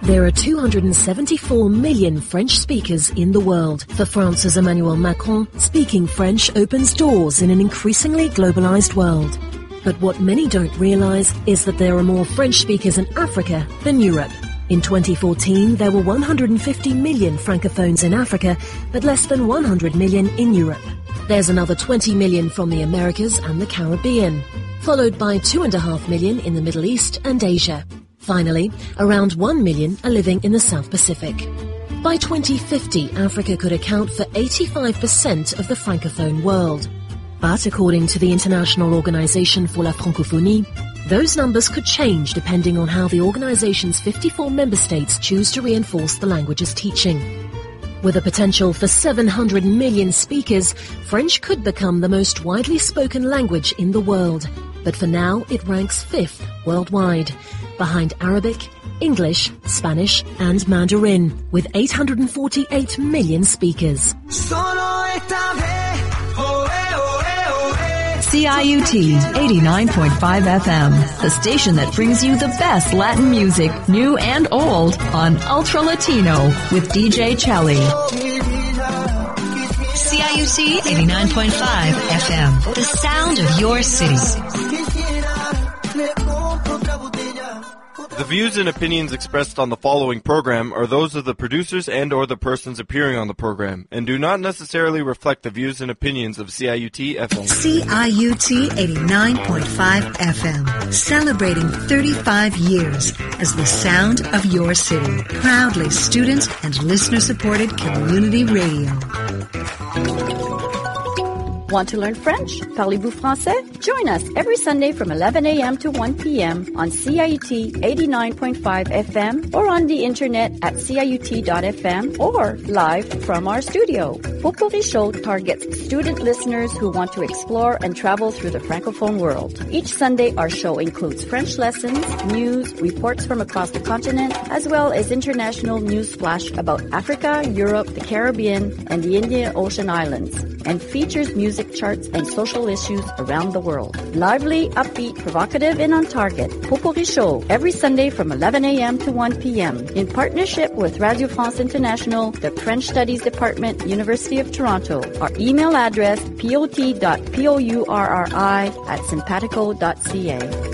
There are 274 million French speakers in the world. For France's Emmanuel Macron, speaking French opens doors in an increasingly globalized world. But what many don't realize is that there are more French speakers in Africa than Europe. In 2014, there were 150 million francophones in Africa, but less than 100 million in Europe. There's another 20 million from the Americas and the Caribbean, followed by 2.5 million in the Middle East and Asia. Finally, around 1 million are living in the South Pacific. By 2050, Africa could account for 85% of the francophone world. But according to the International Organization for la Francophonie, those numbers could change depending on how the organization's 54 member states choose to reinforce the language's teaching. With a potential for 700 million speakers, French could become the most widely spoken language in the world. But for now, it ranks 5th worldwide, behind Arabic, English, Spanish and Mandarin, with 848 million speakers. CIUT 89.5 FM, the station that brings you the best Latin music, new and old, on Ultra Latino with DJ Chelly. CIUT 89.5 FM, the sound of your city. The views and opinions expressed on the following program are those of the producers and or the persons appearing on the program and do not necessarily reflect the views and opinions of CIUT FM. CIUT 89.5 FM, celebrating 35 years as the sound of your city. Proudly student and listener-supported community radio. Want to learn French? Parlez-vous français? Join us every Sunday from 11 a.m. to 1 p.m. on CIUT 89.5 FM or on the internet at CIUT.FM or live from our studio. Potpourri Show targets student listeners who want to explore and travel through the Francophone world. Each Sunday, our show includes French lessons, news, reports from across the continent, as well as international news flash about Africa, Europe, the Caribbean, and the Indian Ocean Islands, and features music charts and social issues around the world. Lively, upbeat, provocative, and on target. Potpourri Show every Sunday from 11 a.m. to 1 p.m. in partnership with Radio France International, the French Studies Department, University of Toronto. Our email address pot.pourri@simpatico.ca.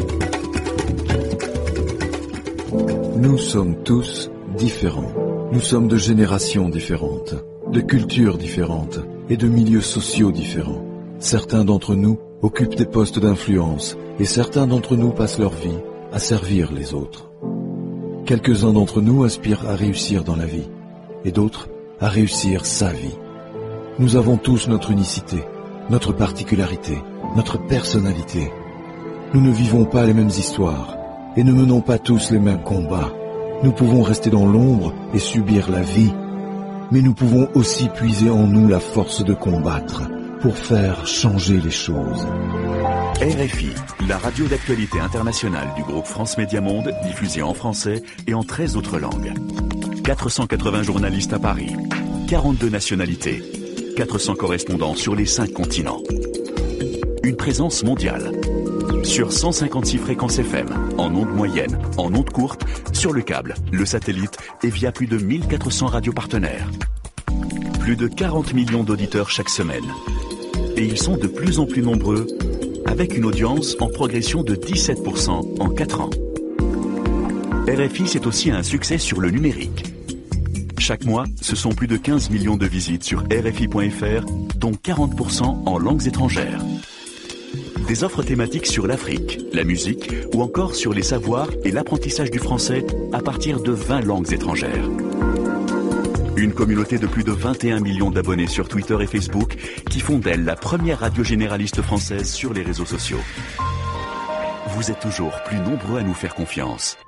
Nous sommes tous différents. Nous sommes de générations différentes, de cultures différentes et de milieux sociaux différents. Certains d'entre nous occupent des postes d'influence et certains d'entre nous passent leur vie à servir les autres. Quelques-uns d'entre nous aspirent à réussir dans la vie et d'autres à réussir sa vie. Nous avons tous notre unicité, notre particularité, notre personnalité. Nous ne vivons pas les mêmes histoires et ne menons pas tous les mêmes combats. Nous pouvons rester dans l'ombre et subir la vie, mais nous pouvons aussi puiser en nous la force de combattre pour faire changer les choses. RFI, la radio d'actualité internationale du groupe France Média Monde, diffusée en français et en 13 autres langues. 480 journalistes à Paris, 42 nationalités, 400 correspondants sur les 5 continents. Une présence mondiale. Sur 156 fréquences FM, en ondes moyennes, en ondes courtes, sur le câble, le satellite et via plus de 1400 radios partenaires. Plus de 40 millions d'auditeurs chaque semaine. Et ils sont de plus en plus nombreux, avec une audience en progression de 17% en 4 ans. RFI, c'est aussi un succès sur le numérique. Chaque mois, ce sont plus de 15 millions de visites sur RFI.fr, dont 40% en langues étrangères. Des offres thématiques sur l'Afrique, la musique ou encore sur les savoirs et l'apprentissage du français à partir de 20 langues étrangères. Une communauté de plus de 21 millions d'abonnés sur Twitter et Facebook qui font d'elle la première radio généraliste française sur les réseaux sociaux. Vous êtes toujours plus nombreux à nous faire confiance.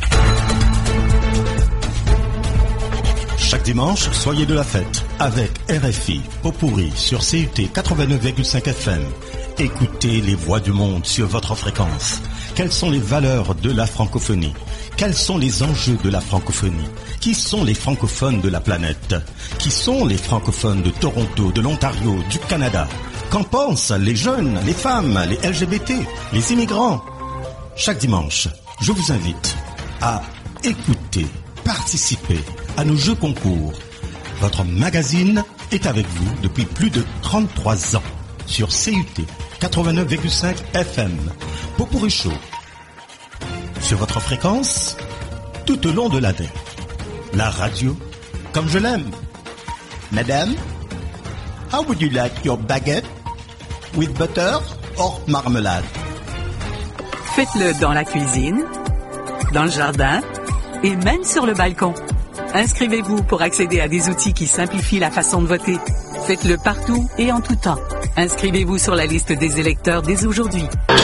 Chaque dimanche, soyez de la fête avec RFI Potpourri sur CUT 89,5 FM. Écoutez les voix du monde sur votre fréquence. Quelles sont les valeurs de la francophonie? Quels sont les enjeux de la francophonie? Qui sont les francophones de la planète? Qui sont les francophones de Toronto, de l'Ontario, du Canada? Qu'en pensent les jeunes, les femmes, les LGBT, les immigrants? Chaque dimanche, je vous invite à écouter, participez à nos jeux concours. Votre magazine est avec vous depuis plus de 33 ans sur CUT 89,5 FM. Popurrí Show. Sur votre fréquence, tout au long de l'année. La radio, comme je l'aime. Madame, how would you like your baguette? With butter or marmelade? Faites-le dans la cuisine, dans le jardin et même sur le balcon. Inscrivez-vous pour accéder à des outils qui simplifient la façon de voter. Faites-le partout et en tout temps. Inscrivez-vous sur la liste des électeurs dès aujourd'hui.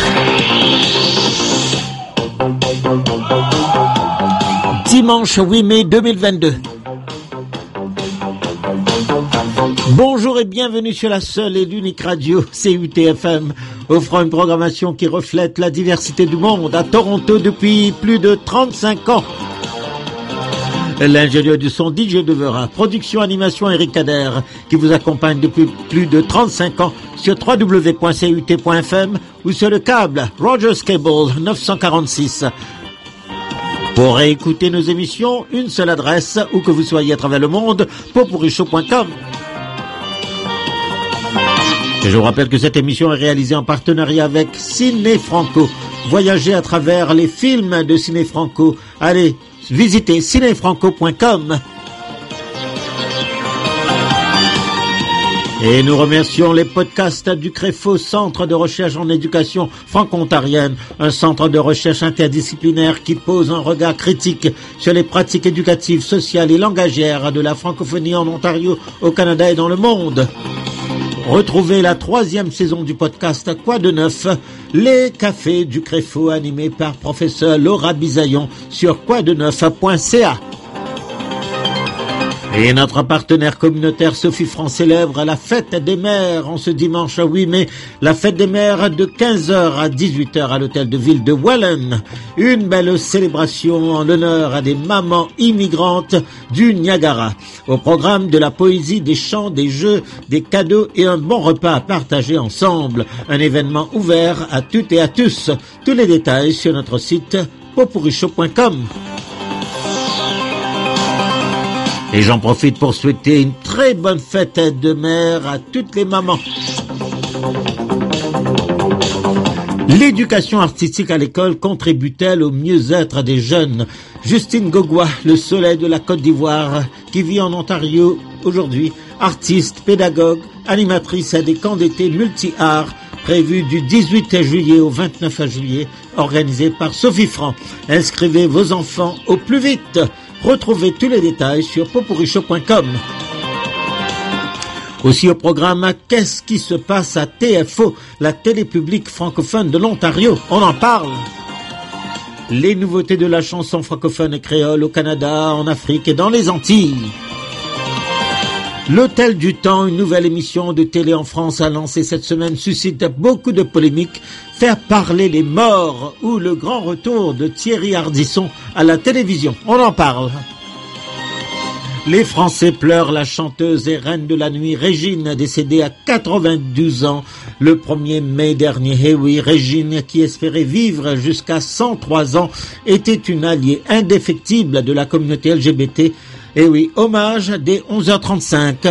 Dimanche 8 mai 2022. Bonjour et bienvenue sur la seule et l'unique radio CUT-FM, offrant une programmation qui reflète la diversité du monde à Toronto depuis plus de 35 ans. L'ingénieur du son DJ Devera, production animation Eric Kader, qui vous accompagne depuis plus de 35 ans sur www.cut.fm ou sur le câble Rogers Cable 946. Pour réécouter nos émissions, une seule adresse, où que vous soyez à travers le monde, popurrishow.com. Et je vous rappelle que cette émission est réalisée en partenariat avec Ciné Franco. Voyagez à travers les films de Ciné Franco. Allez, visitez cinéfranco.com. Et nous remercions les podcasts du CREFO, Centre de recherche en éducation franco-ontarienne, un centre de recherche interdisciplinaire qui pose un regard critique sur les pratiques éducatives, sociales et langagières de la francophonie en Ontario, au Canada et dans le monde. Retrouvez la 3e saison du podcast Quoi de neuf, les cafés du CREFO animés par professeur Laura Bisaillon sur quoideneuf.ca. Et notre partenaire communautaire Sophie France célèbre la fête des mères en ce dimanche 8 mai. La fête des mères de 15h à 18h à l'hôtel de ville de Welland. Une belle célébration en l'honneur à des mamans immigrantes du Niagara. Au programme de la poésie, des chants, des jeux, des cadeaux et un bon repas à partager ensemble. Un événement ouvert à toutes et à tous. Tous les détails sur notre site popurrishow.com. Et j'en profite pour souhaiter une très bonne fête de mère à toutes les mamans. L'éducation artistique à l'école contribue-t-elle au mieux-être des jeunes? Justine Gogua, le soleil de la Côte d'Ivoire, qui vit en Ontario aujourd'hui, artiste, pédagogue, animatrice à des camps d'été multi-arts, prévus du 18 juillet au 29 juillet, organisés par Sophie Franc. Inscrivez vos enfants au plus vite. Retrouvez tous les détails sur popurrishow.com. Aussi au programme, qu'est-ce qui se passe à TFO, la télé publique francophone de l'Ontario? On en parle. Les nouveautés de la chanson francophone et créole au Canada, en Afrique et dans les Antilles. L'Hôtel du Temps, une nouvelle émission de télé en France, a lancé cette semaine, suscite beaucoup de polémiques. Faire parler les morts ou le grand retour de Thierry Ardisson à la télévision. On en parle. Les Français pleurent la chanteuse et reine de la nuit Régine, décédée à 92 ans le 1er mai dernier. Eh oui, Régine, qui espérait vivre jusqu'à 103 ans, était une alliée indéfectible de la communauté LGBT. Eh oui, hommage dès 11h35.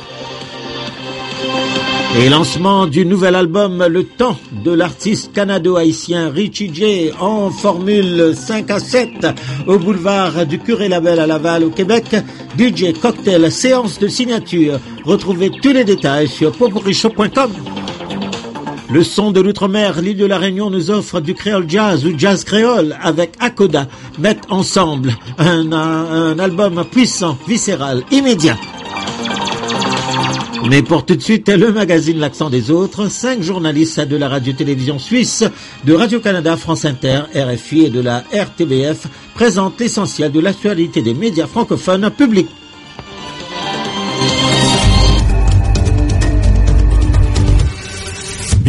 Et lancement du nouvel album Le Temps de l'artiste canado-haïtien Richie J en formule 5 à 7 au boulevard du Curé-Labelle à Laval au Québec. DJ Cocktail, séance de signature. Retrouvez tous les détails sur popurrishow.com. Le son de l'outre-mer, l'île de la Réunion nous offre du créole jazz ou jazz créole avec Akoda. Mettre ensemble un album puissant, viscéral, immédiat. Mais pour tout de suite, le magazine L'Accent des Autres, 5 journalistes de la radio-télévision suisse, de Radio-Canada, France Inter, RFI et de la RTBF présentent l'essentiel de l'actualité des médias francophones publics.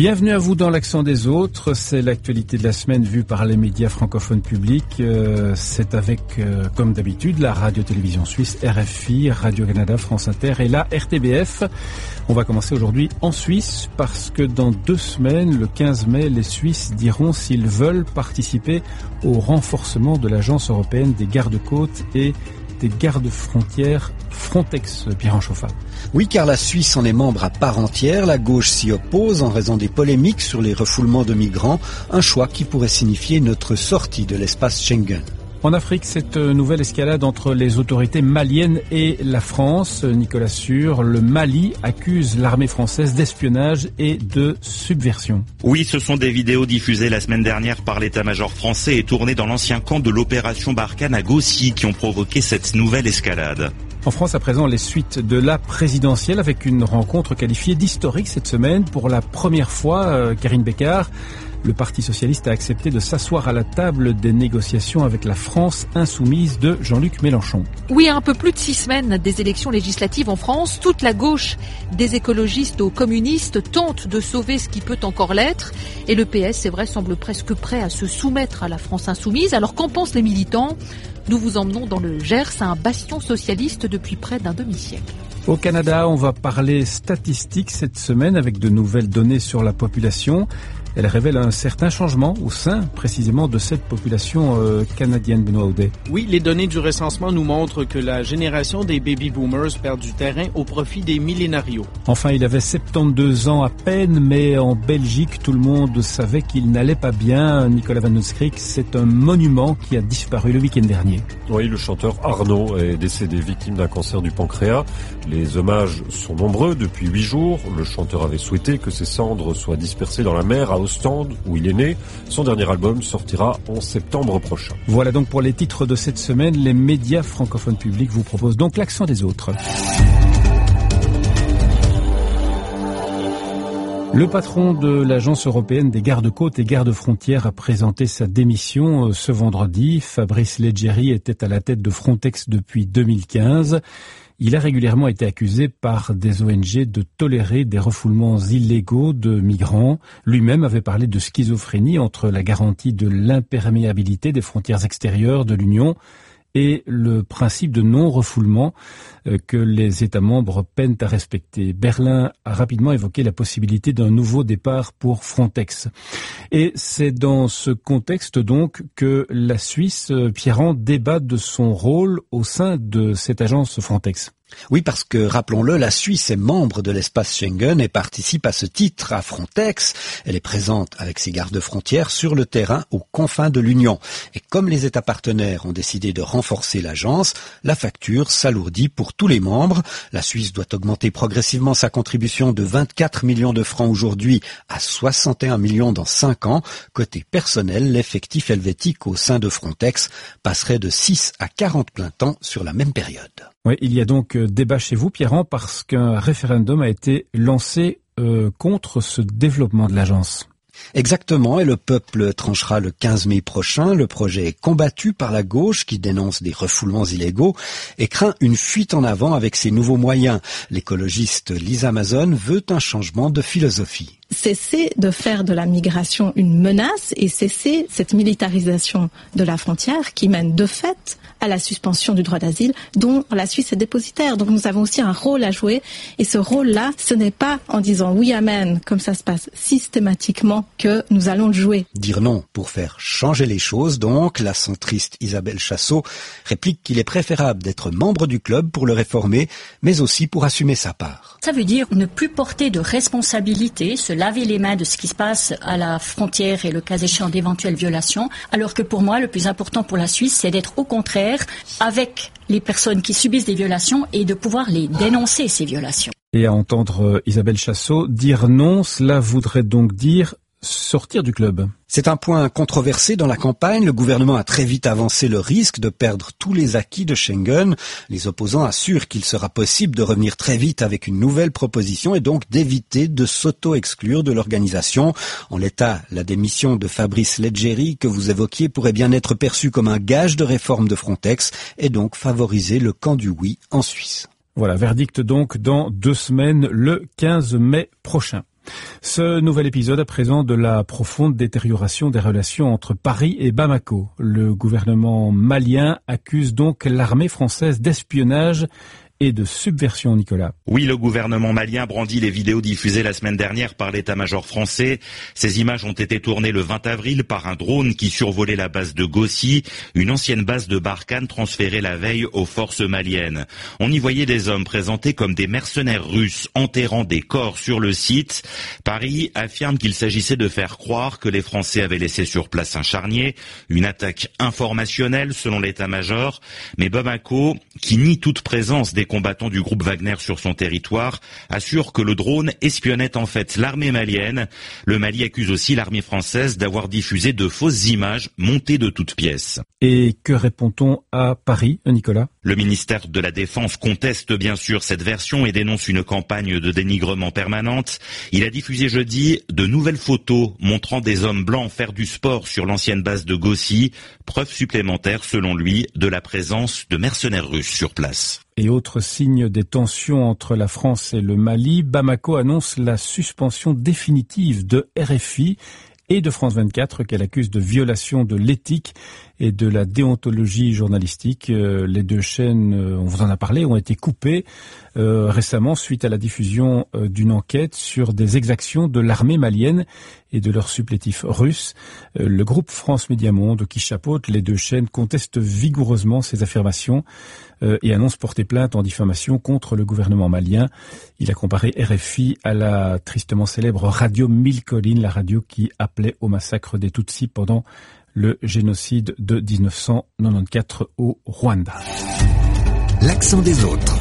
Bienvenue à vous dans l'accent des autres. C'est l'actualité de la semaine vue par les médias francophones publics. C'est avec, comme d'habitude, la radio-télévision suisse RFI, Radio-Canada, France Inter et la RTBF. On va commencer aujourd'hui en Suisse parce que dans 2 semaines, le 15 mai, les Suisses diront s'ils veulent participer au renforcement de l'Agence européenne des gardes-côtes et des gardes-frontières Frontex, Pierre Anchofa. Oui, car la Suisse en est membre à part entière. La gauche s'y oppose en raison des polémiques sur les refoulements de migrants, un choix qui pourrait signifier notre sortie de l'espace Schengen. En Afrique, cette nouvelle escalade entre les autorités maliennes et la France. Nicolas Sûr, le Mali accuse l'armée française d'espionnage et de subversion. Oui, ce sont des vidéos diffusées la semaine dernière par l'état-major français et tournées dans l'ancien camp de l'opération Barkhane à Gossi qui ont provoqué cette nouvelle escalade. En France, à présent, les suites de la présidentielle avec une rencontre qualifiée d'historique cette semaine. Pour la première fois, Karine Bécard, le Parti socialiste a accepté de s'asseoir à la table des négociations avec la France insoumise de Jean-Luc Mélenchon. Oui, à un peu plus de 6 semaines des élections législatives en France, toute la gauche, des écologistes aux communistes, tente de sauver ce qui peut encore l'être. Et le PS, c'est vrai, semble presque prêt à se soumettre à la France insoumise. Alors qu'en pensent les militants ? Nous vous emmenons dans le Gers, un bastion socialiste depuis près d'un demi-siècle. Au Canada, on va parler statistiques cette semaine avec de nouvelles données sur la population. Elle révèle un certain changement au sein, précisément, de cette population canadienne, Benoît Audet. Oui, les données du recensement nous montrent que la génération des baby-boomers perd du terrain au profit des millénarios. Enfin, il avait 72 ans à peine, mais en Belgique, tout le monde savait qu'il n'allait pas bien. Nicolas Van Nuskrik, c'est un monument qui a disparu le week-end dernier. Oui, le chanteur Arnaud est décédé victime d'un cancer du pancréas. Les hommages sont nombreux depuis 8 jours. Le chanteur avait souhaité que ses cendres soient dispersées dans la mer à Ostende, où il est né. Son dernier album sortira en septembre prochain. Voilà donc pour les titres de cette semaine. Les médias francophones publics vous proposent donc l'accent des autres. Le patron de l'Agence européenne des gardes-côtes et gardes-frontières a présenté sa démission ce vendredi. Fabrice Leggeri était à la tête de Frontex depuis 2015. Il a régulièrement été accusé par des ONG de tolérer des refoulements illégaux de migrants. Lui-même avait parlé de schizophrénie entre la garantie de l'imperméabilité des frontières extérieures de l'Union et le principe de non-refoulement que les États membres peinent à respecter. Berlin a rapidement évoqué la possibilité d'un nouveau départ pour Frontex. Et c'est dans ce contexte donc que la Suisse, Pierrand, débat de son rôle au sein de cette agence Frontex. Oui, parce que, rappelons-le, la Suisse est membre de l'espace Schengen et participe à ce titre à Frontex. Elle est présente avec ses gardes-frontières sur le terrain aux confins de l'Union. Et comme les États partenaires ont décidé de renforcer l'agence, la facture s'alourdit pour tous les membres. La Suisse doit augmenter progressivement sa contribution de 24 millions de francs aujourd'hui à 61 millions dans 5 ans. Côté personnel, l'effectif helvétique au sein de Frontex passerait de 6 à 40 plein temps sur la même période. Oui, il y a donc débat chez vous, Pierrand, parce qu'un référendum a été lancé contre ce développement de l'agence. Exactement, et le peuple tranchera le 15 mai prochain. Le projet est combattu par la gauche qui dénonce des refoulements illégaux et craint une fuite en avant avec ces nouveaux moyens. L'écologiste Lisa Mazon veut un changement de philosophie. Cesser de faire de la migration une menace et cesser cette militarisation de la frontière qui mène de fait à la suspension du droit d'asile dont la Suisse est dépositaire. Donc nous avons aussi un rôle à jouer et ce rôle-là, ce n'est pas en disant oui amen comme ça se passe systématiquement que nous allons le jouer. Dire non pour faire changer les choses donc, la centriste Isabelle Chassot réplique qu'il est préférable d'être membre du club pour le réformer mais aussi pour assumer sa part. Ça veut dire ne plus porter de responsabilité, se laver les mains de ce qui se passe à la frontière et le cas échéant d'éventuelles violations, alors que pour moi, le plus important pour la Suisse, c'est d'être au contraire avec les personnes qui subissent des violations et de pouvoir les dénoncer, ces violations. Et à entendre Isabelle Chassot dire non, cela voudrait donc dire sortir du club. C'est un point controversé dans la campagne. Le gouvernement a très vite avancé le risque de perdre tous les acquis de Schengen. Les opposants assurent qu'il sera possible de revenir très vite avec une nouvelle proposition et donc d'éviter de s'auto-exclure de l'organisation. En l'état, la démission de Fabrice Leggeri que vous évoquiez pourrait bien être perçue comme un gage de réforme de Frontex et donc favoriser le camp du oui en Suisse. Voilà, verdict donc dans 2 semaines, le 15 mai prochain. Ce nouvel épisode à présent de la profonde détérioration des relations entre Paris et Bamako. Le gouvernement malien accuse donc l'armée française d'espionnage et de subversion, Nicolas. Oui, le gouvernement malien brandit les vidéos diffusées la semaine dernière par l'état-major français. Ces images ont été tournées le 20 avril par un drone qui survolait la base de Gossi, une ancienne base de Barkhane transférée la veille aux forces maliennes. On y voyait des hommes présentés comme des mercenaires russes enterrant des corps sur le site. Paris affirme qu'il s'agissait de faire croire que les Français avaient laissé sur place un charnier, une attaque informationnelle selon l'état-major. Mais Bamako, qui nie toute présence des combattants du groupe Wagner sur son territoire, assure que le drone espionnait en fait l'armée malienne. Le Mali accuse aussi l'armée française d'avoir diffusé de fausses images montées de toutes pièces. Et que répond-on à Paris, Nicolas ? Le ministère de la Défense conteste bien sûr cette version et dénonce une campagne de dénigrement permanente. Il a diffusé jeudi de nouvelles photos montrant des hommes blancs faire du sport sur l'ancienne base de Gossi, preuve supplémentaire selon lui de la présence de mercenaires russes sur place. Et autre signe des tensions entre la France et le Mali, Bamako annonce la suspension définitive de RFI et de France 24 qu'elle accuse de violation de l'éthique et de la déontologie journalistique. Les deux chaînes, on vous en a parlé, ont été coupées récemment suite à la diffusion d'une enquête sur des exactions de l'armée malienne et de leurs supplétifs russes. Le groupe France Média Monde, qui chapeaute les deux chaînes, conteste vigoureusement ces affirmations et annonce porter plainte en diffamation contre le gouvernement malien. Il a comparé RFI à la tristement célèbre radio Mille Collines, la radio qui appelait au massacre des Tutsis pendant le génocide de 1994 au Rwanda. L'accent des autres.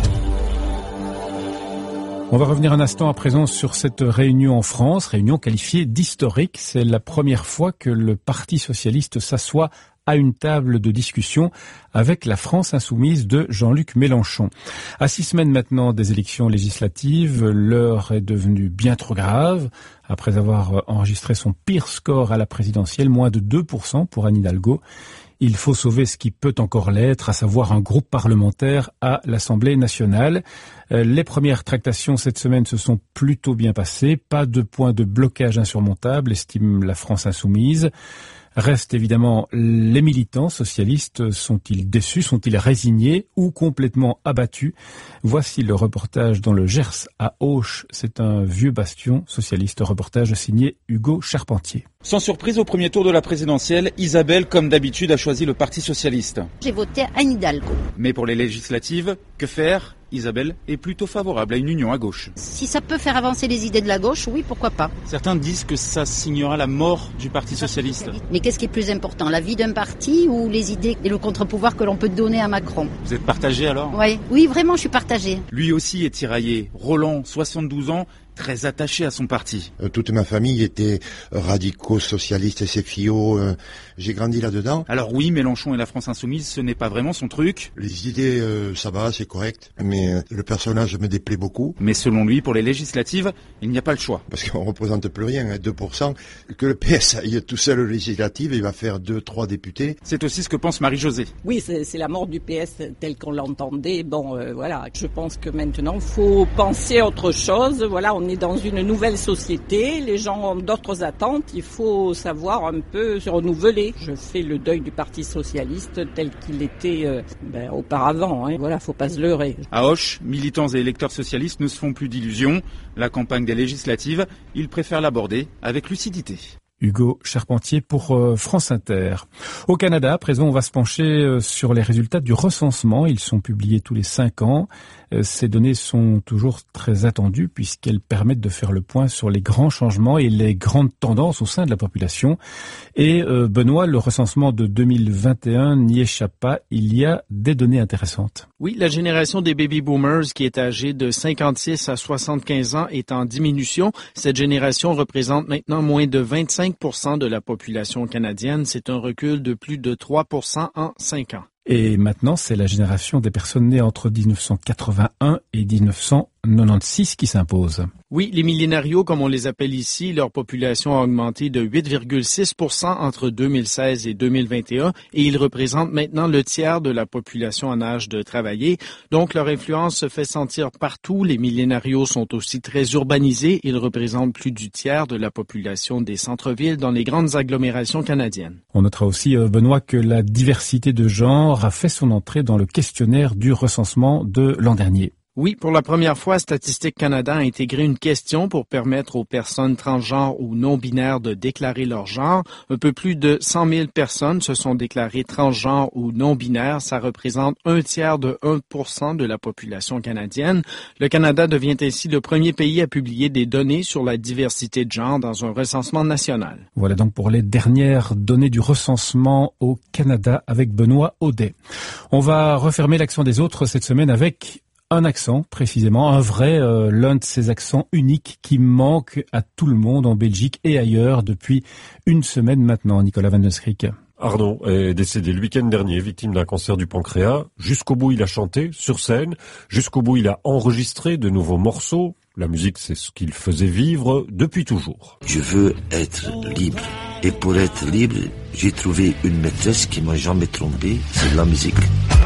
On va revenir un instant à présent sur cette réunion en France, réunion qualifiée d'historique. C'est la première fois que le Parti socialiste s'assoit à une table de discussion avec la France insoumise de Jean-Luc Mélenchon. À 6 semaines maintenant des élections législatives, l'heure est devenue bien trop grave. Après avoir enregistré son pire score à la présidentielle, moins de 2% pour Anne Hidalgo, il faut sauver ce qui peut encore l'être, à savoir un groupe parlementaire à l'Assemblée nationale. Les premières tractations cette semaine se sont plutôt bien passées. Pas de point de blocage insurmontable, estime la France insoumise. Restent évidemment les militants socialistes. Sont-ils déçus, sont-ils résignés ou complètement abattus? Voici le reportage dans le Gers à Auch. C'est un vieux bastion socialiste. Reportage signé Hugo Charpentier. Sans surprise, au premier tour de la présidentielle, Isabelle, comme d'habitude, a choisi le Parti socialiste. J'ai voté Anne Hidalgo. Mais pour les législatives, que faire ? Isabelle est plutôt favorable à une union à gauche. Si ça peut faire avancer les idées de la gauche, oui, pourquoi pas. Certains disent que ça signera la mort du Parti socialiste. Mais qu'est-ce qui est plus important, la vie d'un parti ou les idées et le contre-pouvoir que l'on peut donner à Macron ? Vous êtes partagé alors ? Oui, vraiment, je suis partagée. Lui aussi est tiraillé. Roland, 72 ans, très attaché à son parti. Toute ma famille était radicaux, socialistes, SFIO. J'ai grandi là-dedans. Alors oui, Mélenchon et la France insoumise, ce n'est pas vraiment son truc. Les idées, ça va, c'est correct. Mais le personnage me déplaît beaucoup. Mais selon lui, pour les législatives, il n'y a pas le choix. Parce qu'on ne représente plus rien, 2%. Que le PS aille tout seul aux législatives, il va faire 2-3 députés. C'est aussi ce que pense Marie-Josée. Oui, c'est la mort du PS tel qu'on l'entendait. Bon, voilà, je pense que maintenant, il faut penser autre chose. Voilà, on est dans une nouvelle société, les gens ont d'autres attentes, il faut savoir un peu se renouveler. Je fais le deuil du Parti socialiste tel qu'il était auparavant. Voilà, faut pas se leurrer. À Auch, militants et électeurs socialistes ne se font plus d'illusions. La campagne des législatives, ils préfèrent l'aborder avec lucidité. Hugo Charpentier pour France Inter. Au Canada, à présent, on va se pencher sur les résultats du recensement. Ils sont publiés tous les 5 ans. Ces données sont toujours très attendues puisqu'elles permettent de faire le point sur les grands changements et les grandes tendances au sein de la population. Et Benoît, le recensement de 2021 n'y échappe pas. Il y a des données intéressantes. Oui, la génération des baby boomers qui est âgée de 56 à 75 ans est en diminution. Cette génération représente maintenant moins de 25% de la population canadienne. C'est un recul de plus de 3% en 5 ans. Et maintenant, c'est la génération des personnes nées entre 1981 et 1990. 96 qui s'impose. Oui, les millénarios, comme on les appelle ici, leur population a augmenté de 8,6% entre 2016 et 2021 et ils représentent maintenant le tiers de la population en âge de travailler. Donc, leur influence se fait sentir partout. Les millénarios sont aussi très urbanisés. Ils représentent plus du tiers de la population des centres-villes dans les grandes agglomérations canadiennes. On notera aussi, Benoît, que la diversité de genre a fait son entrée dans le questionnaire du recensement de l'an dernier. Oui, pour la première fois, Statistique Canada a intégré une question pour permettre aux personnes transgenres ou non-binaires de déclarer leur genre. Un peu plus de 100 000 personnes se sont déclarées transgenres ou non-binaires. Ça représente 1/3 de 1% de la population canadienne. Le Canada devient ainsi le premier pays à publier des données sur la diversité de genre dans un recensement national. Voilà donc pour les dernières données du recensement au Canada avec Benoît Audet. On va refermer l'accent des autres cette semaine avec un accent, précisément, un vrai, l'un de ces accents uniques qui manque à tout le monde en Belgique et ailleurs depuis une semaine maintenant, Nicolas Van Nuskrik. Arnaud est décédé le week-end dernier, victime d'un cancer du pancréas. Jusqu'au bout, il a chanté sur scène. Jusqu'au bout, il a enregistré de nouveaux morceaux. La musique, c'est ce qu'il faisait vivre depuis toujours. Je veux être libre. Et pour être libre, j'ai trouvé une maîtresse qui m'a jamais trompé, c'est la musique.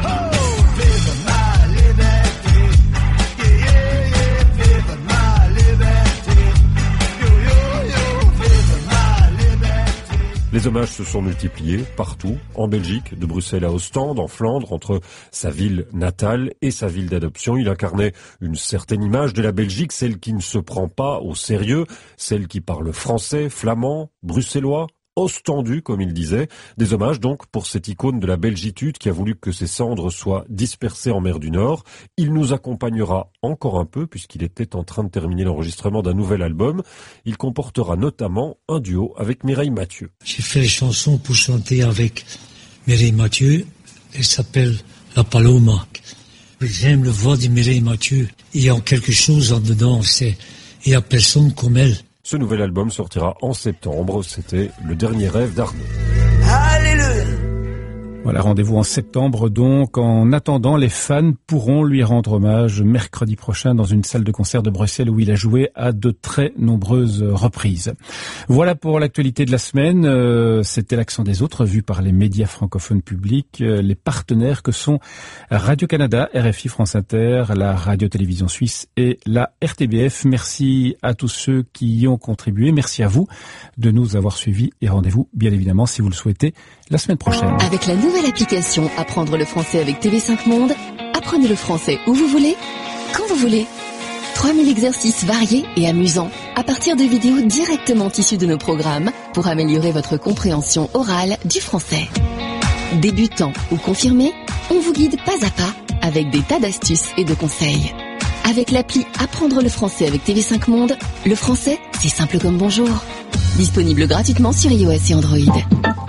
Les hommages se sont multipliés partout, en Belgique, de Bruxelles à Ostende, en Flandre, entre sa ville natale et sa ville d'adoption. Il incarnait une certaine image de la Belgique, celle qui ne se prend pas au sérieux, celle qui parle français, flamand, bruxellois, ostendu, comme il disait. Des hommages donc pour cette icône de la belgitude qui a voulu que ses cendres soient dispersées en mer du Nord. Il nous accompagnera encore un peu puisqu'il était en train de terminer l'enregistrement d'un nouvel album. Il comportera notamment un duo avec Mireille Mathieu. J'ai fait les chansons pour chanter avec Mireille Mathieu. Elle s'appelle La Paloma. J'aime le voix de Mireille Mathieu. Il y a quelque chose en dedans, il y a personne comme elle. Ce nouvel album sortira en septembre. C'était le dernier rêve d'Arnaud. Alléluia. Voilà, rendez-vous en septembre donc. En attendant, les fans pourront lui rendre hommage mercredi prochain dans une salle de concert de Bruxelles où il a joué à de très nombreuses reprises. Voilà pour l'actualité de la semaine. C'était l'accent des autres vu par les médias francophones publics, les partenaires que sont Radio-Canada, RFI, France Inter, la Radio-Télévision Suisse et la RTBF. Merci à tous ceux qui y ont contribué. Merci à vous de nous avoir suivis et rendez-vous bien évidemment si vous le souhaitez la semaine prochaine. Avec la nouvelle application Apprendre le français avec TV5 Monde, apprenez le français où vous voulez, quand vous voulez. 3000 exercices variés et amusants à partir de vidéos directement issues de nos programmes pour améliorer votre compréhension orale du français. Débutant ou confirmé, on vous guide pas à pas avec des tas d'astuces et de conseils. Avec l'appli Apprendre le français avec TV5 Monde, le français, c'est simple comme bonjour. Disponible gratuitement sur iOS et Android.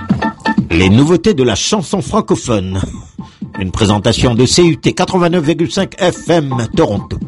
Les nouveautés de la chanson francophone. Une présentation de CUT 89,5 FM Toronto.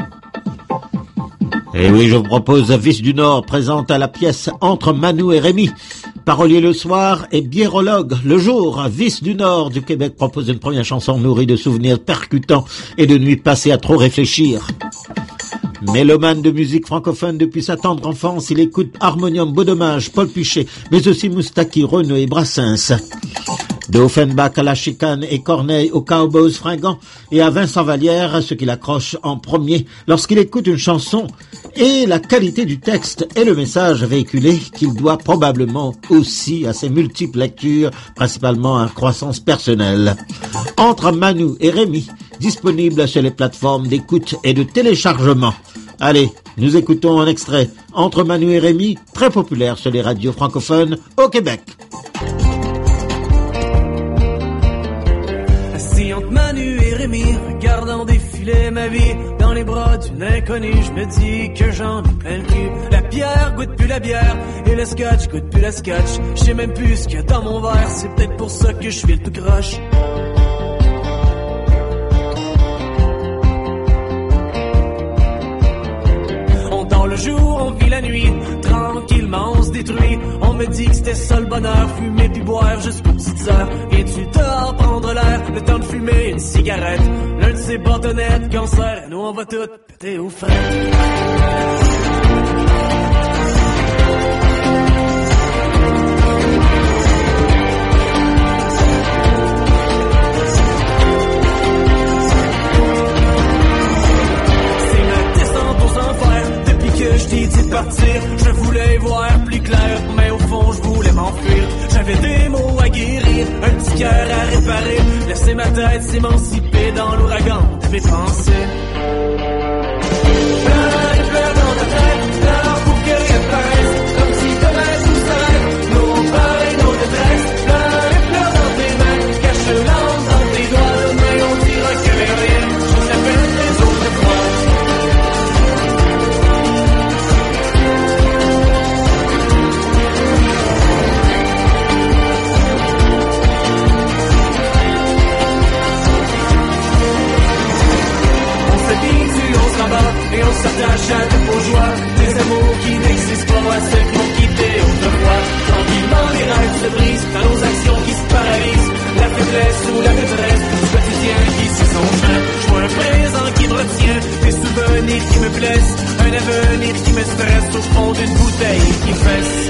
Et oui, je vous propose Vice du Nord présente à la pièce Entre Manu et Rémi. Parolier le soir et biérologue le jour. Vice du Nord du Québec propose une première chanson nourrie de souvenirs percutants et de nuits passées à trop réfléchir. Mélomane de musique francophone depuis sa tendre enfance, il écoute Harmonium, Beaudommage, Paul Pichet, mais aussi Moustaki, Renaud et Brassens. De Offenbach à la chicane et Corneille aux Cowboys fringants et à Vincent Vallière, ce qu'il accroche en premier lorsqu'il écoute une chanson et la qualité du texte et le message véhiculé qu'il doit probablement aussi à ses multiples lectures, principalement à croissance personnelle. Entre Manu et Rémi, disponible sur les plateformes d'écoute et de téléchargement. Allez, nous écoutons un extrait. Entre Manu et Rémi, très populaire sur les radios francophones au Québec. Assis entre Manu et Rémi, regardant défiler ma vie dans les bras d'une inconnue, je me dis que j'en ai plein le cul. La bière goûte plus la bière et le scotch goûte plus la scotch. Je sais même plus ce qu'il y a dans mon verre, c'est peut-être pour ça que je file tout croche. Le jour, on vit la nuit, tranquillement on se détruit. On me dit que c'était ça le bonheur, fumer puis boire jusqu'aux petites heures. Viens-tu dehors prendre l'air, le temps de fumer une cigarette. L'un de ces bâtonnettes, cancer, nous on va tout péter aux frettes. Que je t'ai dit de partir, je voulais voir plus clair, mais au fond je voulais m'enfuir. J'avais des mots à guérir, un petit cœur à réparer, laisser ma tête s'émanciper dans l'ouragan de mes pensées. Pleure dans ta tête, pleure pour que rien ne paraisse, comme si demain tout s'arrête, nos peurs et nos détresses. Pleure dans tes mains, cache l'âme dans tes doigts, demain on dira que rien, je t'appelle les autres fois. Et on s'attache à de beaux joies, des amours qui n'existent pas, à ceux qui ont quitté autrefois. Tranquillement les rêves se brisent, dans nos actions qui se paralysent, la faiblesse ou la maîtresse, du quotidien qui se sont chemin. Je vois un présent qui me retient, des souvenirs qui me blessent, un avenir qui me stresse au fond d'une bouteille qui fesse.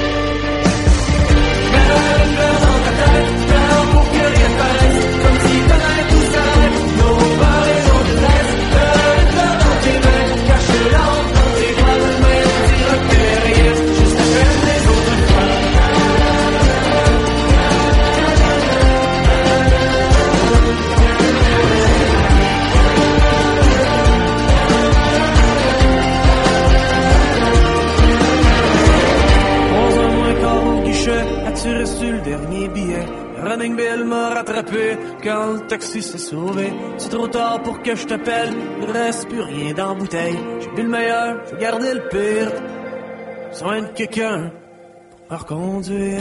Pleure dans ta tête, pleure pour que rien ne paraisse, comme si demain tout s'arrête, nos peurs et nos détresses. Pleure dans tes mains, cache l'âme dans tes doigts, demain on dira que rien, juste à peine les autres fois. As-tu reçu le dernier billet? Running Bill m'a rattrapé quand le taxi s'est sauvé. C'est trop tard pour que je t'appelle, il reste plus rien dans la bouteille. J'ai bu le meilleur, j'ai gardé le pire. Besoin de quelqu'un pour me reconduire.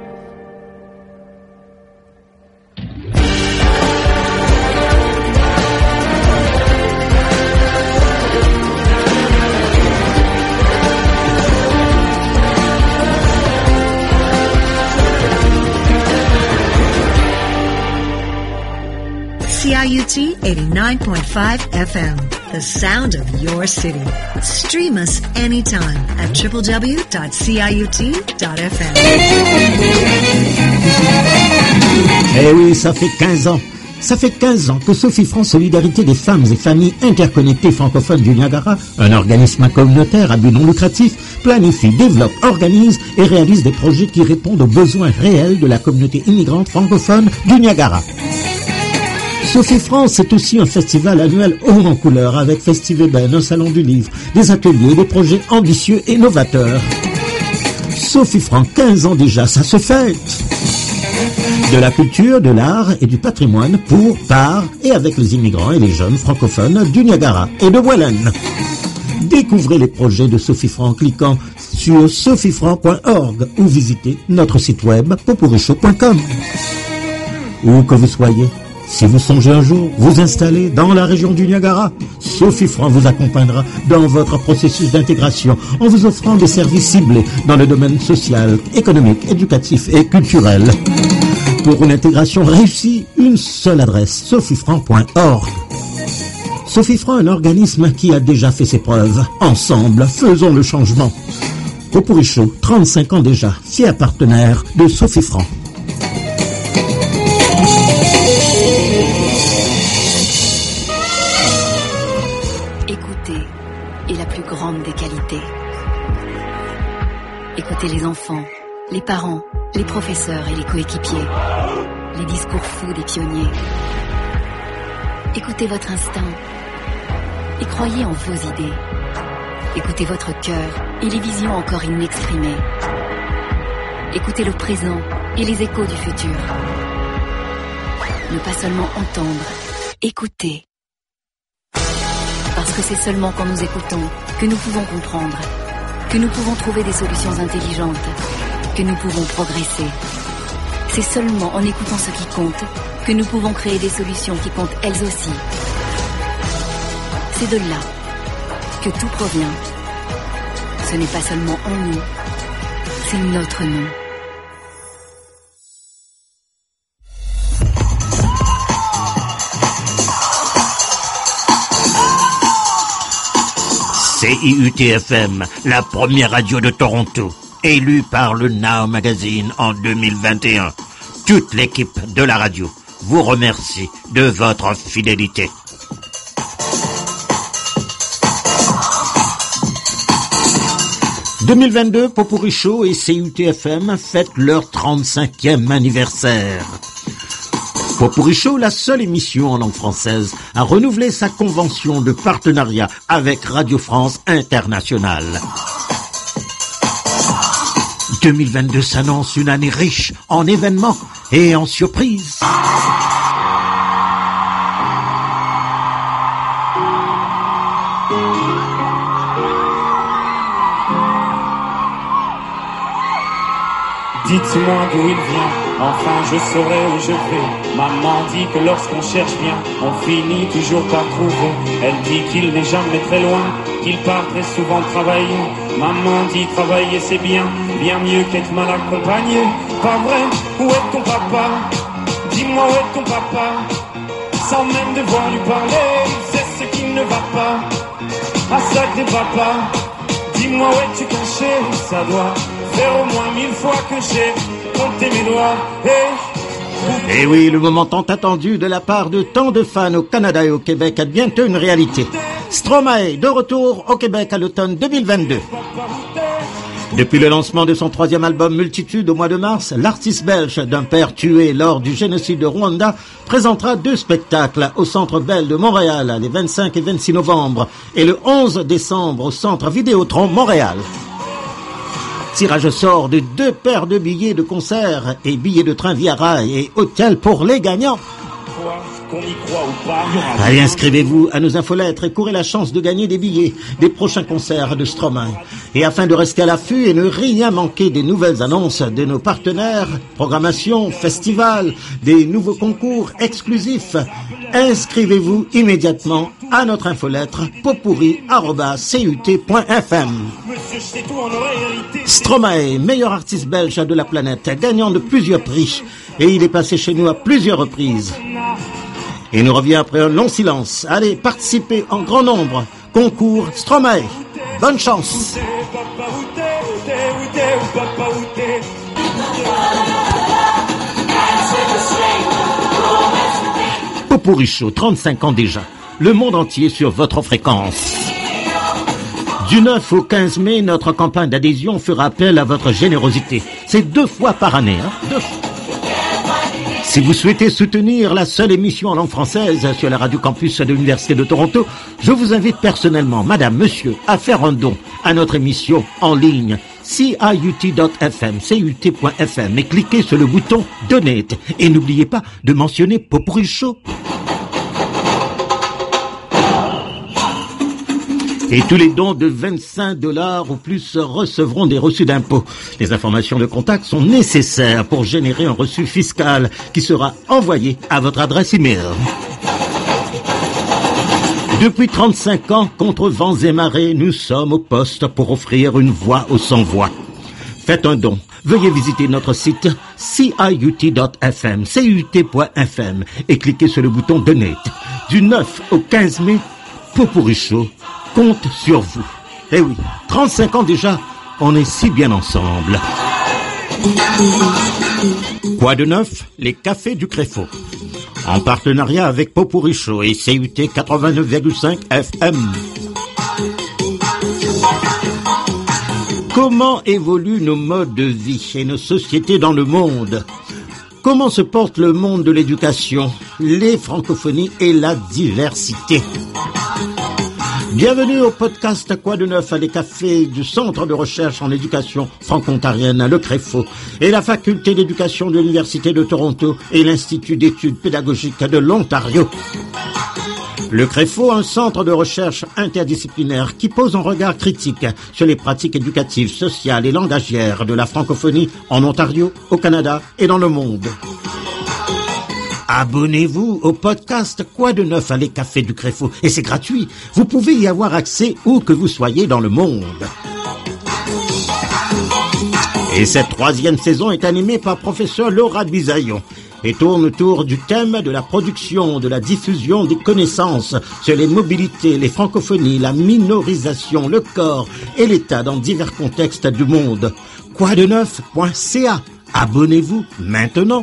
CIUT 89.5 FM, the sound of your city. Stream us anytime at www.ciut.fm. Eh oui, ça fait 15 ans. Ça fait 15 ans que Sophie France Solidarité des femmes et familles interconnectées francophones du Niagara, un organisme communautaire à but non lucratif, planifie, développe, organise et réalise des projets qui répondent aux besoins réels de la communauté immigrante francophone du Niagara. Sophie France, c'est aussi un festival annuel haut en couleur avec Festiveben, un salon du livre, des ateliers, des projets ambitieux et novateurs. Sophie France, 15 ans déjà, ça se fête. De la culture, de l'art et du patrimoine pour, par et avec les immigrants et les jeunes francophones du Niagara et de Welland. Découvrez les projets de Sophie France en cliquant sur sophiefranc.org ou visitez notre site web popurichaud.com. Où que vous soyez, si vous songez un jour vous installer dans la région du Niagara, Sophie France vous accompagnera dans votre processus d'intégration en vous offrant des services ciblés dans le domaine social, économique, éducatif et culturel. Pour une intégration réussie, une seule adresse, sophiefranc.org. Sophie France, un organisme qui a déjà fait ses preuves. Ensemble, faisons le changement. Popurichaud, 35 ans déjà, fier partenaire de Sophie France. Des qualités. Écoutez les enfants, les parents, les professeurs et les coéquipiers, les discours fous des pionniers. Écoutez votre instinct et croyez en vos idées. Écoutez votre cœur et les visions encore inexprimées. Écoutez le présent et les échos du futur. Ne pas seulement entendre, écouter. Parce que c'est seulement quand nous écoutons que nous pouvons comprendre, que nous pouvons trouver des solutions intelligentes, que nous pouvons progresser. C'est seulement en écoutant ce qui compte que nous pouvons créer des solutions qui comptent elles aussi. C'est de là que tout provient. Ce n'est pas seulement en nous, c'est notre nous. CIUT-FM, la première radio de Toronto, élue par le Now Magazine en 2021. Toute l'équipe de la radio vous remercie de votre fidélité. « 2022, Popurrí Show et CIUT-FM fêtent leur 35e anniversaire. Popurrí Show, la seule émission en langue française, a renouvelé sa convention de partenariat avec Radio France Internationale. 2022 s'annonce une année riche en événements et en surprises. Dites-moi d'où il vient, enfin je saurai où je vais. Maman dit que lorsqu'on cherche bien, on finit toujours par trouver. Elle dit qu'il n'est jamais très loin, qu'il part très souvent travailler. Maman dit travailler c'est bien, bien mieux qu'être mal accompagné. Pas vrai, où est ton papa? Dis-moi où est ton papa? Sans même devoir lui parler, il sait ce qui ne va pas. Ah sacré papa, dis-moi où es-tu caché? Ça doit faire au moins 1000 fois que j'ai compté mes doigts. Et oui, le moment tant attendu de la part de tant de fans au Canada et au Québec est bientôt une réalité. Stromae, de retour au Québec à l'automne 2022. Depuis le lancement de son 3e album Multitude au mois de mars, l'artiste belge d'un père tué lors du génocide de Rwanda présentera 2 spectacles au Centre Bell de Montréal les 25 et 26 novembre et le 11 décembre au Centre Vidéotron Montréal. Tirage au sort de 2 paires de billets de concert et billets de train via rail et hôtel pour les gagnants. Allez, inscrivez-vous à nos infolettres et courez la chance de gagner des billets des prochains concerts de Stromae. Et afin de rester à l'affût et ne rien manquer des nouvelles annonces de nos partenaires, programmation, festivals, des nouveaux concours exclusifs, inscrivez-vous immédiatement à notre infolettre popurri@cut.fm. Stromae, meilleur artiste belge de la planète, gagnant de plusieurs prix, et il est passé chez nous à plusieurs reprises. Il nous revient après un long silence. Allez, participez en grand nombre. Concours Stromae. Bonne chance. Popurrí Show, 35 ans déjà. Le monde entier sur votre fréquence. Du 9 au 15 mai, notre campagne d'adhésion fera appel à votre générosité. C'est 2 fois par année, 2 fois. Si vous souhaitez soutenir la seule émission en langue française sur la radio campus de l'Université de Toronto, je vous invite personnellement, madame, monsieur, à faire un don à notre émission en ligne CIUT.FM, CIUT.FM et cliquez sur le bouton Donate. Et n'oubliez pas de mentionner Popurrí Show. Et tous les dons de $25 ou plus recevront des reçus d'impôts. Les informations de contact sont nécessaires pour générer un reçu fiscal qui sera envoyé à votre adresse email. Depuis 35 ans, contre vents et marées, nous sommes au poste pour offrir une voix aux sans-voix. Faites un don. Veuillez visiter notre site CIUT.FM, CIUT.FM et cliquez sur le bouton Donate. Du 9 au 15 mai, Popurrí Show compte sur vous. Eh oui, 35 ans déjà, on est si bien ensemble. Quoi de neuf? Les cafés du Créfo. En partenariat avec Popurrí Show et CIUT 89,5 FM. Comment évoluent nos modes de vie et nos sociétés dans le monde? Comment se porte le monde de l'éducation, les francophonies et la diversité? Bienvenue au podcast Quoi de neuf à les cafés du Centre de recherche en éducation franco-ontarienne, le Créfo, et la faculté d'éducation de l'Université de Toronto et l'Institut d'études pédagogiques de l'Ontario. Le Créfo, un centre de recherche interdisciplinaire qui pose un regard critique sur les pratiques éducatives, sociales et langagières de la francophonie en Ontario, au Canada et dans le monde. Abonnez-vous au podcast Quoi de neuf à les cafés du Créfo et c'est gratuit. Vous pouvez y avoir accès où que vous soyez dans le monde. Et cette 3e saison est animée par professeur Laura Bisaillon. et tourne autour du thème de la production, de la diffusion des connaissances sur les mobilités, les francophonies, la minorisation, le corps et l'État dans divers contextes du monde. Quoideneuf.ca. Abonnez-vous maintenant.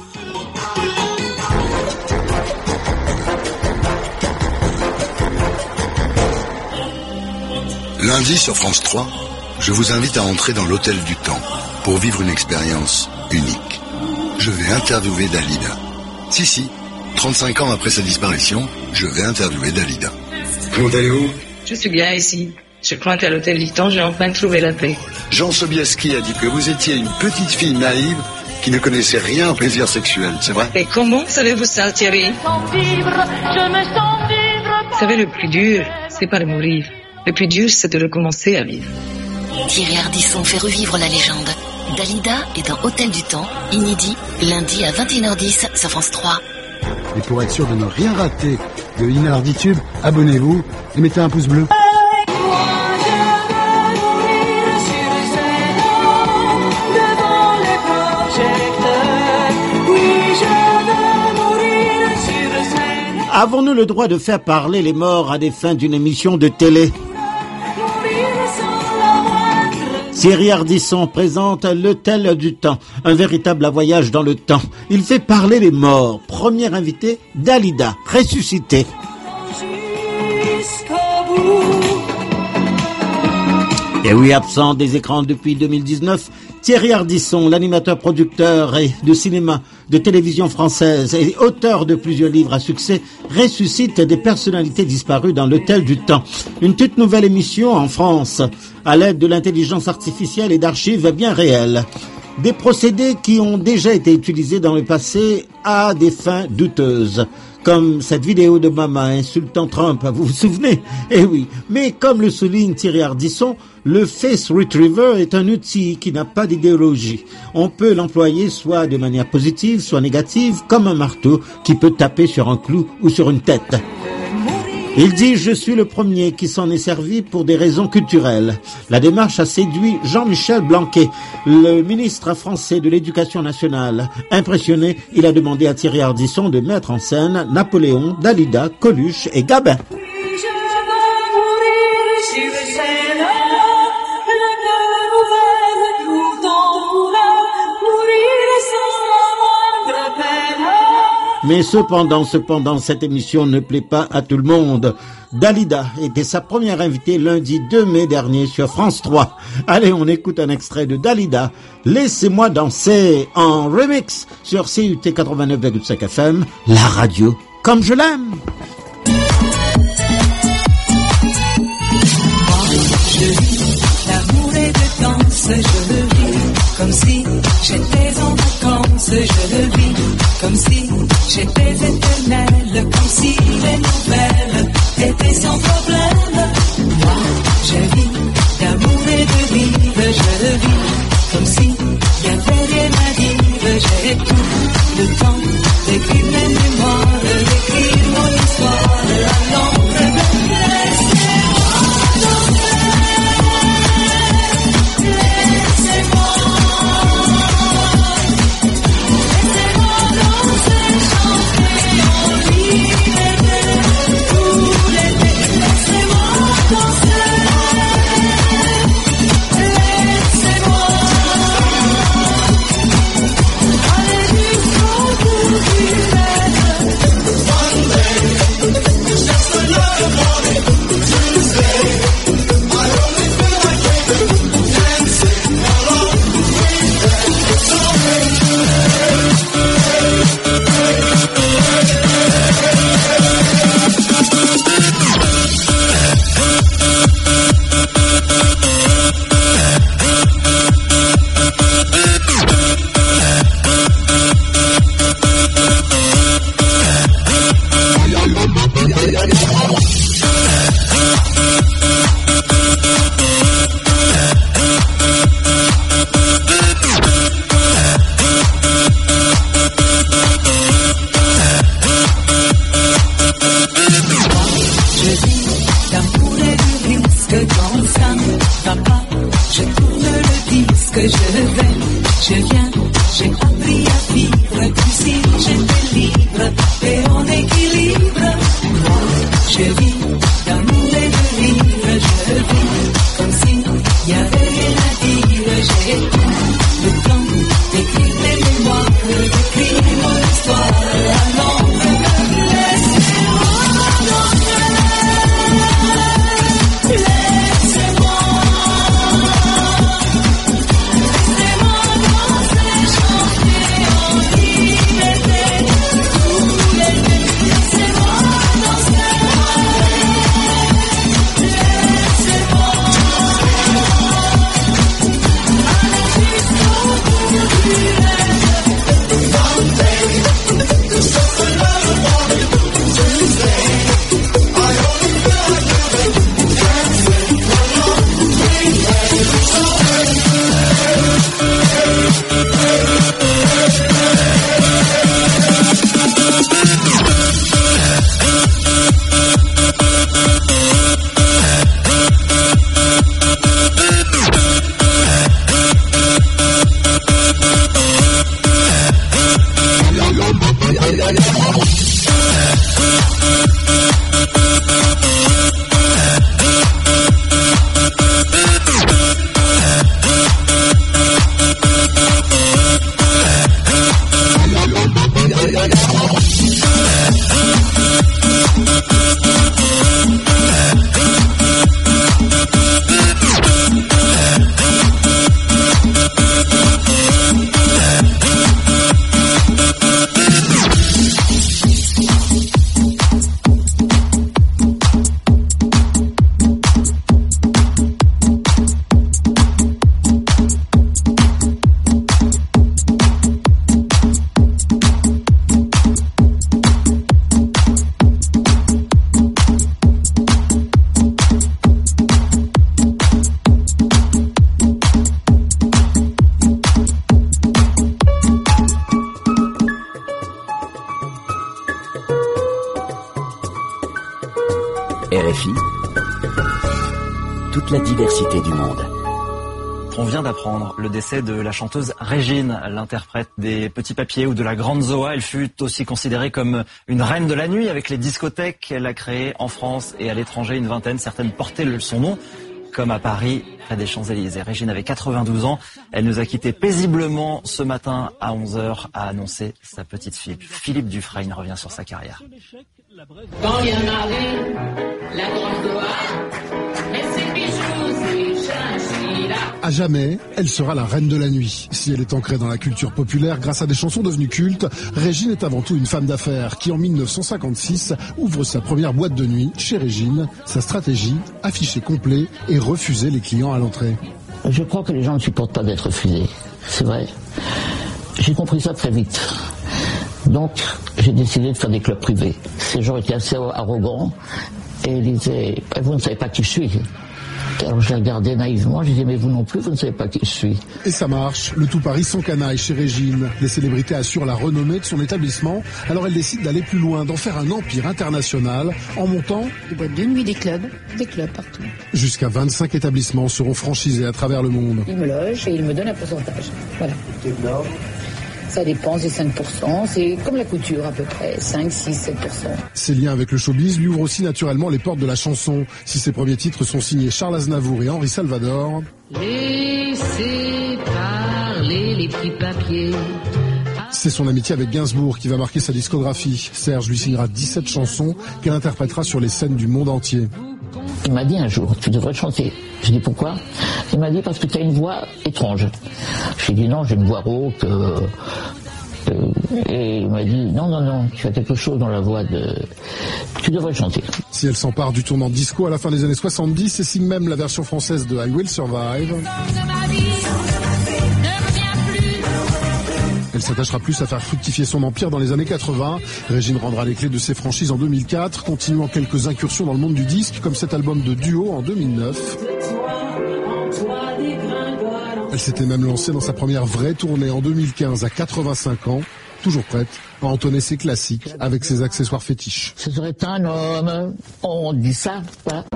Lundi sur France 3, je vous invite à entrer dans l'Hôtel du Temps pour vivre une expérience unique. Je vais interviewer Dalida. Si, 35 ans après sa disparition, je vais interviewer Dalida. Comment allez-vous? Je suis bien ici. Je crois qu'à l'Hôtel du Temps, j'ai enfin trouvé la paix. Jean Sobieski a dit que vous étiez une petite fille naïve qui ne connaissait rien au plaisir sexuel, c'est vrai? Et comment savez-vous ça, Thierry? Vous savez, le plus dur, c'est pas de mourir. Le plus dur, c'est de recommencer à vivre. Thierry Ardisson fait revivre la légende. Dalida est dans Hôtel du Temps, inédit, lundi à 21h10 sur France 3. Et pour être sûr de ne rien rater de Inarditube, abonnez-vous et mettez un pouce bleu. Avons-nous le droit de faire parler les morts à des fins d'une émission de télé? Thierry Ardisson présente l'Hôtel du Temps, un véritable voyage dans le temps. Il fait parler les morts. Premier invité, Dalida, ressuscitée. Et oui, absent des écrans depuis 2019, Thierry Ardisson, l'animateur, producteur de cinéma, de télévision française et auteur de plusieurs livres à succès, ressuscite des personnalités disparues dans l'Hôtel du Temps. Une toute nouvelle émission en France, à l'aide de l'intelligence artificielle et d'archives bien réelles. Des procédés qui ont déjà été utilisés dans le passé à des fins douteuses. Comme cette vidéo d'Obama insultant Trump, vous vous souvenez? Eh oui, mais comme le souligne Thierry Ardisson, le Face Retriever est un outil qui n'a pas d'idéologie. On peut l'employer soit de manière positive, soit négative, comme un marteau qui peut taper sur un clou ou sur une tête. Il dit « Je suis le premier qui s'en est servi pour des raisons culturelles ». La démarche a séduit Jean-Michel Blanquer, le ministre français de l'Éducation nationale. Impressionné, il a demandé à Thierry Ardisson de mettre en scène Napoléon, Dalida, Coluche et Gabin. Mais cependant, cette émission ne plaît pas à tout le monde. Dalida était sa première invitée lundi 2 mai dernier sur France 3. Allez, on écoute un extrait de Dalida. Laissez-moi danser en remix sur CUT 89,5 FM, la radio comme je l'aime. Je vis l'amour et de danse, je le vis comme si j'étais en vacances, je le vis comme si j'étais éternelle, comme si les nouvelles étaient sans problème. Moi, je vis d'amour et de vivre, je le vis comme si y avait rien à dire. J'ai tout le temps d'écrire mes mémoires, d'écrire mon histoire à l'ombre de laissez-moi danser. Je viens, j'ai appris à vivre comme si RFI, toute la diversité du monde. On vient d'apprendre le décès de la chanteuse Régine, l'interprète des Petits Papiers ou de la Grande Zoa. Elle fut aussi considérée comme une reine de la nuit avec les discothèques qu'elle a créées en France et à l'étranger, une vingtaine. Certaines portaient son nom, comme à Paris, près des Champs-Élysées. Régine avait 92 ans. Elle nous a quittés paisiblement ce matin à 11h, a annoncé sa petite fille. Philippe Dufresne revient sur sa carrière. Quand il y en avait, la Grande Zoa, et ses bijoux, ses chinchillas. À jamais, elle sera la reine de la nuit. Si elle est ancrée dans la culture populaire grâce à des chansons devenues cultes, Régine est avant tout une femme d'affaires qui, en 1956, ouvre sa première boîte de nuit chez Régine. Sa stratégie, afficher complet et refuser les clients à l'entrée. Je crois que les gens ne supportent pas d'être refusés. C'est vrai. J'ai compris ça très vite. Donc, j'ai décidé de faire des clubs privés. Ces gens étaient assez arrogants et ils disaient « Vous ne savez pas qui je suis ». Alors je les regardais naïvement, je disais mais vous non plus, vous ne savez pas qui je suis. Et ça marche, le tout Paris s'encanaille chez Régine. Les célébrités assurent la renommée de son établissement, alors elle décide d'aller plus loin, d'en faire un empire international en montant des boîtes de nuit, des clubs partout. Jusqu'à 25 établissements seront franchisés à travers le monde. Il me loge et il me donne un pourcentage. Voilà. Ça dépense des 5%, c'est comme la couture à peu près, 5, 6, 7%. Ses liens avec le showbiz lui ouvrent aussi naturellement les portes de la chanson. Si ses premiers titres sont signés Charles Aznavour et Henri Salvador. Laissez parler les petits papiers. C'est son amitié avec Gainsbourg qui va marquer sa discographie. Serge lui signera 17 chansons qu'elle interprétera sur les scènes du monde entier. Il m'a dit un jour, tu devrais chanter. Je dis pourquoi? Il m'a dit parce que tu as une voix étrange. J'ai dit non, j'ai une voix rauque. Et il m'a dit non, tu as quelque chose dans la voix de... Tu devrais chanter. Si elle s'empare du tournant disco à la fin des années 70 et si même la version française de I Will Survive... Elle s'attachera plus à faire fructifier son empire dans les années 80. Régine rendra les clés de ses franchises en 2004, continuant quelques incursions dans le monde du disque, comme cet album de duo en 2009. Elle s'était même lancée dans sa première vraie tournée en 2015 à 85 ans, toujours prête à entonner ses classiques avec ses accessoires fétiches. Ce serait un homme, on dit ça, pas.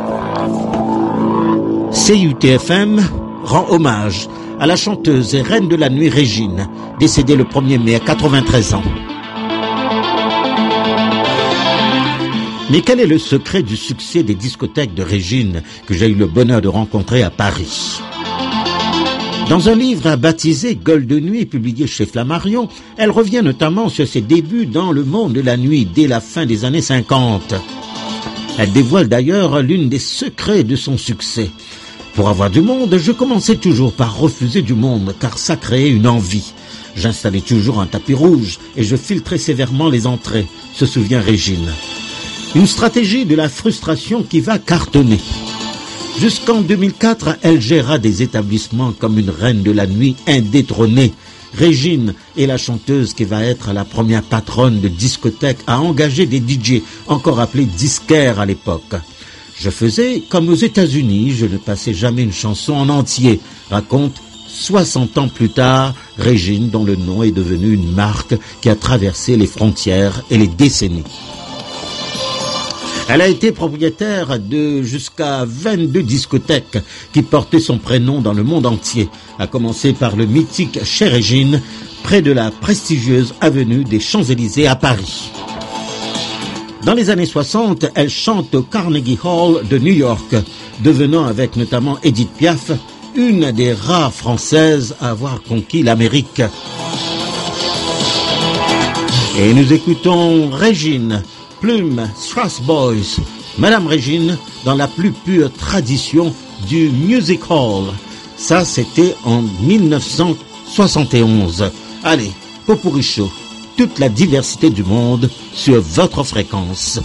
CUTFM rend hommage à la chanteuse et reine de la nuit Régine, décédée le 1er mai à 93 ans. Mais quel est le secret du succès des discothèques de Régine que j'ai eu le bonheur de rencontrer à Paris? Dans un livre baptisé Gueule de nuit, publié chez Flammarion, elle revient notamment sur ses débuts dans le monde de la nuit dès la fin des années 50. Elle dévoile d'ailleurs l'une des secrets de son succès. Pour avoir du monde, je commençais toujours par refuser du monde, car ça créait une envie. J'installais toujours un tapis rouge et je filtrais sévèrement les entrées, se souvient Régine. Une stratégie de la frustration qui va cartonner. Jusqu'en 2004, elle gérera des établissements comme une reine de la nuit indétrônée. Régine est la chanteuse qui va être la première patronne de discothèque à engager des DJ, encore appelés disquaires à l'époque. Je faisais comme aux États-Unis, je ne passais jamais une chanson en entier, raconte 60 ans plus tard Régine, dont le nom est devenu une marque qui a traversé les frontières et les décennies. Elle a été propriétaire de jusqu'à 22 discothèques qui portaient son prénom dans le monde entier, à commencer par le mythique Chez Régine, près de la prestigieuse avenue des Champs-Élysées à Paris. Dans les années 60, elle chante au Carnegie Hall de New York, devenant avec notamment Edith Piaf une des rares françaises à avoir conquis l'Amérique. Et nous écoutons Régine, Plume Strass Boys, Madame Régine, dans la plus pure tradition du Music Hall. Ça, c'était en 1971. Allez, Popurrí Show. Toute la diversité du monde sur votre fréquence.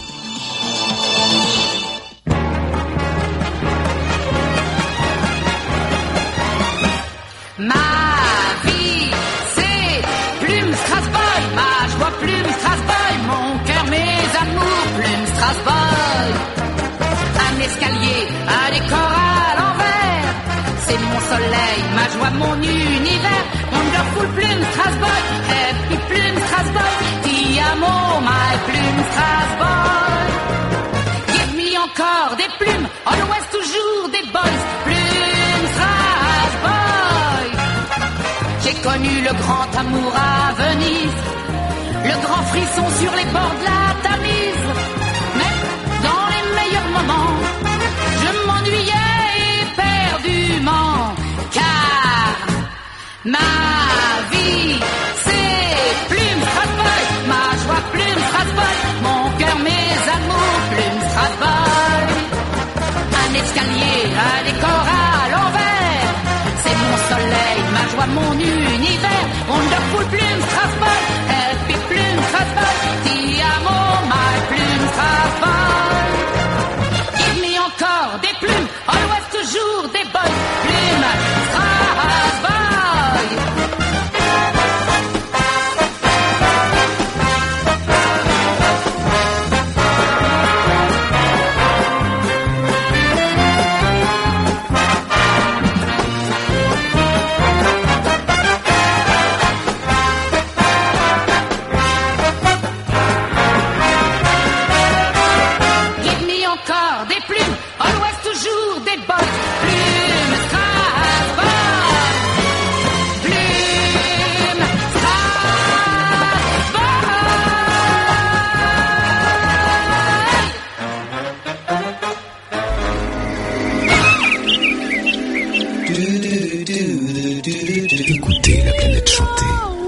Ma vie, c'est Plume Strasbourg, ma joie Plume Strasbourg, mon cœur, mes amours, Plume Strasbourg. Un escalier, un décor à l'envers, c'est mon soleil, ma joie, mon univers, wonderful Plume Strasbourg, happy Plume Strasbourg, ti amo, my Plume Strasbourg. Give me your encore des plumes, always toujours des boys, plumes Strasbourg. J'ai connu le grand amour à Venise, le grand frisson sur les bords de la Tamise. Mais dans les meilleurs moments, je m'ennuyais éperdument, car ma vie, c'est plume Strasbourg, ma joie plume Strasbourg, mon cœur, mes amours, plume Strasbourg. Un escalier, un décor à l'envers, c'est mon soleil, ma joie, mon univers. Wonderful plume Strasbourg, happy plume Strasbourg, ti amo, my plume Strasbourg. Give me encore des plumes, always toujours des bonnes plumes Strasbourg. Écoutez la planète chanter.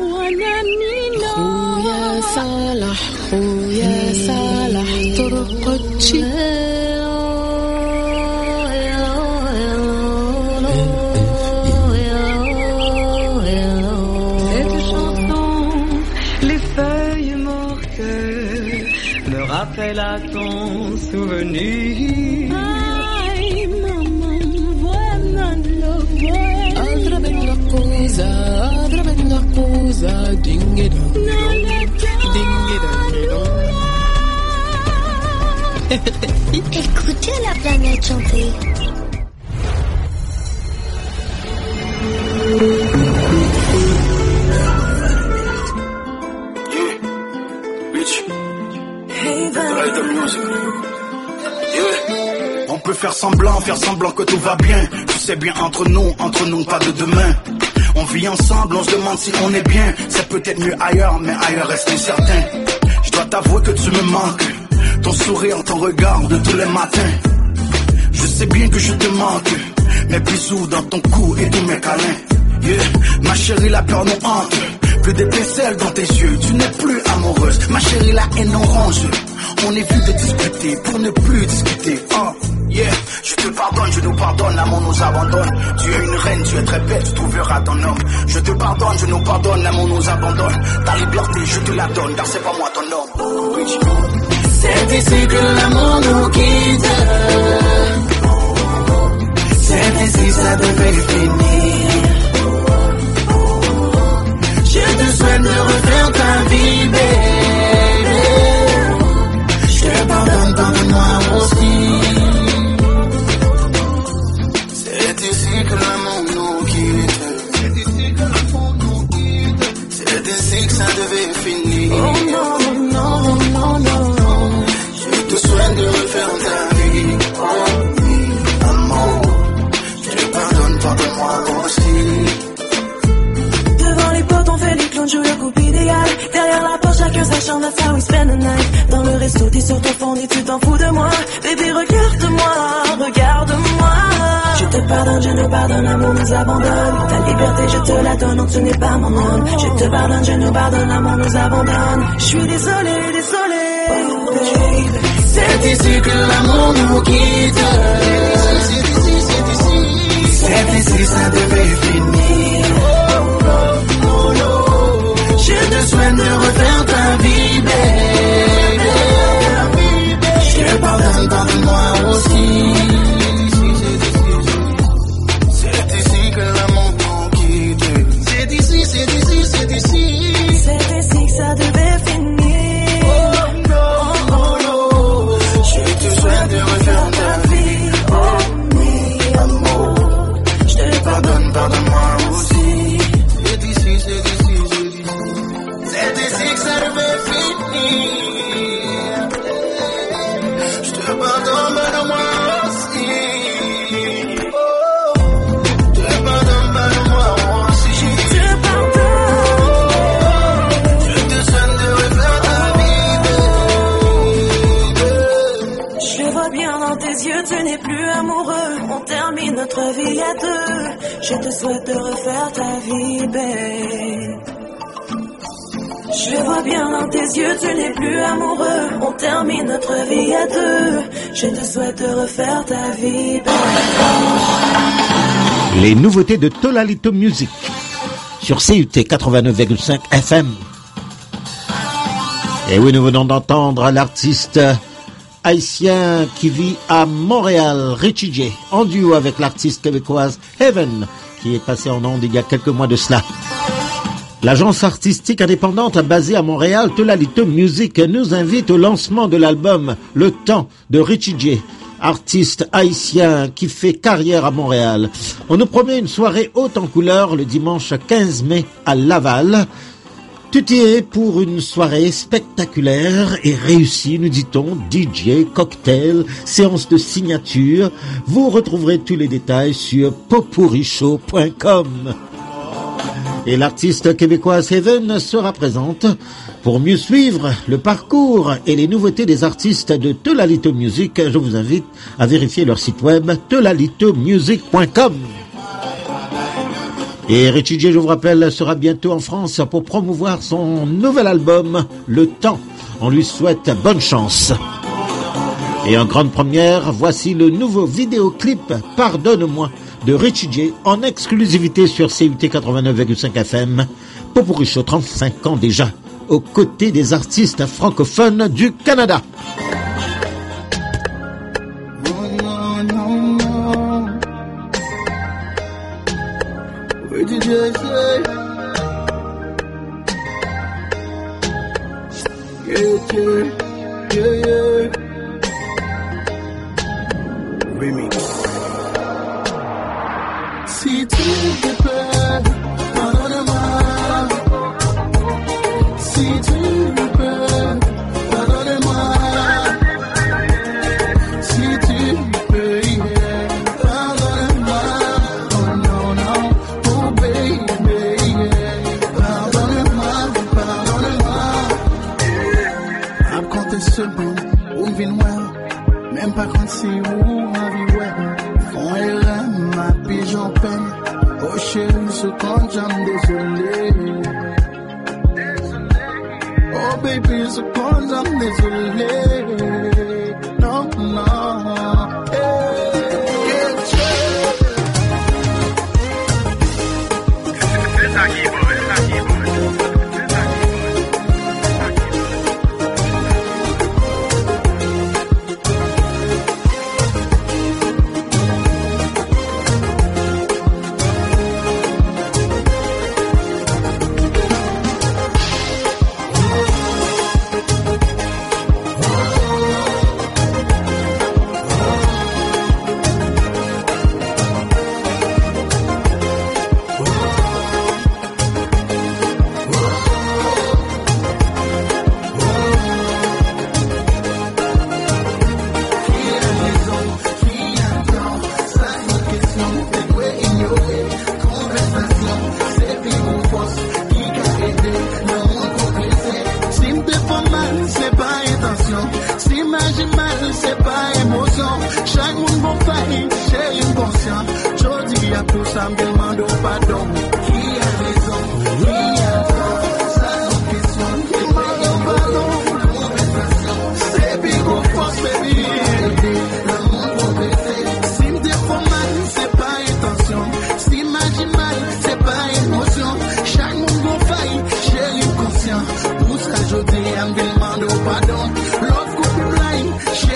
Cette chanson, les feuilles mortes me rappellent à ton souvenir. Écoutez la planète chanter. On peut faire semblant que tout va bien. Tu sais bien entre nous, pas de demain. On vit ensemble, on se demande si on est bien. C'est peut-être mieux ailleurs, mais ailleurs reste incertain. Je dois t'avouer que tu me manques. Ton sourire, ton regard de tous les matins. Je sais bien que je te manque. Mes bisous dans ton cou et tous mes câlins. Yeah. Ma chérie, la peur nous hante. Plus d'étincelles dans tes yeux, tu n'es plus amoureuse. Ma chérie, la haine orange. On est vu de discuter pour ne plus discuter. Oh, yeah. Je te pardonne, je nous pardonne, l'amour nous abandonne. Tu es une reine, tu es très belle, tu trouveras ton homme. Je te pardonne, je nous pardonne, l'amour nous abandonne. Ta liberté, je te la donne, car c'est pas moi ton homme. C'est ici que l'amour nous quitte. C'est ici ça devait finir. Je te souhaite de refaire ta vie, baby. Je te pardonne, pardonne-moi aussi. C'est ici que l'amour nous quitte. C'est ici que ça devait finir. Oh non, non, non, non. Je te souhaite de refaire ta vie. Oh oui, amour. Je te pardonne, pardonne-moi aussi. Devant les potes, on fait les clowns, joue le couple idéal. Derrière la porte, chacun sa chambre, that's how we spend the night. Dans le resto, t'es sur ton fond et tu t'en fous de moi. Bébé, regarde-moi, regarde-moi. Je te pardonne, je nous pardonne, l'amour nous abandonne. Ta liberté, je te la donne, non, tu n'es pas mon homme. Je te pardonne, je nous pardonne, l'amour nous abandonne. Je suis désolé, désolé. C'est ici que l'amour nous quitte. C'est ici, ça devait finir. Je te souhaite de refaire ta vie, baby. Je te pardonne, pardonne-moi aussi. C'est ici que l'amour nous quitte. C'est ici, c'est ici, c'est ici. C'est ici que ça devait finir. Oh non, oh non. Je te souhaite de refaire ta vie. Oh oui, amour. Je te pardonne, pardonne. vois bien dans tes yeux, tu n'es plus amoureux. On termine notre vie à deux. Je te souhaite de refaire ta vie, babe. Je vois bien dans tes yeux, tu n'es plus amoureux. On termine notre vie à deux. Je te souhaite de refaire ta vie, babe. Les nouveautés de Tolalito Music sur CUT 89,5 FM. Et oui, nous venons d'entendre l'artiste haïtien qui vit à Montréal, Richie J, en duo avec l'artiste québécoise Heaven, qui est passée en ondes il y a quelques mois de cela. L'agence artistique indépendante basée à Montréal, Tolalito Music, nous invite au lancement de l'album Le Temps de Richie J, artiste haïtien qui fait carrière à Montréal. On nous promet une soirée haute en couleurs le dimanche 15 mai à Laval. Tout y est pour une soirée spectaculaire et réussie, nous dit-on. DJ, cocktail, séance de signature. Vous retrouverez tous les détails sur popurrishow.com. Et l'artiste québécoise Heaven sera présente. Pour mieux suivre le parcours et les nouveautés des artistes de Tolalito Music, je vous invite à vérifier leur site web tolalitomusic.com. Et Richie J, je vous rappelle, sera bientôt en France pour promouvoir son nouvel album, Le Temps. On lui souhaite bonne chance. Et en grande première, voici le nouveau vidéoclip Pardonne-moi de Richie J en exclusivité sur CUT 89,5 FM. Popurrishow, 35 ans déjà, aux côtés des artistes francophones du Canada. What did you say? Yeah. Remix. Si tu te perds, pardonne-moi. Si tu me perds, pardonne-moi. Si tu me payes, pardonne-moi. Oh non, non, oh baby, pardonne-moi. I'm compté seulement, ou m'vin well, même pas quand c'est où ma vie well. Font erreur, ma pigeon peine. Oh chérie, ce quand j'aime désolé. Oh baby, ce quand j'aime désolé. Non, non.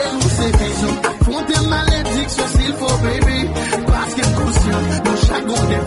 Affronter malédiction s'il faut, baby. Parce qu'elle est consciente, nos chagons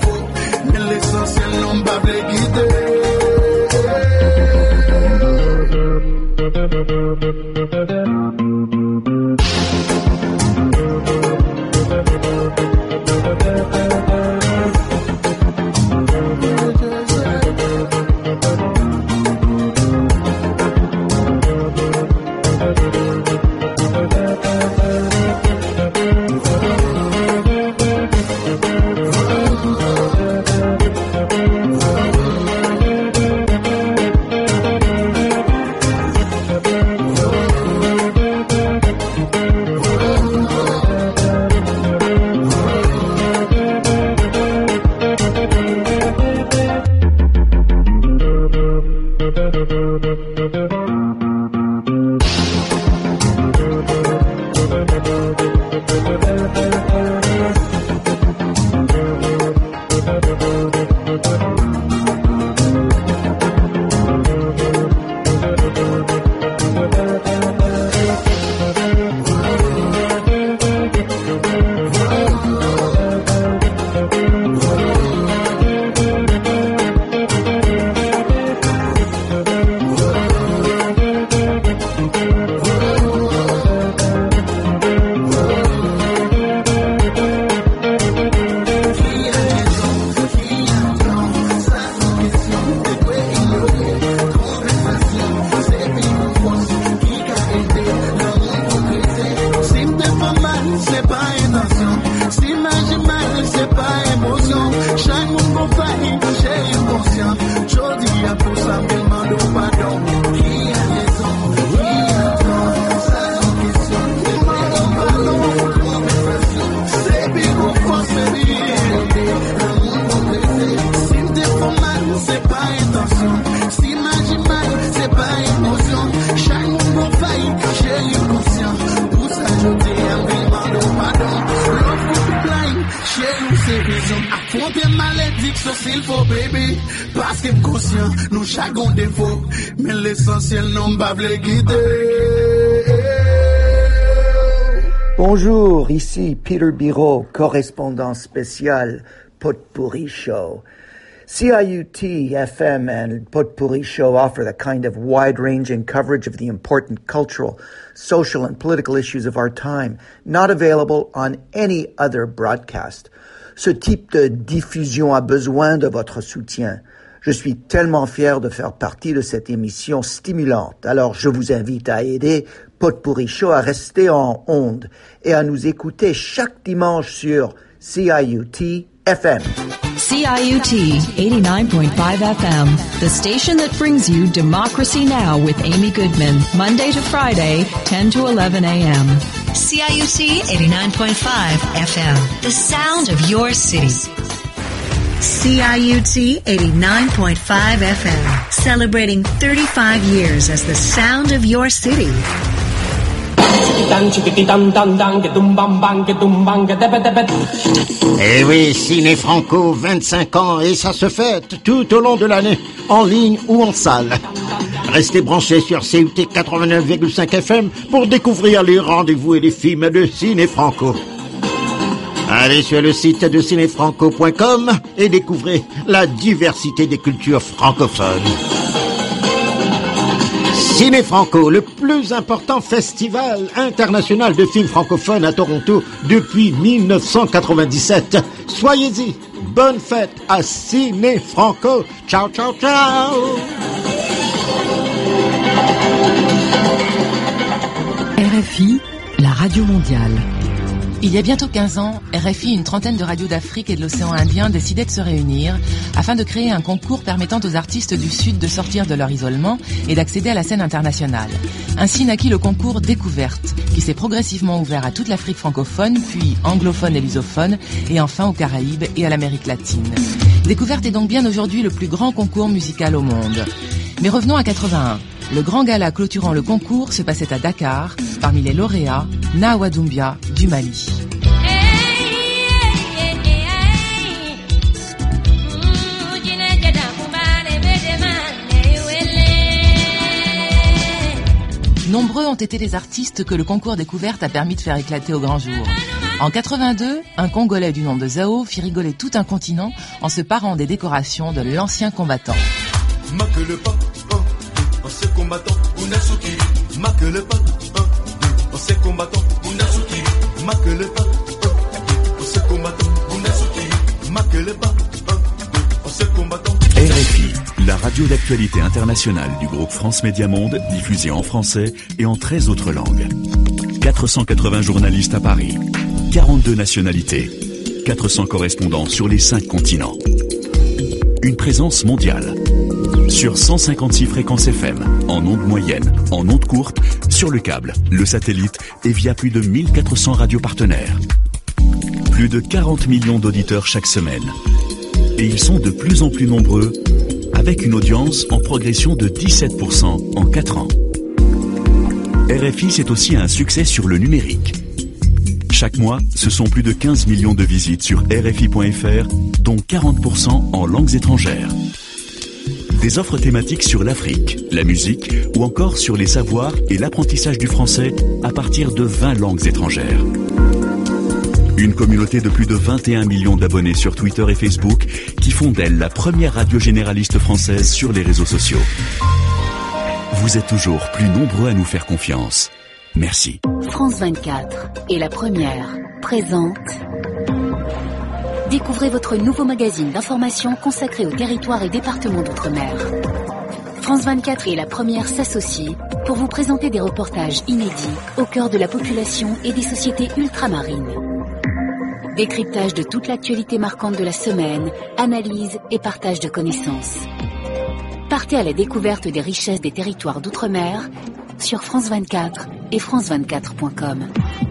Bonjour, ici Peter Biro, correspondant spécial Potpourri Show. CIUT FM and Potpourri Show offer the kind of wide-ranging coverage of the important cultural, social, and political issues of our time, not available on any other broadcast. Ce type de diffusion a besoin de votre soutien. Je suis tellement fier de faire partie de cette émission stimulante. Alors, je vous invite à aider Potpourri Show à rester en ondes et à nous écouter chaque dimanche sur CIUT FM. CIUT 89.5 FM, the station that brings you Democracy Now! With Amy Goodman, Monday to Friday, 10 to 11 a.m. CIUT 89.5 FM, the sound of your city. CIUT 89.5 FM, celebrating 35 years as the sound of your city. Eh oui, Ciné Franco, 25 ans, et ça se fête tout au long de l'année, en ligne ou en salle. Restez branchés sur CIUT 89,5 FM pour découvrir les rendez-vous et les films de Ciné Franco. Allez sur le site de cinefranco.com et découvrez la diversité des cultures francophones. Ciné Franco, le plus important festival international de films francophones à Toronto depuis 1997. Soyez-y, bonne fête à Ciné Franco. Ciao, ciao, ciao. RFI, la radio mondiale. Il y a bientôt 15 ans, RFI et une trentaine de radios d'Afrique et de l'océan Indien décidaient de se réunir afin de créer un concours permettant aux artistes du Sud de sortir de leur isolement et d'accéder à la scène internationale. Ainsi naquit le concours Découverte, qui s'est progressivement ouvert à toute l'Afrique francophone, puis anglophone et lusophone, et enfin aux Caraïbes et à l'Amérique latine. Découverte est donc bien aujourd'hui le plus grand concours musical au monde. Mais revenons à 81. Le grand gala clôturant le concours se passait à Dakar, parmi les lauréats, Nawa Doumbia du Mali. Nombreux ont été les artistes que le concours Découverte a permis de faire éclater au grand jour. En 82, un Congolais du nom de Zao fit rigoler tout un continent en se parant des décorations de l'ancien combattant. Ancien combattant, Unasuki, Makelepa, ancien combattant, Unasuki, Makelepa, ancien combattant, Unasuki, Makelepa, ancien combattant. RFI, la radio d'actualité internationale du groupe France Média Monde, diffusée en français et en 13 autres langues. 480 journalistes à Paris, 42 nationalités, 400 correspondants sur les 5 continents. Une présence mondiale. Sur 156 fréquences FM, en ondes moyennes, en ondes courtes, sur le câble, le satellite et via plus de 1400 radios partenaires. Plus de 40 millions d'auditeurs chaque semaine. Et ils sont de plus en plus nombreux, avec une audience en progression de 17% en 4 ans. RFI, c'est aussi un succès sur le numérique. Chaque mois, ce sont plus de 15 millions de visites sur RFI.fr, dont 40% en langues étrangères. Des offres thématiques sur l'Afrique, la musique ou encore sur les savoirs et l'apprentissage du français à partir de 20 langues étrangères. Une communauté de plus de 21 millions d'abonnés sur Twitter et Facebook qui font d'elle la première radio généraliste française sur les réseaux sociaux. Vous êtes toujours plus nombreux à nous faire confiance. Merci. France 24 est la première présente. Découvrez votre nouveau magazine d'information consacré aux territoires et départements d'outre-mer. France 24 et la première s'associent pour vous présenter des reportages inédits au cœur de la population et des sociétés ultramarines. Décryptage de toute l'actualité marquante de la semaine, analyse et partage de connaissances. Partez à la découverte des richesses des territoires d'outre-mer sur France 24 et france24.com.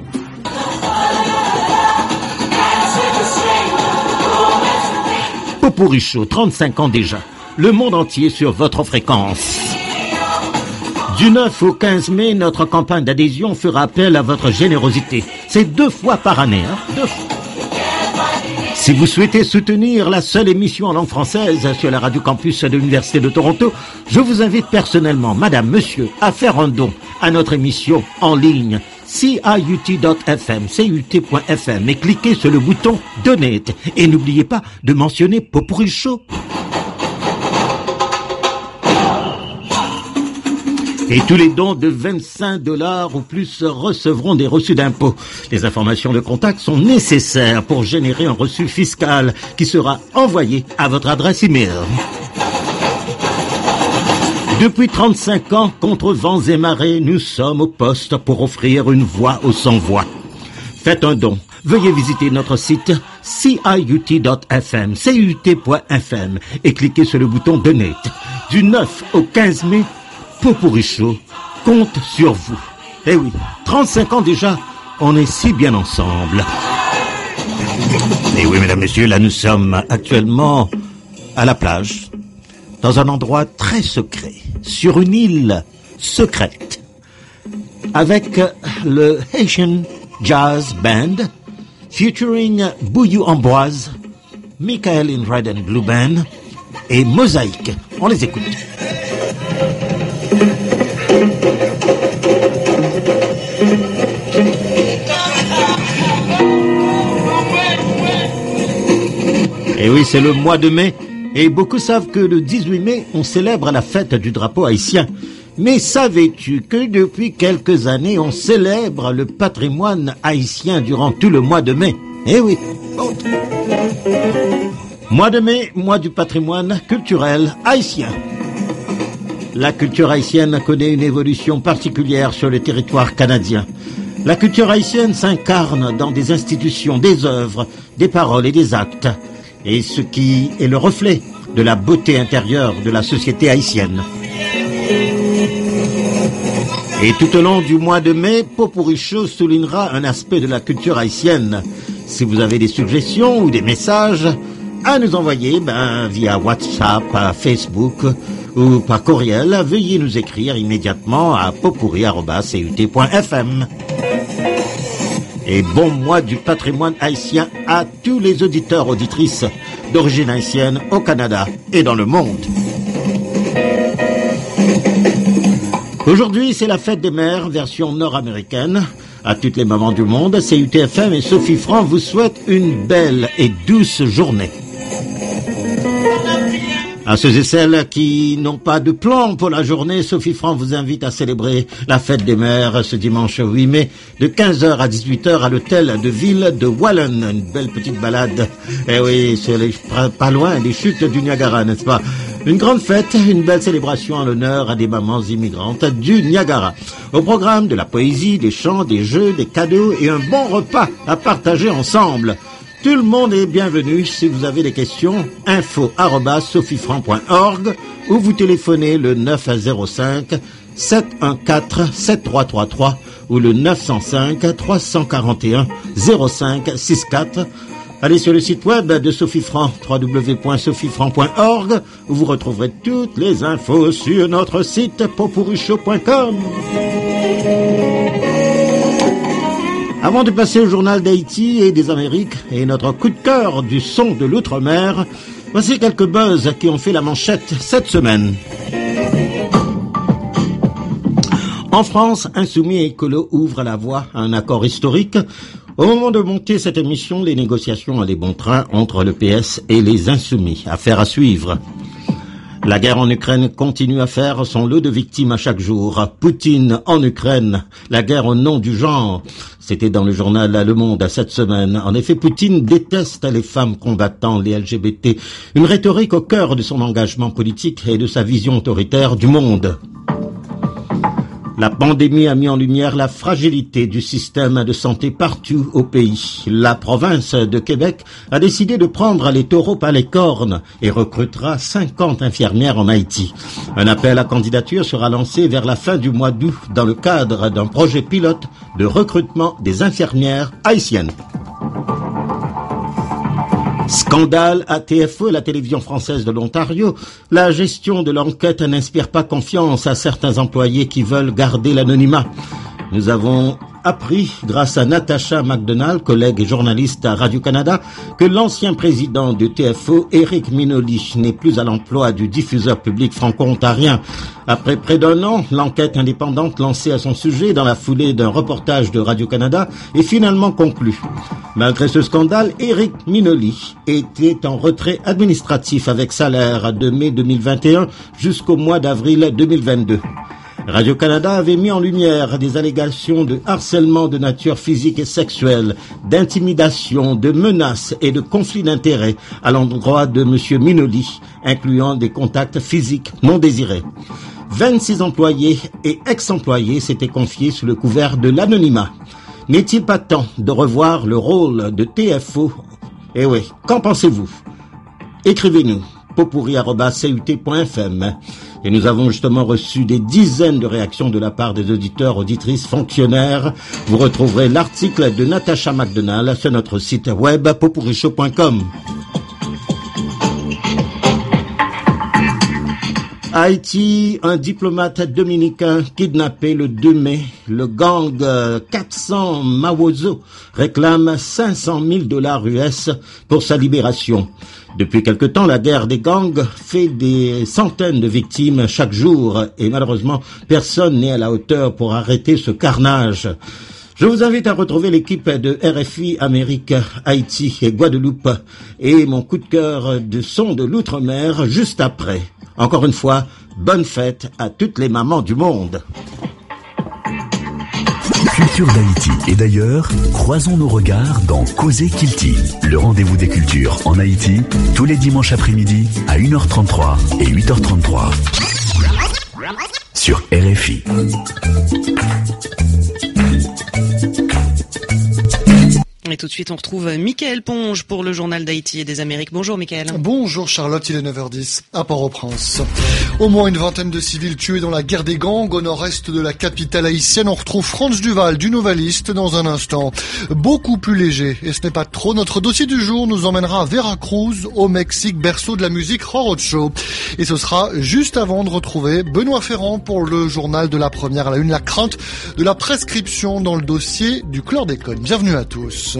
Poporicho, 35 ans déjà. Le monde entier sur votre fréquence. Du 9 au 15 mai, notre campagne d'adhésion fera appel à votre générosité. C'est 2 fois par année, 2 fois. Si vous souhaitez soutenir la seule émission en langue française sur la radio campus de l'Université de Toronto, je vous invite personnellement, madame, monsieur, à faire un don à notre émission en ligne CIUT.FM, CIUT.FM et cliquez sur le bouton Donate. Et n'oubliez pas de mentionner Poporicho. Et tous les dons de $25 ou plus recevront des reçus d'impôts. Les informations de contact sont nécessaires pour générer un reçu fiscal qui sera envoyé à votre adresse email. Depuis 35 ans, contre vents et marées, nous sommes au poste pour offrir une voix aux sans-voix. Faites un don. Veuillez visiter notre site CIUT.FM, CIUT.FM et cliquez sur le bouton Donate. Du 9 au 15 mai, Poporicho compte sur vous. Eh oui, 35 ans déjà, on est si bien ensemble. Eh oui, mesdames, messieurs, là nous sommes actuellement à la plage, dans un endroit très secret, sur une île secrète, avec le Haitian Jazz Band, featuring Bouyou Ambroise, Michael in Red and Blue Band et Mosaïque. On les écoute. Et oui, c'est le mois de mai, et beaucoup savent que le 18 mai, on célèbre la fête du drapeau haïtien. Mais savais-tu que depuis quelques années, on célèbre le patrimoine haïtien durant tout le mois de mai? Eh oui. Mois de mai, mois du patrimoine culturel haïtien. La culture haïtienne connaît une évolution particulière sur le territoire canadien. La culture haïtienne s'incarne dans des institutions, des œuvres, des paroles et des actes, et ce qui est le reflet de la beauté intérieure de la société haïtienne. Et tout au long du mois de mai, Poporicho soulignera un aspect de la culture haïtienne. Si vous avez des suggestions ou des messages à nous envoyer, via WhatsApp, Facebook ou par courriel, veuillez nous écrire immédiatement à popuri@cut.fm. Et bon mois du patrimoine haïtien à tous les auditeurs, auditrices d'origine haïtienne au Canada et dans le monde. Aujourd'hui, c'est la fête des mères, version nord-américaine. À toutes les mamans du monde, CIUT-FM et Sophie Franc vous souhaitent une belle et douce journée. À ceux et celles qui n'ont pas de plan pour la journée, Sophie Franc vous invite à célébrer la fête des mères ce dimanche 8 mai de 15h à 18h à l'hôtel de ville de Wallen. Une belle petite balade. Eh oui, c'est pas loin des chutes du Niagara, n'est-ce pas? Une grande fête, une belle célébration en l'honneur à des mamans immigrantes du Niagara. Au programme de la poésie, des chants, des jeux, des cadeaux et un bon repas à partager ensemble. Tout le monde est bienvenu. Si vous avez des questions, info@sophiefranc.org ou vous téléphonez le 905 714 7333 ou le 905 341 05 64. Allez sur le site web de Sophie Franc, www.sophiefranc.org, où vous retrouverez toutes les infos sur notre site poporicho.com. Avant de passer au journal d'Haïti et des Amériques et notre coup de cœur du son de l'outre-mer, voici quelques buzz qui ont fait la manchette cette semaine. En France, Insoumis et Écolo ouvrent la voie à un accord historique. Au moment de monter cette émission, les négociations allaient bon train entre le PS et les Insoumis. Affaire à suivre. La guerre en Ukraine continue à faire son lot de victimes à chaque jour. Poutine en Ukraine, la guerre au nom du genre. C'était dans le journal Le Monde cette semaine. En effet, Poutine déteste les femmes combattant, les LGBT. Une rhétorique au cœur de son engagement politique et de sa vision autoritaire du monde. La pandémie a mis en lumière la fragilité du système de santé partout au pays. La province de Québec a décidé de prendre les taureaux par les cornes et recrutera 50 infirmières en Haïti. Un appel à candidature sera lancé vers la fin du mois d'août dans le cadre d'un projet pilote de recrutement des infirmières haïtiennes. Scandale à TFE, la télévision française de l'Ontario. La gestion de l'enquête n'inspire pas confiance à certains employés qui veulent garder l'anonymat. Nous avons appris, grâce à Natacha McDonald, collègue et journaliste à Radio-Canada, que l'ancien président du TFO, Éric Minoli, n'est plus à l'emploi du diffuseur public franco-ontarien. Après près d'un an, l'enquête indépendante lancée à son sujet dans la foulée d'un reportage de Radio-Canada est finalement conclue. Malgré ce scandale, Éric Minoli était en retrait administratif avec salaire de mai 2021 jusqu'au mois d'avril 2022. Radio-Canada avait mis en lumière des allégations de harcèlement de nature physique et sexuelle, d'intimidation, de menaces et de conflits d'intérêts à l'endroit de M. Minoli, incluant des contacts physiques non désirés. 26 employés et ex-employés s'étaient confiés sous le couvert de l'anonymat. N'est-il pas temps de revoir le rôle de TFO? Eh oui, qu'en pensez-vous? Écrivez-nous, potpourri@cut.fm. Et nous avons justement reçu des dizaines de réactions de la part des auditeurs, auditrices, fonctionnaires. Vous retrouverez l'article de Natacha McDonald sur notre site web potpourrishow.com. Haïti, un diplomate dominicain kidnappé le 2 mai. Le gang 400 Mawozo réclame $500,000 US pour sa libération. Depuis quelque temps, la guerre des gangs fait des centaines de victimes chaque jour et malheureusement, personne n'est à la hauteur pour arrêter ce carnage. Je vous invite à retrouver l'équipe de RFI Amérique, Haïti et Guadeloupe et mon coup de cœur de son de l'outre-mer juste après. Encore une fois, bonne fête à toutes les mamans du monde. Culture d'Haïti et d'ailleurs, croisons nos regards dans Causer Kilti, le rendez-vous des cultures en Haïti, tous les dimanches après-midi à 1h33 et 8h33 sur RFI. Et tout de suite, on retrouve Mickaël Ponge pour le journal d'Haïti et des Amériques. Bonjour Mickaël. Bonjour Charlotte, il est 9h10 à Port-au-Prince. Au moins une vingtaine de civils tués dans la guerre des gangs au nord-est de la capitale haïtienne. On retrouve Franz Duval du Nouvelliste dans un instant. Beaucoup plus léger, et ce n'est pas trop. Notre dossier du jour nous emmènera à Veracruz, au Mexique, berceau de la musique Jarocho. Et ce sera juste avant de retrouver Benoît Ferrand pour le journal de la première à la une, la crainte de la prescription dans le dossier du chlordécone. Bienvenue à tous.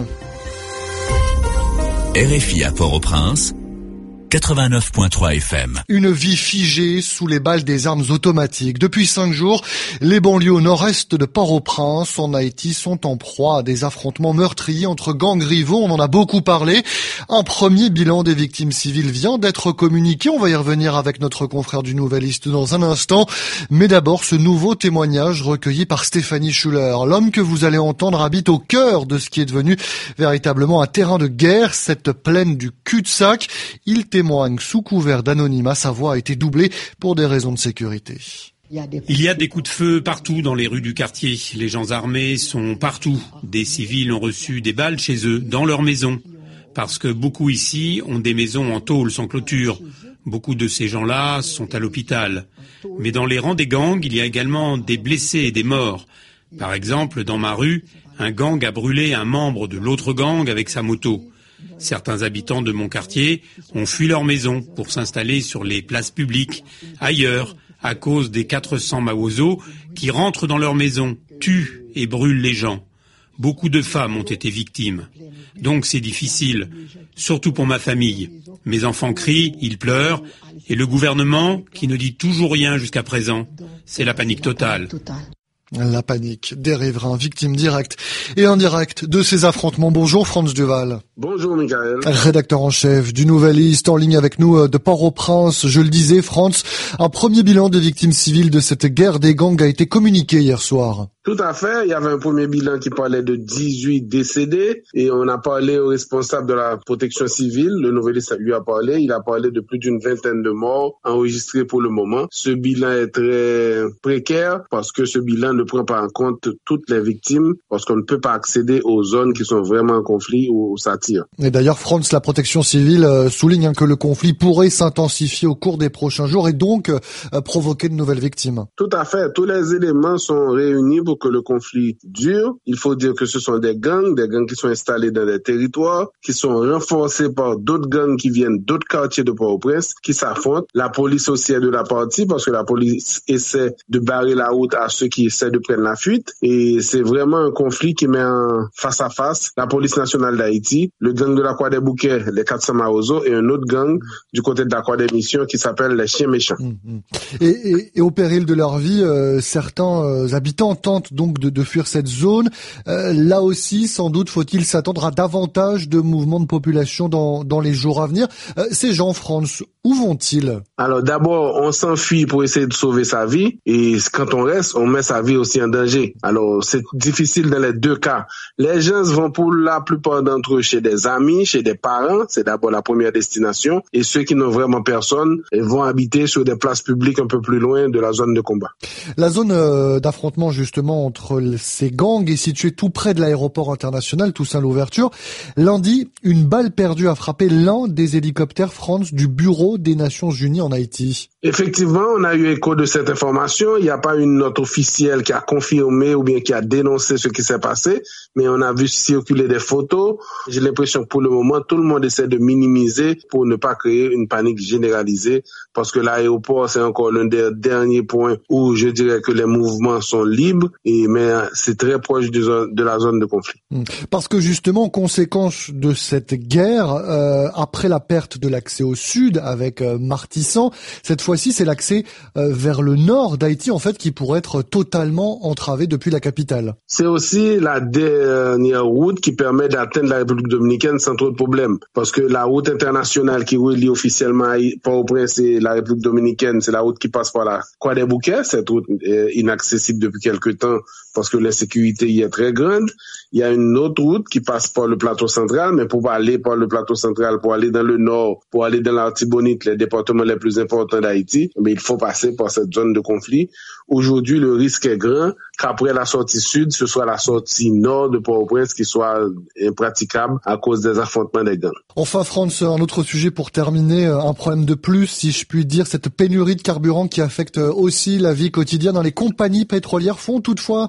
RFI à Port-au-Prince, 89.3 FM. Une vie figée sous les balles des armes automatiques. Depuis 5 jours, les banlieues au nord-est de Port-au-Prince, en Haïti, sont en proie à des affrontements meurtriers entre gangs rivaux. On en a beaucoup parlé. Un premier bilan des victimes civiles vient d'être communiqué. On va y revenir avec notre confrère du Nouvelliste dans un instant. Mais d'abord, ce nouveau témoignage recueilli par Stéphanie Schuller. L'homme que vous allez entendre habite au cœur de ce qui est devenu véritablement un terrain de guerre, cette plaine du cul-de-sac. Il témoigne sous couvert d'anonymat, sa voix a été doublée pour des raisons de sécurité. Il y a des coups de feu partout dans les rues du quartier. Les gens armés sont partout. Des civils ont reçu des balles chez eux, dans leurs maisons. Parce que beaucoup ici ont des maisons en tôle sans clôture. Beaucoup de ces gens-là sont à l'hôpital. Mais dans les rangs des gangs, il y a également des blessés et des morts. Par exemple, dans ma rue, un gang a brûlé un membre de l'autre gang avec sa moto. Certains habitants de mon quartier ont fui leur maison pour s'installer sur les places publiques, ailleurs, à cause des 400 Mawozo qui rentrent dans leur maison, tuent et brûlent les gens. Beaucoup de femmes ont été victimes. Donc c'est difficile, surtout pour ma famille. Mes enfants crient, ils pleurent, et le gouvernement, qui ne dit toujours rien jusqu'à présent, c'est la panique totale. La panique des riverains, victimes directes et indirectes de ces affrontements. Bonjour Franz Duval. Bonjour Michael. Rédacteur en chef du Nouvelliste, en ligne avec nous de Port-au-Prince. Je le disais, Franz, un premier bilan de victimes civiles de cette guerre des gangs a été communiqué hier soir. Tout à fait. Il y avait un premier bilan qui parlait de 18 décédés et on a parlé au responsable de la protection civile. Le Nouvelliste lui a parlé. Il a parlé de plus d'une vingtaine de morts enregistrés pour le moment. Ce bilan est très précaire parce que ce bilan ne prend pas en compte toutes les victimes parce qu'on ne peut pas accéder aux zones qui sont vraiment en conflit ou où ça tire. Et d'ailleurs, Franz, la protection civile souligne que le conflit pourrait s'intensifier au cours des prochains jours et donc provoquer de nouvelles victimes. Tout à fait. Tous les éléments sont réunis pour que le conflit dure. Il faut dire que ce sont des gangs qui sont installés dans des territoires, qui sont renforcés par d'autres gangs qui viennent d'autres quartiers de Port-au-Prince, qui s'affrontent. La police aussi est de la partie parce que la police essaie de barrer la route à ceux qui essaient de prendre la fuite. Et c'est vraiment un conflit qui met en face à face la police nationale d'Haïti, le gang de la Croix des Bouquets, les 400 Maozo, et un autre gang du côté de la Croix des Missions qui s'appelle les Chiens Méchants. Et au péril de leur vie, certains habitants tentent donc de fuir cette zone. Là aussi, sans doute, faut-il s'attendre à davantage de mouvements de population dans les jours à venir. Ces gens, France, où vont-ils? Alors d'abord, on s'enfuit pour essayer de sauver sa vie et quand on reste, on met sa vie aussi en danger. Alors c'est difficile dans les deux cas. Les gens vont pour la plupart d'entre eux chez des amis, chez des parents, c'est d'abord la première destination, et ceux qui n'ont vraiment personne vont habiter sur des places publiques un peu plus loin de la zone de combat. La zone d'affrontement justement entre ces gangs est située tout près de l'aéroport international Toussaint-Louverture. Lundi, une balle perdue a frappé l'un des hélicoptères France du Bureau des Nations Unies en Haïti. Effectivement, on a eu écho de cette information. Il n'y a pas une note officielle qui a confirmé ou bien qui a dénoncé ce qui s'est passé, mais on a vu circuler des photos. J'ai l'impression que pour le moment, tout le monde essaie de minimiser pour ne pas créer une panique généralisée parce que l'aéroport, c'est encore l'un des derniers points où je dirais que les mouvements sont libres, mais c'est très proche de la zone de conflit. Parce que justement, conséquence de cette guerre, après la perte de l'accès au sud avec Martissan, cette fois-ci, c'est l'accès vers le nord d'Haïti, en fait, qui pourrait être totalement entravé depuis la capitale. C'est aussi la dernière route qui permet d'atteindre la République dominicaine sans trop de problèmes. Parce que la route internationale qui relie officiellement Port-au-Prince et la République dominicaine, c'est la route qui passe par la Croix des Bouquets. Cette route est inaccessible depuis quelque temps parce que l'insécurité y est très grande. Il y a une autre route qui passe par le plateau central, mais pour aller par le plateau central, pour aller dans le nord, pour aller dans l'Artibonite, les départements les plus importants d'Haïti, mais il faut passer par cette zone de conflit. Aujourd'hui, le risque est grand qu'après la sortie sud, ce soit la sortie nord de Port-au-Prince qui soit impraticable à cause des affrontements des gangs. Enfin, France, un autre sujet pour terminer, un problème de plus, si je puis dire, cette pénurie de carburant qui affecte aussi la vie quotidienne. Les compagnies pétrolières font toutefois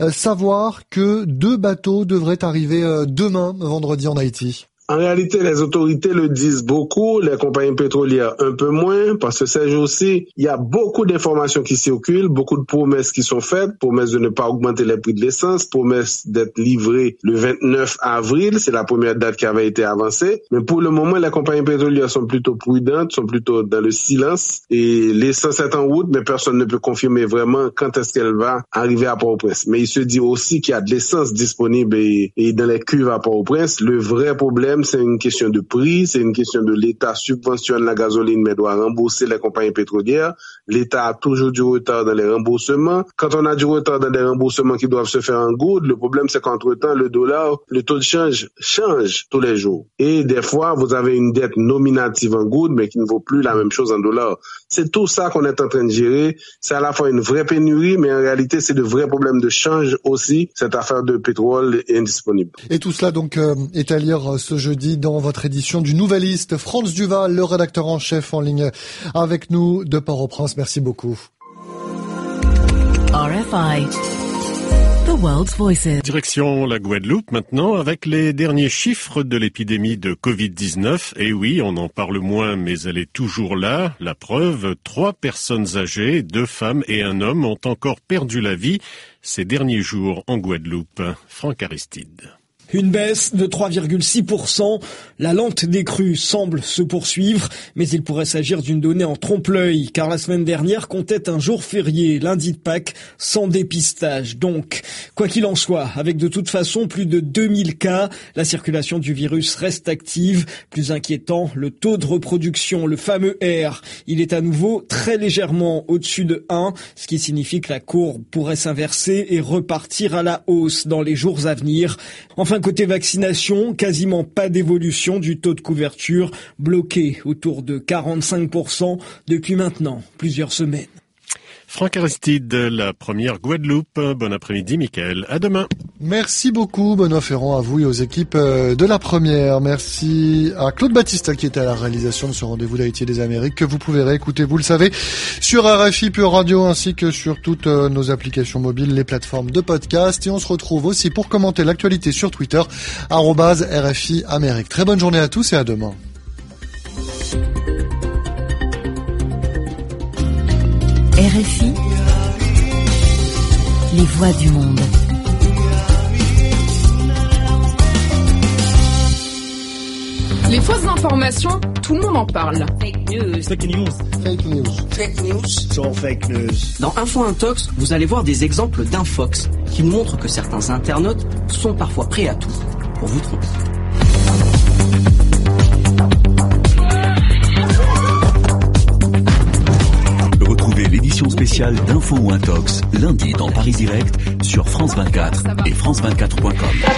savoir que 2 bateaux devraient arriver demain, vendredi, en Haïti. En réalité, les autorités le disent beaucoup, les compagnies pétrolières un peu moins, parce que ces jours-ci, il y a beaucoup d'informations qui circulent, beaucoup de promesses qui sont faites, promesses de ne pas augmenter les prix de l'essence, promesses d'être livrées le 29 avril, c'est la première date qui avait été avancée. Mais pour le moment, les compagnies pétrolières sont plutôt prudentes, sont plutôt dans le silence, et l'essence est en route, mais personne ne peut confirmer vraiment quand est-ce qu'elle va arriver à Port-au-Prince. Mais il se dit aussi qu'il y a de l'essence disponible et dans les cuves à Port-au-Prince. Le vrai problème, c'est une question de prix, c'est une question de l'État subventionne la gasoline mais doit rembourser les compagnies pétrolières. L'État a toujours du retard dans les remboursements. Quand on a du retard dans des remboursements qui doivent se faire en gouttes, le problème c'est qu'entre-temps, le dollar, le taux de change tous les jours. Et des fois, vous avez une dette nominative en gouttes mais qui ne vaut plus la même chose en dollars. C'est tout ça qu'on est en train de gérer. C'est à la fois une vraie pénurie, mais en réalité, c'est de vrais problèmes de change aussi. Cette affaire de pétrole est indisponible. Et tout cela donc est à lire ce jeudi dans votre édition du Nouvelliste. Franz Duval, le rédacteur en chef en ligne avec nous de Port-au-Prince. Merci beaucoup. RFI, The World's Voices. Direction la Guadeloupe maintenant avec les derniers chiffres de l'épidémie de Covid-19. Et oui, on en parle moins, mais elle est toujours là. La preuve, 3 personnes âgées, 2 femmes et un homme ont encore perdu la vie ces derniers jours en Guadeloupe. Franck Aristide. Une baisse de 3,6%. La lente décrue semble se poursuivre, mais il pourrait s'agir d'une donnée en trompe-l'œil, car la semaine dernière comptait un jour férié, lundi de Pâques, sans dépistage. Donc, quoi qu'il en soit, avec de toute façon plus de 2000 cas, la circulation du virus reste active. Plus inquiétant, le taux de reproduction, le fameux R, il est à nouveau très légèrement au-dessus de 1, ce qui signifie que la courbe pourrait s'inverser et repartir à la hausse dans les jours à venir. Enfin, côté vaccination, quasiment pas d'évolution du taux de couverture, bloqué autour de 45% depuis maintenant plusieurs semaines. Franck Aristide, la première Guadeloupe. Bon après-midi, Mickaël. À demain. Merci beaucoup, Benoît Ferrand, à vous et aux équipes de la première. Merci à Claude Baptiste qui était à la réalisation de ce rendez-vous d'Haïti et des Amériques que vous pouvez réécouter, vous le savez, sur RFI Pure Radio ainsi que sur toutes nos applications mobiles, les plateformes de podcast. Et on se retrouve aussi pour commenter l'actualité sur Twitter, @RFI Amérique. Très bonne journée à tous et à demain. RFI, les voix du monde. Les fausses informations, tout le monde en parle. Fake news. Fake news. Fake news. Fake news. So fake news. Dans Info Intox, vous allez voir des exemples d'infox qui montrent que certains internautes sont parfois prêts à tout pour vous tromper. L'édition spéciale d'Info ou Intox, lundi dans Paris Direct, sur France 24 et France24.com.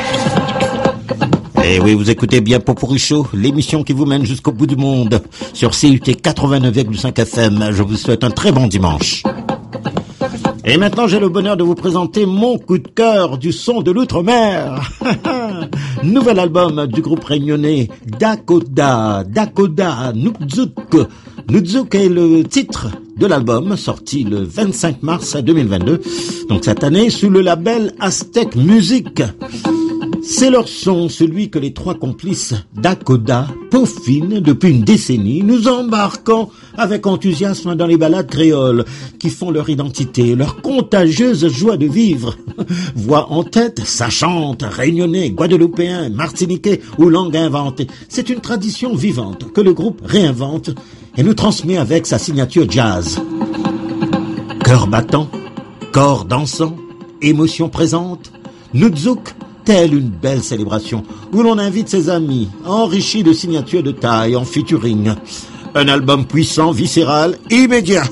Et oui, vous écoutez bien Popurrí Show, l'émission qui vous mène jusqu'au bout du monde, sur CUT 89,5 FM. Je vous souhaite un très bon dimanche. Et maintenant, j'ai le bonheur de vous présenter mon coup de cœur du son de l'outre-mer. Nouvel album du groupe réunionnais Dakoda Nukzuk. Nukzuk est le titre de l'album, sorti le 25 mars 2022, donc cette année, sous le label Aztec Music. C'est leur son, celui que les 3 complices Dakoda peaufinent depuis une décennie, nous embarquant avec enthousiasme dans les ballades créoles qui font leur identité, leur contagieuse joie de vivre. Voix en tête, ça chante, réunionnais, guadeloupéen, martiniquais ou langue inventée. C'est une tradition vivante que le groupe réinvente et nous transmet avec sa signature jazz. Cœur battant, corps dansant, émotion présente, Nukzuk, telle une belle célébration où l'on invite ses amis, enrichis de signatures de taille en featuring. Un album puissant, viscéral, immédiat.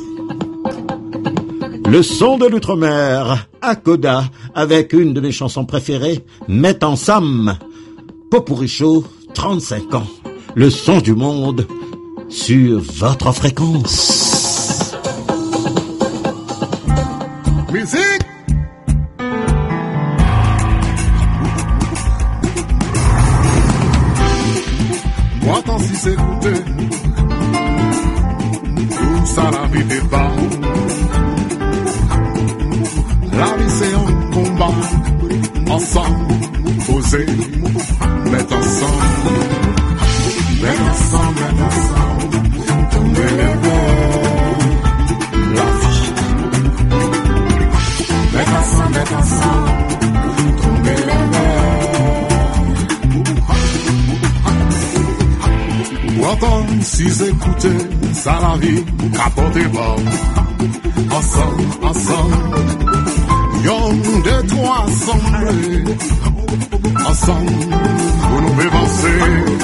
Le son de l'outre-mer, Akoda, avec une de mes chansons préférées, Met ensemble. Popurrí Show, 35 ans. Le son du monde sur votre fréquence. Musique. Moi, tant si c'est écouté, tout ça la vie débat. La vie c'est un combat, ensemble, posé, mettre ensemble, tomber les bords, la vie. Mettre ensemble, tomber les bords. Attends, si écoutez, ça la vie, capoter bas. Ensemble, y'en 2, 3 ensemble, pour nous avancer.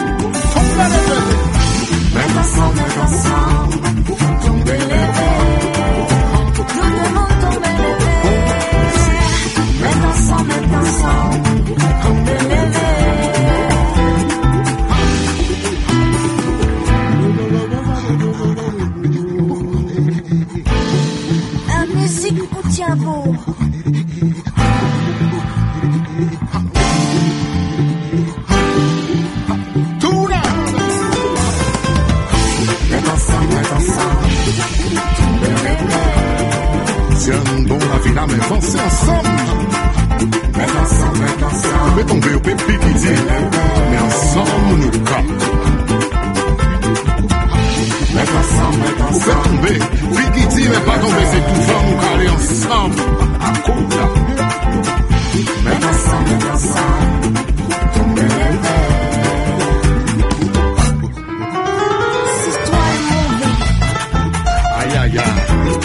Mettre ensemble, tomber les verres. Tout le monde tomber les verres. Mettre ensemble, tomber les verres. La musique vous tient bon. Tiens bon la vie, la main, pensez ensemble. Mais tomber au pépi qui dit, mais ensemble nous cap. Vous faites tomber, puis qui dit, mais pas tomber, c'est tout fort, nous caler ensemble. À côté là. Mettre ensemble. Aïe, aïe, aïe.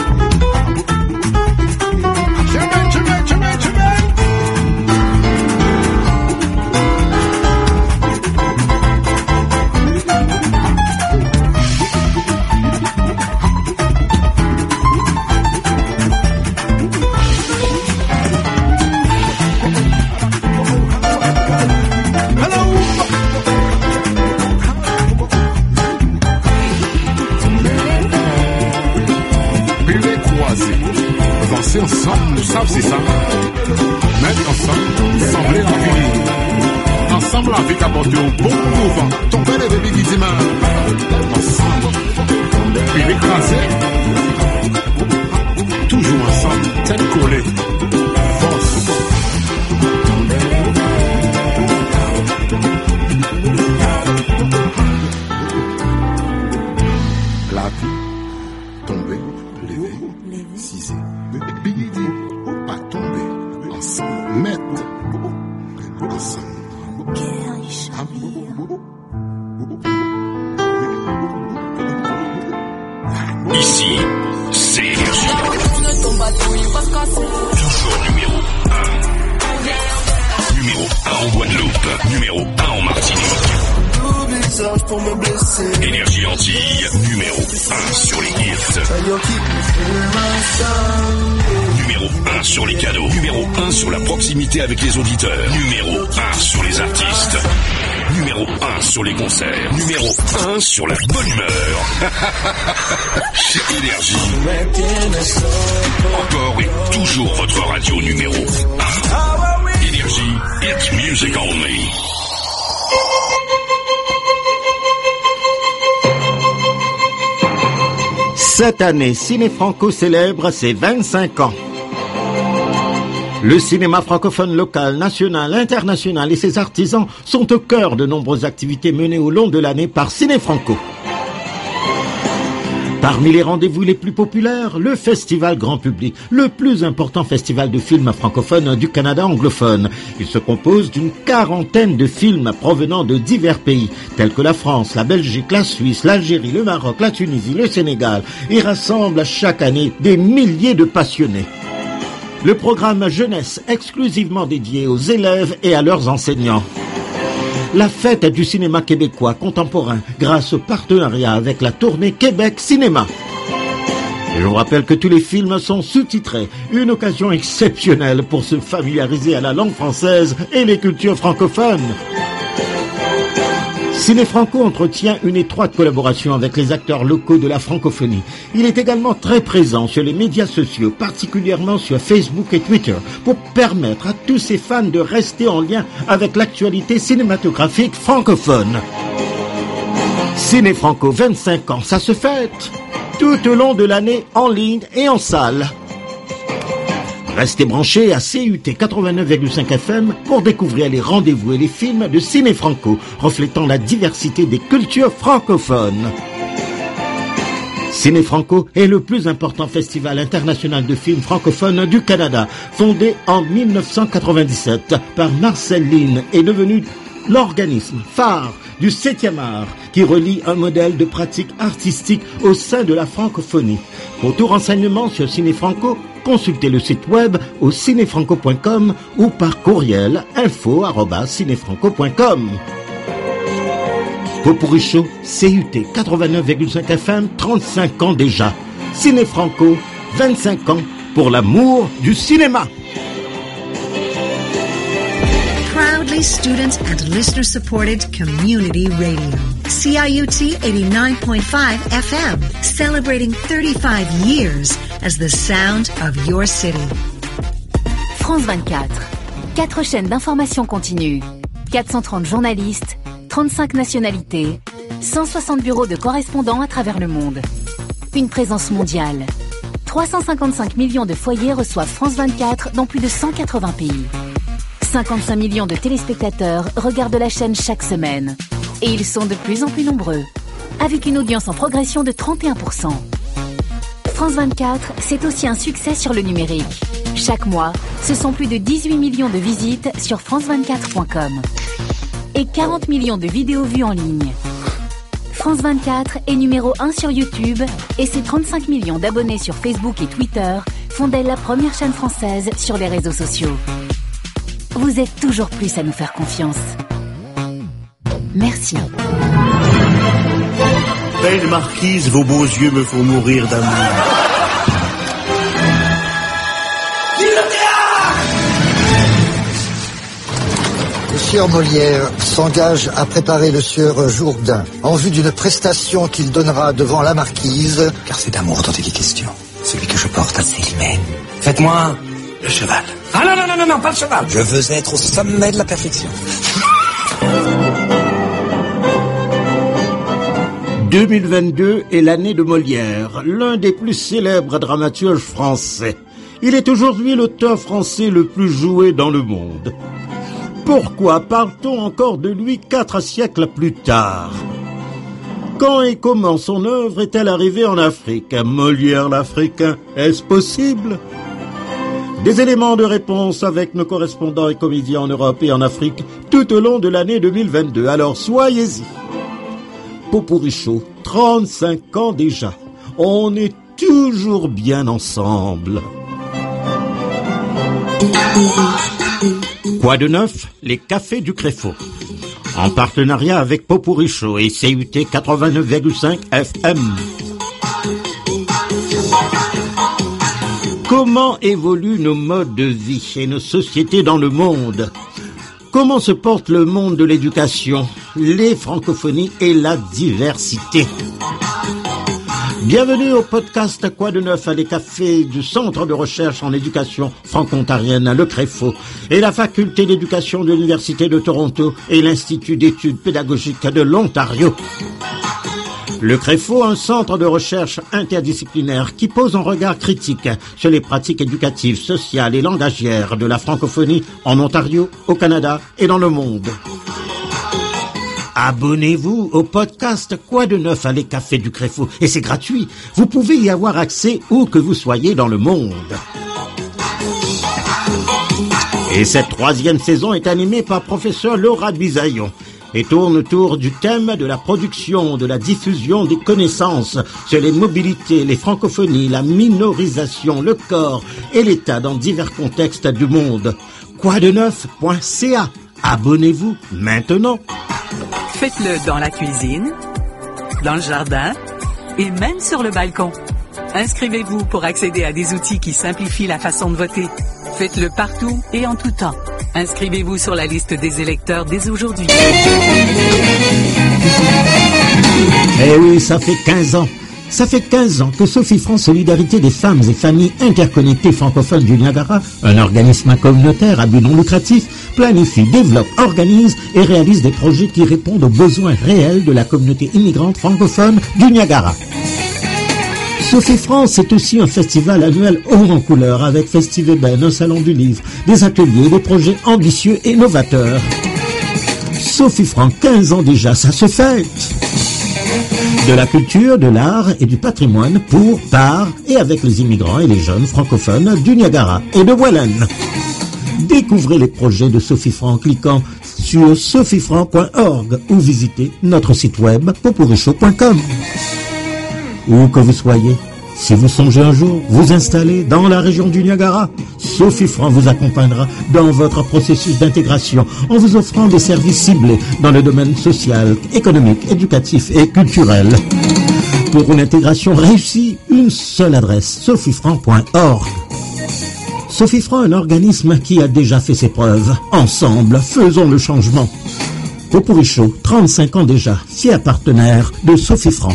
Avancer ensemble, nous savons c'est ça. Mettre ensemble, sembler la vie. Ensemble la vie qui apporte au bon mouvement. Tomber les bébés qui disent ensemble. Puis l'écraser. Toujours ensemble, tête collée. Force. La vie. Tomber, lever, ciser. Bigidi, à tomber, ensemble, mettre, ensemble. Ici, c'est Énergie. Toujours numéro 1. Numéro 1 en Guadeloupe. Numéro 1 en Martinique. Énergie Antilles, numéro 1 sur les hits. Numéro 1 sur les cadeaux. Numéro 1 sur la proximité avec les auditeurs. Numéro 1 sur les artistes. Numéro 1 sur les concerts. Numéro 1 sur la bonne humeur. Énergie. Encore et toujours votre radio numéro 1. Énergie, it's music only. Cette année, Ciné Franco célèbre ses 25 ans. Le cinéma francophone local, national, international et ses artisans sont au cœur de nombreuses activités menées au long de l'année par Ciné Franco. Parmi les rendez-vous les plus populaires, le festival grand public, le plus important festival de films francophones du Canada anglophone. Il se compose d'une 40aine de films provenant de divers pays, tels que la France, la Belgique, la Suisse, l'Algérie, le Maroc, la Tunisie, le Sénégal, et rassemble chaque année des milliers de passionnés. Le programme jeunesse exclusivement dédié aux élèves et à leurs enseignants. La fête du cinéma québécois contemporain grâce au partenariat avec la tournée Québec Cinéma. Et je vous rappelle que tous les films sont sous-titrés, une occasion exceptionnelle pour se familiariser à la langue française et les cultures francophones. Ciné Franco entretient une étroite collaboration avec les acteurs locaux de la francophonie. Il est également très présent sur les médias sociaux, particulièrement sur Facebook et Twitter, pour permettre à tous ses fans de rester en lien avec l'actualité cinématographique francophone. Ciné Franco, 25 ans, ça se fête tout au long de l'année en ligne et en salle. Restez branchés à CUT 89,5 FM pour découvrir les rendez-vous et les films de Ciné Franco, reflétant la diversité des cultures francophones. Ciné Franco est le plus important festival international de films francophones du Canada, fondé en 1997 par Marcel Lynn, et devenu l'organisme phare du 7e art qui relie un modèle de pratique artistique au sein de la francophonie. Pour tout renseignement sur Ciné Franco, consultez le site web au cinefranco.com ou par courriel info@cinefranco.com. Popurrí Show, CUT 89,5 FM, 35 ans déjà. Ciné Franco, 25 ans pour l'amour du cinéma. Proudly student and listener supported community radio. CIUT 89.5 FM, celebrating 35 years as the sound of your city. France 24. 4 chaînes d'information continue. 430 journalistes, 35 nationalités, 160 bureaux de correspondants à travers le monde. Une présence mondiale. 355 millions de foyers reçoivent France 24 dans plus de 180 pays. 55 millions de téléspectateurs regardent la chaîne chaque semaine. Et ils sont de plus en plus nombreux, avec une audience en progression de 31%. France 24, c'est aussi un succès sur le numérique. Chaque mois, ce sont plus de 18 millions de visites sur france24.com et 40 millions de vidéos vues en ligne. France 24 est numéro 1 sur YouTube et ses 35 millions d'abonnés sur Facebook et Twitter font d'elle la première chaîne française sur les réseaux sociaux. Vous êtes toujours plus à nous faire confiance. Merci. Belle marquise, vos beaux yeux me font mourir d'amour. Le sieur Molière s'engage à préparer le sieur Jourdain en vue d'une prestation qu'il donnera devant la marquise. Car c'est d'amour dont il est question. Celui que je porte à Célimène. Faites-moi le cheval. Ah non, pas le cheval. Je veux être au sommet de la perfection. 2022 est l'année de Molière, l'un des plus célèbres dramaturges français. Il est aujourd'hui l'auteur français le plus joué dans le monde. Pourquoi parle-t-on encore de lui 4 siècles plus tard? Quand et comment son œuvre est-elle arrivée en Afrique? Molière l'Africain, est-ce possible? Des éléments de réponse avec nos correspondants et comédiens en Europe et en Afrique tout au long de l'année 2022. Alors soyez-y. Poporichaud, 35 ans déjà. On est toujours bien ensemble. Quoi de neuf? Les cafés du Créfo. En partenariat avec Poporichaud et CUT 89,5 FM. Comment évoluent nos modes de vie et nos sociétés dans le monde? Comment se porte le monde de l'éducation, les francophonies et la diversité? Bienvenue au podcast Quoi de neuf à les cafés du Centre de recherche en éducation franco-ontarienne, le Créfo, et la Faculté d'éducation de l'Université de Toronto et l'Institut d'études pédagogiques de l'Ontario. Le Créfo, un centre de recherche interdisciplinaire qui pose un regard critique sur les pratiques éducatives, sociales et langagières de la francophonie en Ontario, au Canada et dans le monde. Abonnez-vous au podcast Quoi de neuf à les cafés du Créfo et c'est gratuit. Vous pouvez y avoir accès où que vous soyez dans le monde. Et cette 3e saison est animée par professeur Laura Bisaillon et tourne autour du thème de la production, de la diffusion des connaissances sur les mobilités, les francophonies, la minorisation, le corps et l'état dans divers contextes du monde. Quoideneuf.ca. Abonnez-vous maintenant. Faites-le dans la cuisine, dans le jardin et même sur le balcon. Inscrivez-vous pour accéder à des outils qui simplifient la façon de voter. Faites-le partout et en tout temps. Inscrivez-vous sur la liste des électeurs dès aujourd'hui. Eh oui, ça fait 15 ans. Ça fait 15 ans que Sophie France Solidarité des femmes et familles interconnectées francophones du Niagara, un organisme communautaire à but non lucratif, planifie, développe, organise et réalise des projets qui répondent aux besoins réels de la communauté immigrante francophone du Niagara. Sophie France est aussi un festival annuel haut en couleur avec Festiveben, un salon du livre, des ateliers, des projets ambitieux et novateurs. Sophie France, 15 ans déjà, ça se fête. De la culture, de l'art et du patrimoine pour, par et avec les immigrants et les jeunes francophones du Niagara et de Welland. Découvrez les projets de Sophie Franc en cliquant sur sophiefranc.org ou visitez notre site web poporichaud.com. Où que vous soyez, si vous songez un jour vous installer dans la région du Niagara, Sophie Franc vous accompagnera dans votre processus d'intégration en vous offrant des services ciblés dans le domaine social, économique, éducatif et culturel. Pour une intégration réussie, une seule adresse, sophiefranc.org. Sophie Franc, un organisme qui a déjà fait ses preuves. Ensemble, faisons le changement. Poporichaud, 35 ans déjà, fier partenaire de Sophie Franc.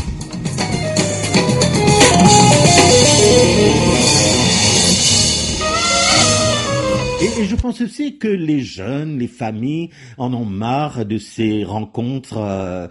Et je pense aussi que les jeunes, les familles en ont marre de ces rencontres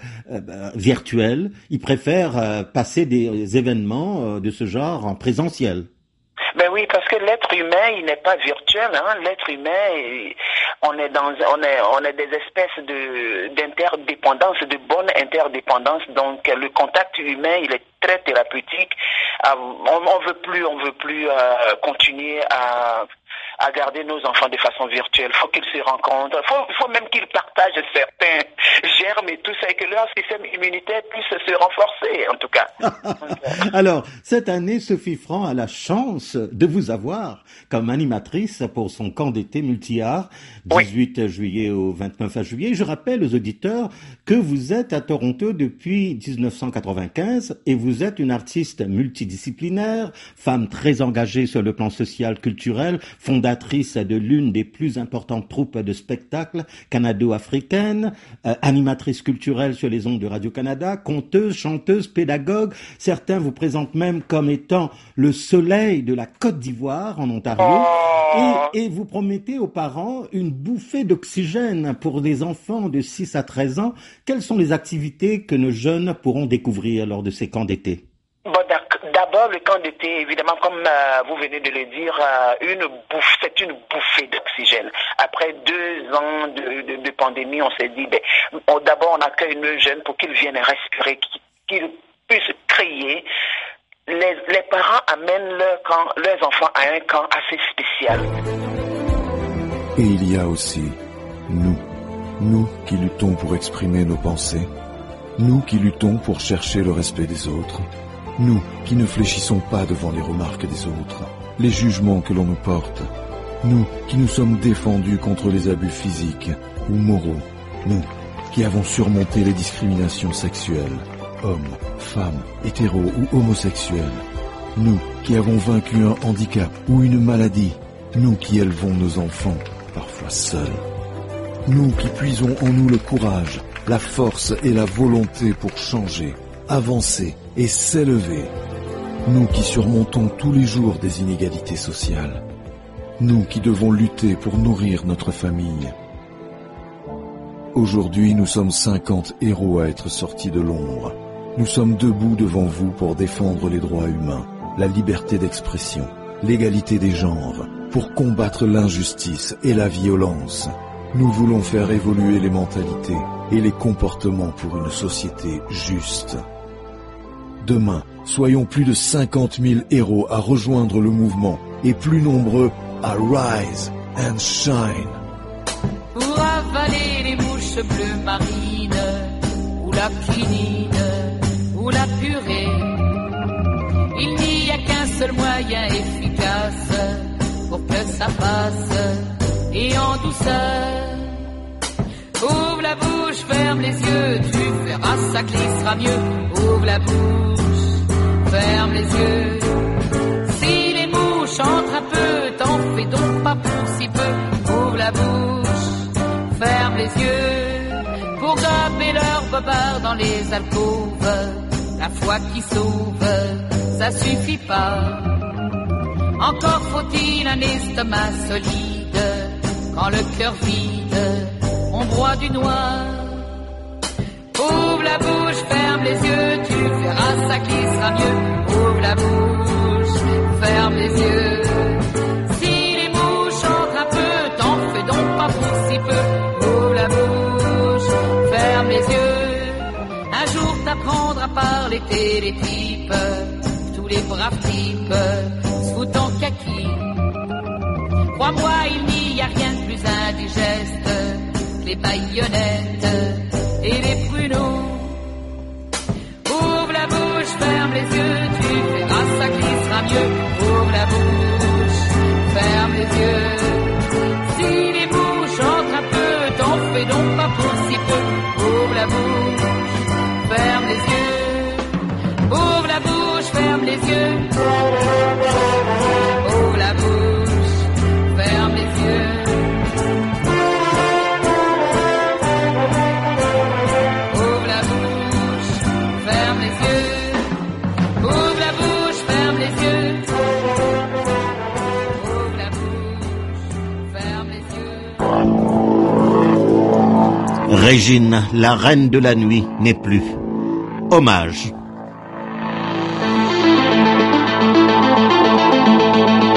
virtuelles. Ils préfèrent passer des événements de ce genre en présentiel. Ben oui, parce que l'être humain, il n'est pas virtuel, hein. L'être humain, on est des espèces d'interdépendance, de bonne interdépendance. Donc, le contact humain, il est très thérapeutique. On veut plus continuer à garder nos enfants de façon virtuelle. Faut qu'ils se rencontrent. Faut même qu'ils partagent certains germes et tout ça, et que leur système immunitaire puisse se renforcer, en tout cas. Alors, cette année, Sophie Franc a la chance de vous avoir comme animatrice pour son camp d'été multi-art, 18 juillet au 29 juillet. Je rappelle aux auditeurs que vous êtes à Toronto depuis 1995 et vous êtes une artiste multidisciplinaire, femme très engagée sur le plan social, culturel, fondatrice de l'une des plus importantes troupes de spectacle canado-africaine, animatrice culturelle sur les ondes de Radio-Canada, conteuse, chanteuse, pédagogue. Certains vous présentent même comme étant le soleil de la Côte d'Ivoire en Ontario. Et vous promettez aux parents une bouffée d'oxygène pour des enfants de 6 à 13 ans. Quelles sont les activités que nos jeunes pourront découvrir lors de ces camps d'été? D'abord, le camp d'été, évidemment, comme vous venez de le dire, c'est une bouffée d'oxygène. Après 2 ans de pandémie, on s'est dit, d'abord, on accueille nos jeunes pour qu'ils viennent respirer, qu'ils puissent crier. Les parents amènent leurs enfants à un camp assez spécial. Et il y a aussi nous qui luttons pour exprimer nos pensées, nous qui luttons pour chercher le respect des autres, nous qui ne fléchissons pas devant les remarques des autres, les jugements que l'on nous porte, nous qui nous sommes défendus contre les abus physiques ou moraux, nous qui avons surmonté les discriminations sexuelles, hommes, femmes, hétéros ou homosexuels, nous qui avons vaincu un handicap ou une maladie, nous qui élevons nos enfants, parfois seuls, nous qui puisons en nous le courage, la force et la volonté pour changer, avancer et s'élever, nous qui surmontons tous les jours des inégalités sociales, nous qui devons lutter pour nourrir notre famille. Aujourd'hui, nous sommes 50 héros à être sortis de l'ombre. Nous sommes debout devant vous pour défendre les droits humains, la liberté d'expression, l'égalité des genres, pour combattre l'injustice et la violence. Nous voulons faire évoluer les mentalités et les comportements pour une société juste. Demain, soyons plus de 50 000 héros à rejoindre le mouvement et plus nombreux à rise and shine. Pour avaler les mouches bleues marines, ou la quinine, ou la purée, il n'y a qu'un seul moyen efficace pour que ça passe, et en douceur. Ouvre la bouche, ferme les yeux, tu verras, ça glissera mieux. Ouvre la bouche, ferme les yeux. Si les mouches entrent un peu, t'en fais donc pas pour si peu. Ouvre la bouche, ferme les yeux, pour graver leurs bobards dans les alcôves. La foi qui sauve, ça suffit pas. Encore faut-il un estomac solide, quand le cœur vide, on broie du noir. Ouvre la bouche, ferme les yeux, tu verras, ça glissera mieux. Ouvre la bouche, ferme les yeux. Si les mouches entrent un peu, t'en fais donc pas pour si peu. Ouvre la bouche, ferme les yeux. Un jour t'apprendras à parler télétype, tous les braves types se foutent en kaki. Crois-moi, il n'y a rien de plus indigeste, les baïonnettes et les pruneaux. Ouvre la bouche, ferme les yeux, tu verras, ça glissera mieux. Ouvre la bouche, ferme les yeux. Si les mouches entrent un peu, t'en fais donc pas pour si peu. Ouvre la bouche, ferme les yeux. Ouvre la bouche, ferme les yeux. Ouvre la bouche, ferme les yeux. Régine, la reine de la nuit, n'est plus. Hommage.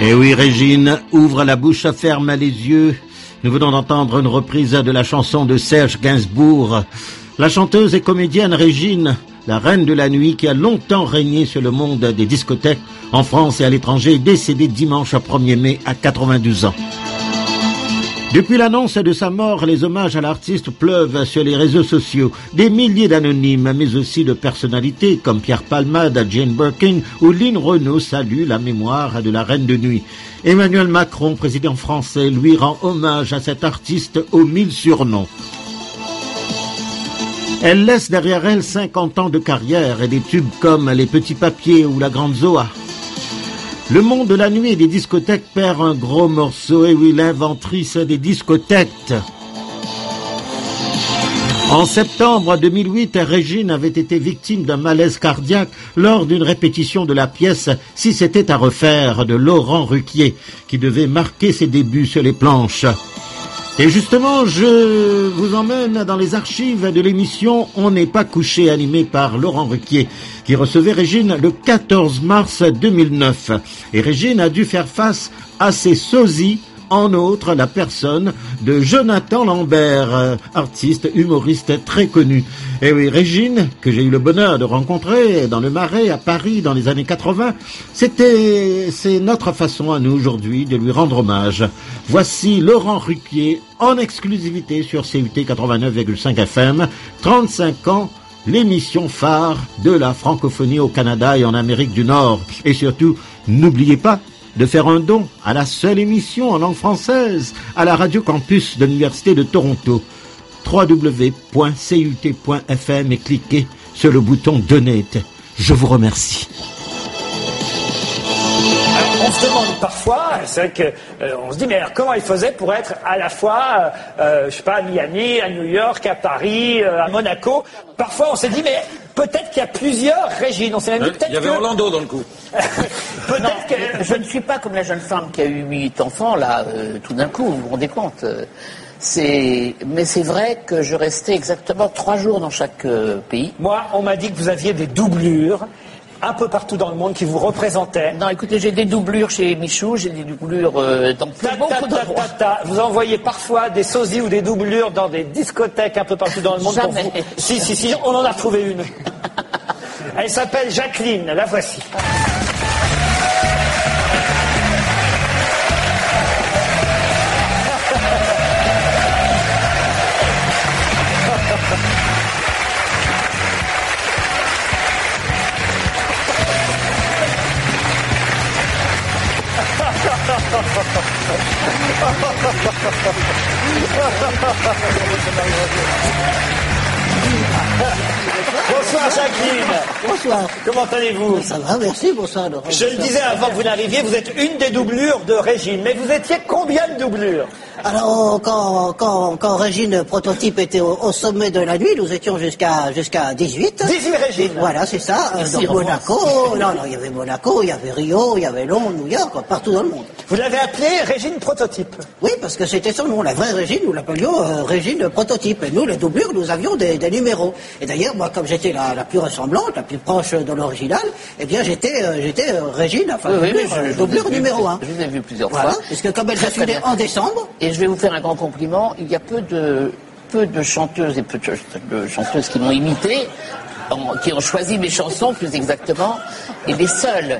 Et oui, Régine, ouvre la bouche, ferme les yeux. Nous venons d'entendre une reprise de la chanson de Serge Gainsbourg. La chanteuse et comédienne Régine, la reine de la nuit qui a longtemps régné sur le monde des discothèques en France et à l'étranger, est décédée dimanche 1er mai à 92 ans. Depuis l'annonce de sa mort, les hommages à l'artiste pleuvent sur les réseaux sociaux. Des milliers d'anonymes, mais aussi de personnalités comme Pierre Palmade, Jane Birkin ou Lynn Renaud saluent la mémoire de la reine de nuit. Emmanuel Macron, président français, lui rend hommage à cet artiste aux 1000 surnoms. Elle laisse derrière elle 50 ans de carrière et des tubes comme Les Petits Papiers ou La Grande Zoa. Le monde de la nuit et des discothèques perd un gros morceau, et oui, l'inventrice des discothèques. En septembre 2008, Régine avait été victime d'un malaise cardiaque lors d'une répétition de la pièce « Si c'était à refaire » de Laurent Ruquier, qui devait marquer ses débuts sur les planches. Et justement, je vous emmène dans les archives de l'émission « On n'est pas couché » animée par Laurent Ruquier, qui recevait Régine le 14 mars 2009. Et Régine a dû faire face à ses sosies, en outre la personne de Jonathan Lambert, artiste, humoriste très connu. Et oui, Régine, que j'ai eu le bonheur de rencontrer dans le Marais, à Paris, dans les années 80, c'est notre façon à nous aujourd'hui de lui rendre hommage. Voici Laurent Ruquier en exclusivité sur CUT 89,5 FM, 35 ans, l'émission phare de la francophonie au Canada et en Amérique du Nord. Et surtout, n'oubliez pas de faire un don à la seule émission en langue française à la Radio Campus de l'Université de Toronto. www.cut.fm et cliquez sur le bouton Donate. Je vous remercie. On se demande parfois, c'est vrai que on se dit, mais alors comment il faisait pour être à la fois, je sais pas, à Miami, à New York, à Paris, à Monaco. Parfois on s'est dit, mais peut-être qu'il y a plusieurs Régines. On s'est même dit, peut-être il y avait Orlando dans le coup. Peut-être que je ne suis pas comme la jeune femme qui a eu 8 enfants là, tout d'un coup. Vous vous rendez compte? Mais c'est vrai que je restais exactement 3 jours dans chaque pays. Moi, on m'a dit que vous aviez des doublures un peu partout dans le monde qui vous représentaient. Non, écoutez, j'ai des doublures chez Michou, j'ai des doublures dans beaucoup d'endroits. Vous envoyez parfois des sosies ou des doublures dans des discothèques un peu partout dans le monde. Jamais. Pour vous. Si, on en a trouvé une. Elle s'appelle Jacqueline, la voici. Bonsoir Jacqueline. Bonsoir. Comment allez-vous? Ça va, merci, bonsoir Laurent. Je le disais avant que vous n'arriviez, vous êtes une des doublures de Régine, mais vous étiez combien de doublures? Alors, quand Régine Prototype était au sommet de la nuit, nous étions jusqu'à 18. 18 Régine. Voilà, c'est ça. Donc Monaco, il y avait Monaco, il y avait Rio, il y avait Londres, New York, partout dans le monde. Vous l'avez appelée Régine Prototype? Oui, parce que c'était son nom. La vraie Régine, nous l'appelions Régine Prototype. Et nous, les doublures, nous avions des numéros. Et d'ailleurs, moi, comme j'étais la plus ressemblante, la plus proche de l'original, eh bien, j'étais Régine, enfin, doublure numéro 1. Je vous ai vu plusieurs fois. fois. Parce que comme elle s'est née en décembre. Et je vais vous faire un grand compliment. Il y a peu de chanteuses et peu de chanteuses qui m'ont imité, qui ont choisi mes chansons plus exactement, et les seuls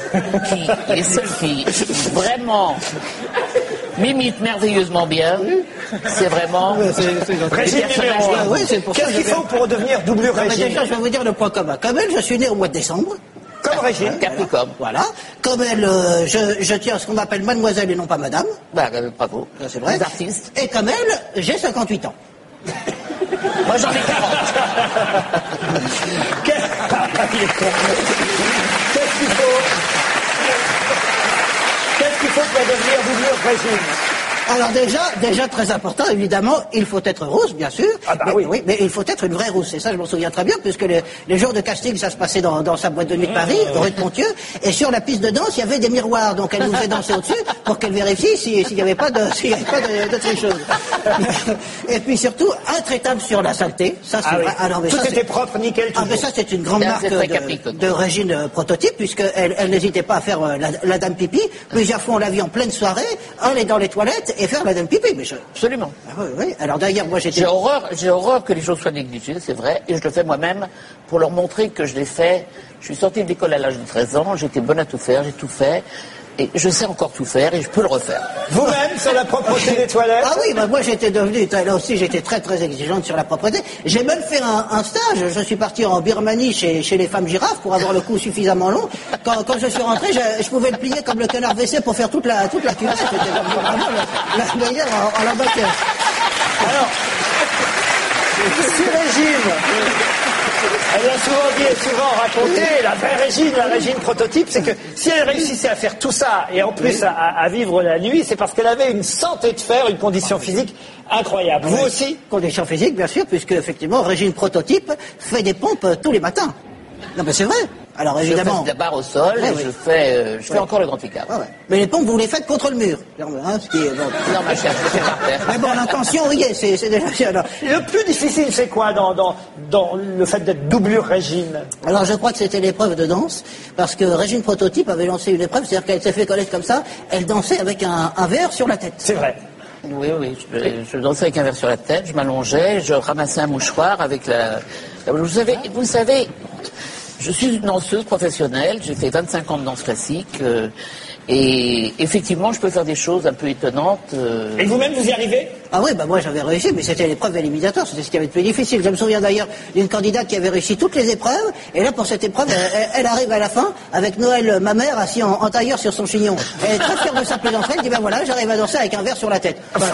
qui vraiment m'imitent merveilleusement bien, c'est vraiment Régine numéro 1. Qu'est-ce qu'il faut pour devenir doublure Régine? Déjà, je vais vous dire le point commun. Comme elle, je suis né au mois de décembre. Comme Régine. Capricorne. Voilà. Comme elle, je tiens à ce qu'on appelle mademoiselle et non pas madame. Bravo. C'est vrai. Les artistes. Et comme elle, j'ai 58 ans. Moi, j'en ai 40. Qu'est-ce qu'il faut pour devenir doublure Régine? Alors déjà très important, évidemment, il faut être rousse, bien sûr. Ah bah oui, mais il faut être une vraie rousse. Et ça, je m'en souviens très bien, puisque les jours de casting, ça se passait dans sa boîte de nuit de Paris, rue de Ponthieu. Et sur la piste de danse, il y avait des miroirs. Donc elle nous faisait danser au-dessus pour qu'elle vérifie s'il n'y avait pas de tricheuse. Et puis surtout, intraitable sur la saleté. Ça, c'est vrai. Alors, tout était propre, nickel. Mais ça, c'est une grande marque de Régine Prototype, puisqu'elle n'hésitait pas à faire la dame pipi. Plusieurs fois, on l'a vu en pleine soirée, aller dans les toilettes et faire la dame pipi. Mais Absolument. Ah, oui. Alors d'ailleurs, moi j'étais... J'ai horreur que les choses soient négligées, c'est vrai, et je le fais moi-même pour leur montrer que je l'ai fait. Je suis sortie de l'école à l'âge de 13 ans, j'étais bonne à tout faire, j'ai tout fait. Et je sais encore tout faire et je peux le refaire. Vous-même, sur la propreté des toilettes? Ah oui, moi j'étais devenue, là aussi j'étais très très exigeante sur la propreté. J'ai même fait un stage, je suis parti en Birmanie chez les femmes girafes pour avoir le cou suffisamment long. Quand je suis rentré, je pouvais le plier comme le canard WC pour faire toute la cuvette. C'était vraiment la meilleure en la matière. Alors, si Régine, elle l'a souvent dit et souvent raconté, la vraie Régine, la Régine Prototype, c'est que si elle réussissait à faire tout ça et en plus à vivre la nuit, c'est parce qu'elle avait une santé de fer, une condition physique incroyable. Vous aussi? Condition physique, bien sûr, puisque effectivement, Régine Prototype fait des pompes tous les matins. Non, mais c'est vrai. Alors évidemment. Je fais de la barre au sol, je fais encore le grand écart. Ouais. Mais les pompes, vous les faites contre le mur. Ce qui est, bon. Non, ma chère, je fais par terre. Mais bon, l'intention, oui, c'est déjà... Alors, le plus difficile, c'est quoi dans le fait d'être doublure Régine? Alors je crois que c'était l'épreuve de danse, parce que Régine Prototype avait lancé une épreuve, c'est-à-dire qu'elle s'est fait connaître comme ça, elle dansait avec un verre sur la tête. C'est vrai. Oui, je dansais avec un verre sur la tête, je m'allongeais, je ramassais un mouchoir avec la... Vous savez, je suis une danseuse professionnelle, j'ai fait 25 ans de danse classique, et effectivement, je peux faire des choses un peu étonnantes. Et vous-même, vous y arrivez? Ah oui, moi j'avais réussi, mais c'était l'épreuve éliminatoire, c'était ce qui avait de plus difficile. Je me souviens d'ailleurs d'une candidate qui avait réussi toutes les épreuves, et là pour cette épreuve, elle arrive à la fin avec Noël, ma mère, assis en tailleur sur son chignon. Elle est très fière de sa plaisanterie, elle dit ben voilà, j'arrive à danser avec un verre sur la tête. Voilà,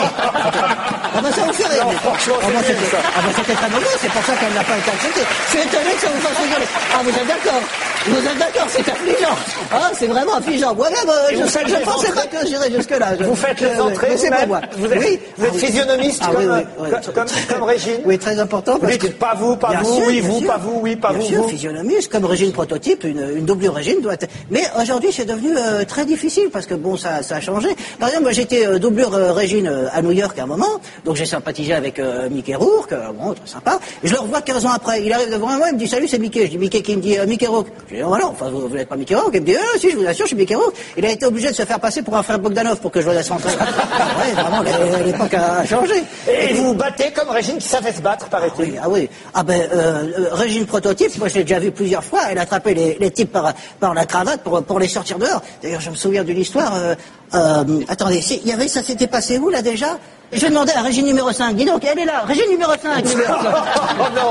ah ben ça vous fait rire. C'était très mauvais, c'est pour ça qu'elle n'a pas été acceptée. Je suis étonné que ça vous fasse rigoler. Ah vous êtes d'accord, c'est affligeant. Ah c'est vraiment affligeant. Moi-même, je ne pensais pas que j'irais jusque-là. Vous faites les entrées, c'est pas moi. Vous êtes physionomiste comme Régine? Oui, très important. Vous dites pas vous, oui, vous, pas vous, oui, pas vous. Bien sûr, physionomiste, comme Régine Prototype, une doublure Régine doit être... Mais aujourd'hui, c'est devenu très difficile, parce que bon, ça a changé. Par exemple, moi, j'étais doublure Régine à New York à un moment, donc j'ai sympathisé avec Mickey Rourke, bon, très sympa. Et je le revois 15 ans après. Il arrive devant moi, il me dit salut, c'est Mickey. Je dis Mickey, qui me dit Mickey Rourke. Je dis voilà, enfin, vous n'êtes pas Mickey Rourke. Il me dit si, je vous assure, je suis Mickey Rourke. Il a été obligé de se faire passer pour un frère Bogdanov pour que je le laisse rentrer. Ouais, vraiment, l'époque a changé. Et vous vous battez comme Régine qui savait se battre, paraît-il. Ah oui. Ah ben, Régine Prototype, moi je l'ai déjà vu plusieurs fois, elle attrapait les types par la cravate pour les sortir dehors. D'ailleurs, je me souviens d'une histoire, attendez, ça s'était passé où là déjà? Je demandais à Régine numéro 5, dis donc, elle est là, Régine numéro 5. Oh non.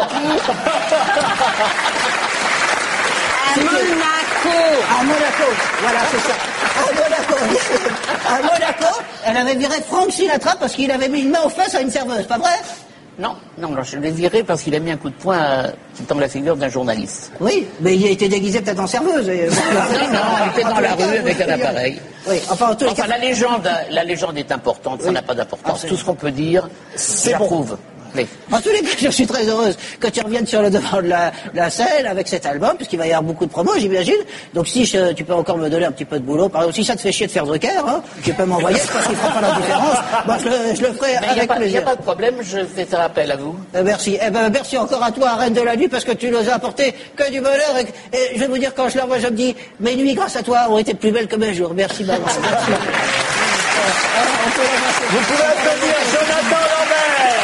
À Monaco, voilà, c'est ça. À Monaco, elle avait viré Frank Sinatra parce qu'il avait mis une main aux fesses à une serveuse, pas vrai? Non, je l'ai viré parce qu'il a mis un coup de poing dans la figure d'un journaliste. Oui, mais il a été déguisé peut-être en serveuse. Non, il était dans la rue avec un appareil. Oui, enfin, la légende est importante, ça n'a pas d'importance. Tout ce qu'on peut dire, j'approuve. Oui. En tous les cas, je suis très heureuse que tu reviennes sur le devant de la scène avec cet album, puisqu'il va y avoir beaucoup de promos, j'imagine. Donc si tu peux encore me donner un petit peu de boulot, par exemple, si ça te fait chier de faire Drucker, tu peux m'envoyer, parce qu'il ne fera pas la différence. Moi, je le ferai avec plaisir. Il n'y a pas de problème, je fais faire appel à vous. Merci. Merci encore à toi, Reine de la Nuit, parce que tu nous as apporté que du bonheur. Et je vais vous dire, quand je la vois, je me dis, mes nuits, grâce à toi, ont été plus belles que mes jours. Merci, maman. Merci. Vous pouvez applaudir Jonathan Lambert.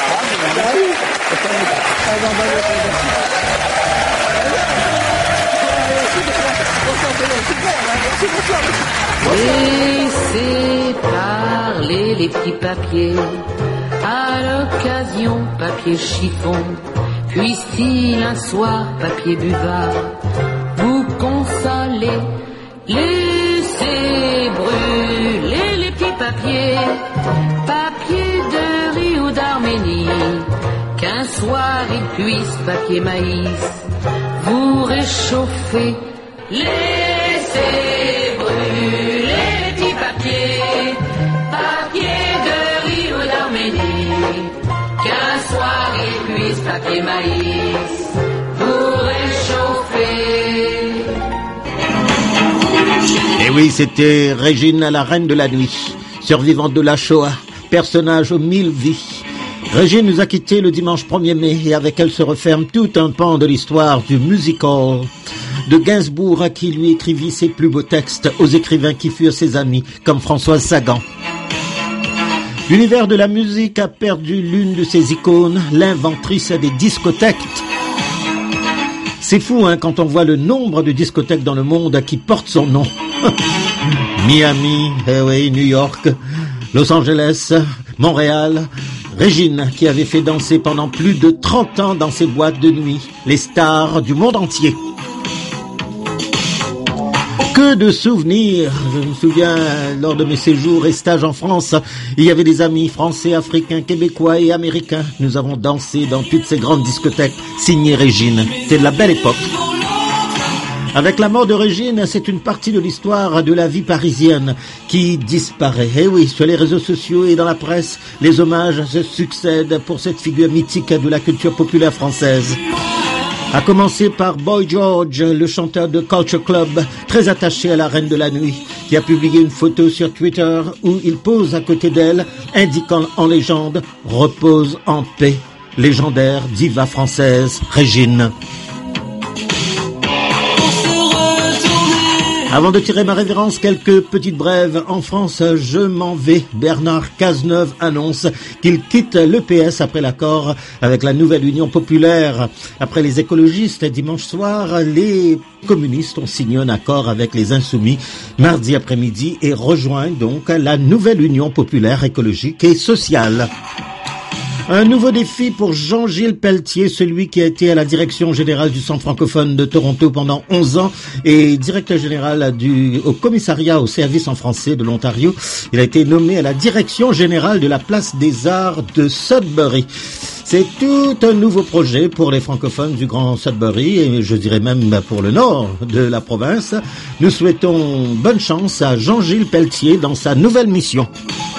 Laissez parler les petits papiers, à l'occasion papier chiffon, puisse-t-il un soir papier buvard vous consoler. Laissez brûler les petits papiers, papier de riz ou d'Arménie, qu'un soir il puisse, papier maïs, vous réchauffer. Laissez brûler les petits papiers, papier qu'un soir il puisse papier maïs pour réchauffer. Et oui, c'était Régine, la reine de la nuit, survivante de la Shoah, personnage aux 1000 vies. Régine nous a quittés le dimanche 1er mai et avec elle se referme tout un pan de l'histoire du musical. De Gainsbourg à qui lui écrivit ses plus beaux textes, aux écrivains qui furent ses amis, comme Françoise Sagan. L'univers de la musique a perdu l'une de ses icônes, l'inventrice des discothèques. C'est fou quand on voit le nombre de discothèques dans le monde qui portent son nom. Miami, New York, Los Angeles, Montréal. Régine qui avait fait danser pendant plus de 30 ans dans ses boîtes de nuit les stars du monde entier. Que de souvenirs. Je me souviens, lors de mes séjours et stages en France, il y avait des amis français, africains, québécois et américains. Nous avons dansé dans toutes ces grandes discothèques signées Régine. C'était de la belle époque. Avec la mort de Régine, c'est une partie de l'histoire de la vie parisienne qui disparaît. Et oui, sur les réseaux sociaux et dans la presse, les hommages se succèdent pour cette figure mythique de la culture populaire française. À commencer par Boy George, le chanteur de Culture Club, très attaché à la reine de la nuit, qui a publié une photo sur Twitter où il pose à côté d'elle, indiquant en légende « Repose en paix ». Légendaire diva française, Régine. Avant de tirer ma révérence, quelques petites brèves. En France, je m'en vais. Bernard Cazeneuve annonce qu'il quitte l'EPS après l'accord avec la nouvelle Union populaire. Après les écologistes, dimanche soir, les communistes ont signé un accord avec les Insoumis mardi après-midi et rejoignent donc la nouvelle Union populaire écologique et sociale. Un nouveau défi pour Jean-Gilles Pelletier, celui qui a été à la direction générale du Centre francophone de Toronto pendant 11 ans et directeur général au commissariat au service en français de l'Ontario. Il a été nommé à la direction générale de la place des arts de Sudbury. C'est tout un nouveau projet pour les francophones du Grand Sudbury et je dirais même pour le nord de la province. Nous souhaitons bonne chance à Jean-Gilles Pelletier dans sa nouvelle mission.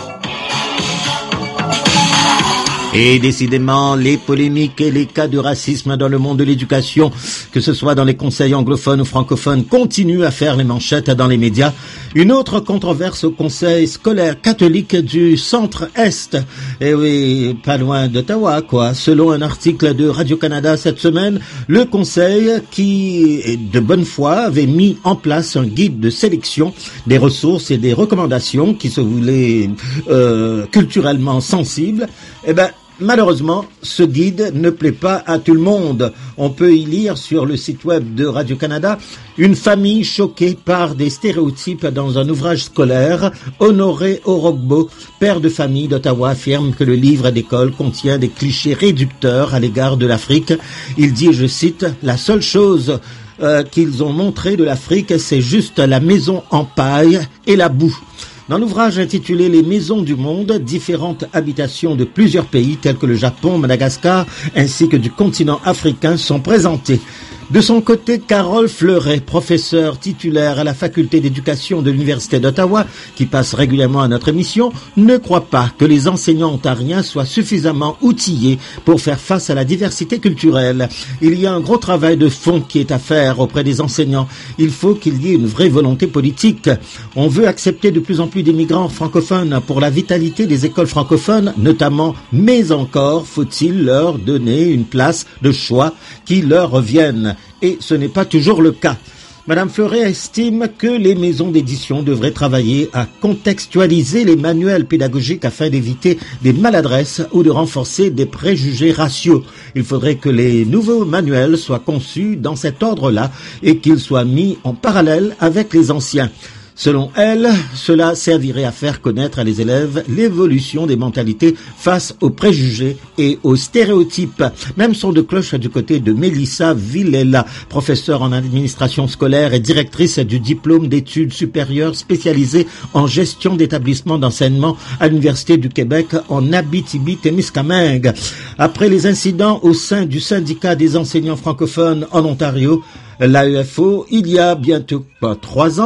Et décidément, les polémiques et les cas de racisme dans le monde de l'éducation, que ce soit dans les conseils anglophones ou francophones, continuent à faire les manchettes dans les médias. Une autre controverse au conseil scolaire catholique du Centre-Est. Et oui, pas loin d'Ottawa, quoi. Selon un article de Radio-Canada cette semaine, le conseil, qui, de bonne foi, avait mis en place un guide de sélection des ressources et des recommandations qui se voulaient culturellement sensibles. Malheureusement, ce guide ne plaît pas à tout le monde. On peut y lire sur le site web de Radio-Canada une famille choquée par des stéréotypes dans un ouvrage scolaire. Honoré Orogbo, père de famille d'Ottawa, affirme que le livre d'école contient des clichés réducteurs à l'égard de l'Afrique. Il dit, je cite, « La seule chose qu'ils ont montré de l'Afrique, c'est juste la maison en paille et la boue ». Dans l'ouvrage intitulé « Les maisons du monde », différentes habitations de plusieurs pays tels que le Japon, Madagascar, ainsi que du continent africain sont présentées. De son côté, Carole Fleuret, professeure titulaire à la faculté d'éducation de l'Université d'Ottawa, qui passe régulièrement à notre émission, ne croit pas que les enseignants ontariens soient suffisamment outillés pour faire face à la diversité culturelle. Il y a un gros travail de fond qui est à faire auprès des enseignants. Il faut qu'il y ait une vraie volonté politique. On veut accepter de plus en plus d'immigrants francophones pour la vitalité des écoles francophones, notamment, mais encore faut-il leur donner une place de choix qui leur revienne. Et ce n'est pas toujours le cas. Madame Fleuret estime que les maisons d'édition devraient travailler à contextualiser les manuels pédagogiques afin d'éviter des maladresses ou de renforcer des préjugés raciaux. Il faudrait que les nouveaux manuels soient conçus dans cet ordre-là et qu'ils soient mis en parallèle avec les anciens. Selon elle, cela servirait à faire connaître à les élèves l'évolution des mentalités face aux préjugés et aux stéréotypes. Même son de cloche du côté de Mélissa Villela, professeure en administration scolaire et directrice du diplôme d'études supérieures spécialisée en gestion d'établissements d'enseignement à l'Université du Québec en Abitibi-Témiscamingue. Après les incidents au sein du syndicat des enseignants francophones en Ontario, l'AEFO, il y a bientôt 3 ans,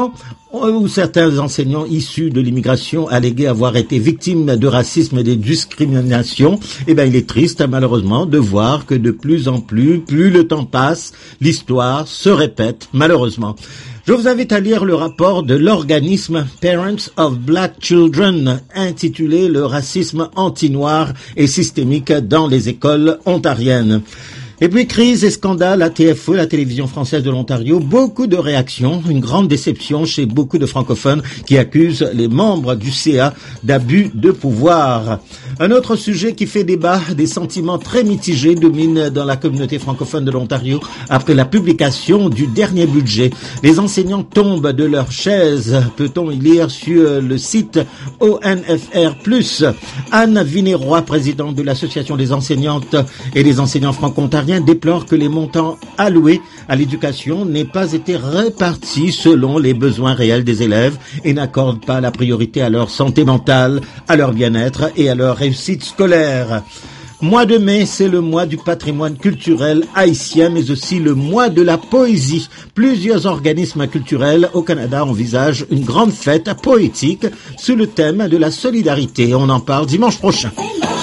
où certains enseignants issus de l'immigration allégués avoir été victimes de racisme et de discrimination. Eh bien, il est triste, malheureusement, de voir que de plus en plus le temps passe, l'histoire se répète, malheureusement. Je vous invite à lire le rapport de l'organisme Parents of Black Children, intitulé « Le racisme anti-noir et systémique dans les écoles ontariennes ». Et puis, crise et scandale à TFE, la télévision française de l'Ontario, beaucoup de réactions, une grande déception chez beaucoup de francophones qui accusent les membres du CA d'abus de pouvoir. Un autre sujet qui fait débat, des sentiments très mitigés dominent dans la communauté francophone de l'Ontario après la publication du dernier budget. Les enseignants tombent de leur chaise, peut-on y lire sur le site ONFR+. Anne Vinéroy, présidente de l'Association des enseignantes et des enseignants franco-ontariens, déplore que les montants alloués à l'éducation n'aient pas été répartis selon les besoins réels des élèves et n'accordent pas la priorité à leur santé mentale, à leur bien-être et à leur réussite scolaire. Mois de mai, c'est le mois du patrimoine culturel haïtien, mais aussi le mois de la poésie. Plusieurs organismes culturels au Canada envisagent une grande fête poétique sous le thème de la solidarité. On en parle dimanche prochain.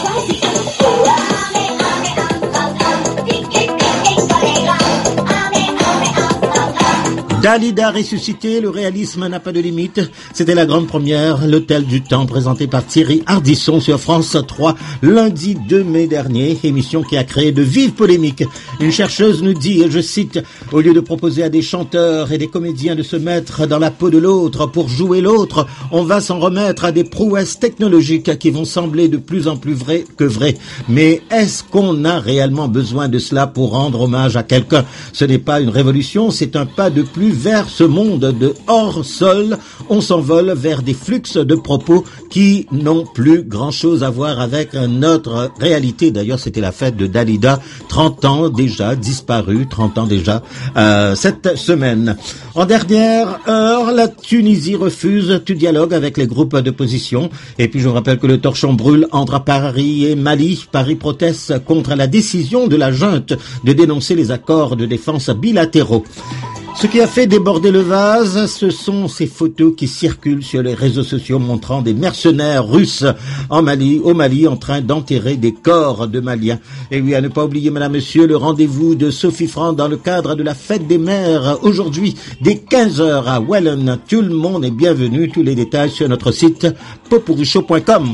Dalida ressuscité, le réalisme n'a pas de limite. C'était la grande première, l'Hôtel du Temps, présenté par Thierry Ardisson sur France 3, lundi 2 mai dernier, émission qui a créé de vives polémiques. Une chercheuse nous dit, et je cite, « Au lieu de proposer à des chanteurs et des comédiens de se mettre dans la peau de l'autre pour jouer l'autre, on va s'en remettre à des prouesses technologiques qui vont sembler de plus en plus vraies que vraies. Mais est-ce qu'on a réellement besoin de cela pour rendre hommage à quelqu'un? Ce n'est pas une révolution, c'est un pas de plus vers ce monde de hors-sol. On s'envole vers des flux de propos qui n'ont plus grand-chose à voir avec notre réalité. D'ailleurs, c'était la fête de Dalida, 30 ans déjà, disparu, 30 ans déjà, cette semaine. En dernière heure, la Tunisie refuse tout dialogue avec les groupes d'opposition. Et puis, je vous rappelle que le torchon brûle entre Paris et Mali. Paris proteste contre la décision de la junte de dénoncer les accords de défense bilatéraux. Ce qui a fait déborder le vase, ce sont ces photos qui circulent sur les réseaux sociaux montrant des mercenaires russes au Mali, en train d'enterrer des corps de Maliens. Et oui, à ne pas oublier, madame, monsieur, le rendez-vous de Sophie Franc dans le cadre de la fête des mères, aujourd'hui, dès 15h à Welland. Tout le monde est bienvenu, tous les détails sur notre site popurichaud.com.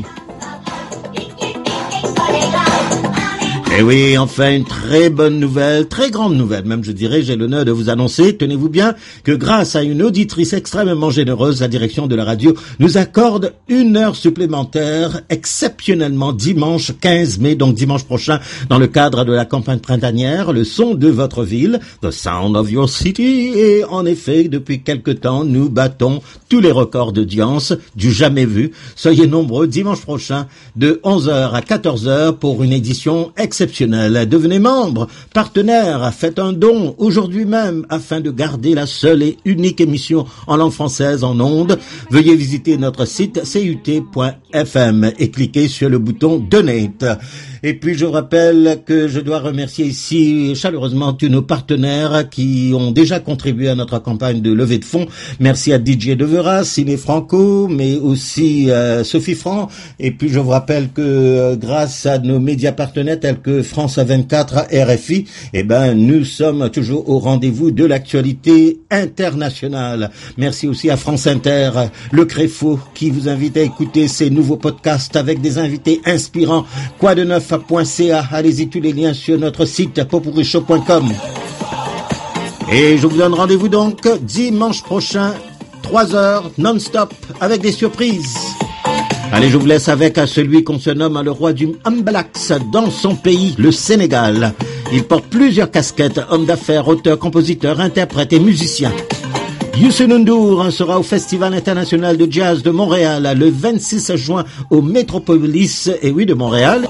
Et oui, enfin, une très bonne nouvelle, très grande nouvelle, même je dirais, j'ai l'honneur de vous annoncer, tenez-vous bien, que grâce à une auditrice extrêmement généreuse, la direction de la radio nous accorde 1 heure supplémentaire, exceptionnellement dimanche 15 mai, donc dimanche prochain, dans le cadre de la campagne printanière, le son de votre ville, The Sound of Your City, et en effet, depuis quelque temps, nous battons tous les records d'audience du jamais vu. Soyez nombreux dimanche prochain, de 11h à 14h pour une édition exceptionnelle. Devenez membre, partenaire, faites un don aujourd'hui même afin de garder la seule et unique émission en langue française en ondes. Veuillez visiter notre site cut.fm et cliquez sur le bouton Donate. Et puis je rappelle que je dois remercier ici chaleureusement tous nos partenaires qui ont déjà contribué à notre campagne de levée de fonds. Merci à DJ Devera, Ciné Franco, mais aussi Sophie Franc. Et puis je vous rappelle que grâce à nos médias partenaires tels que France 24, RFI, nous sommes toujours au rendez-vous de l'actualité internationale. Merci aussi à France Inter, Le Créfaux, qui vous invite à écouter ces nouveaux podcasts avec des invités inspirants. Quoi de neuf.ca, allez-y, tous les liens sur notre site popurichaud.com. Et je vous donne rendez-vous donc dimanche prochain, 3h non-stop, avec des surprises. Allez, je vous laisse avec celui qu'on se nomme le roi du Mbalax dans son pays, le Sénégal. Il porte plusieurs casquettes, homme d'affaires, auteur, compositeur, interprète et musicien. Youssou N'Dour sera au Festival international de jazz de Montréal le 26 juin au Métropolis, et oui, de Montréal.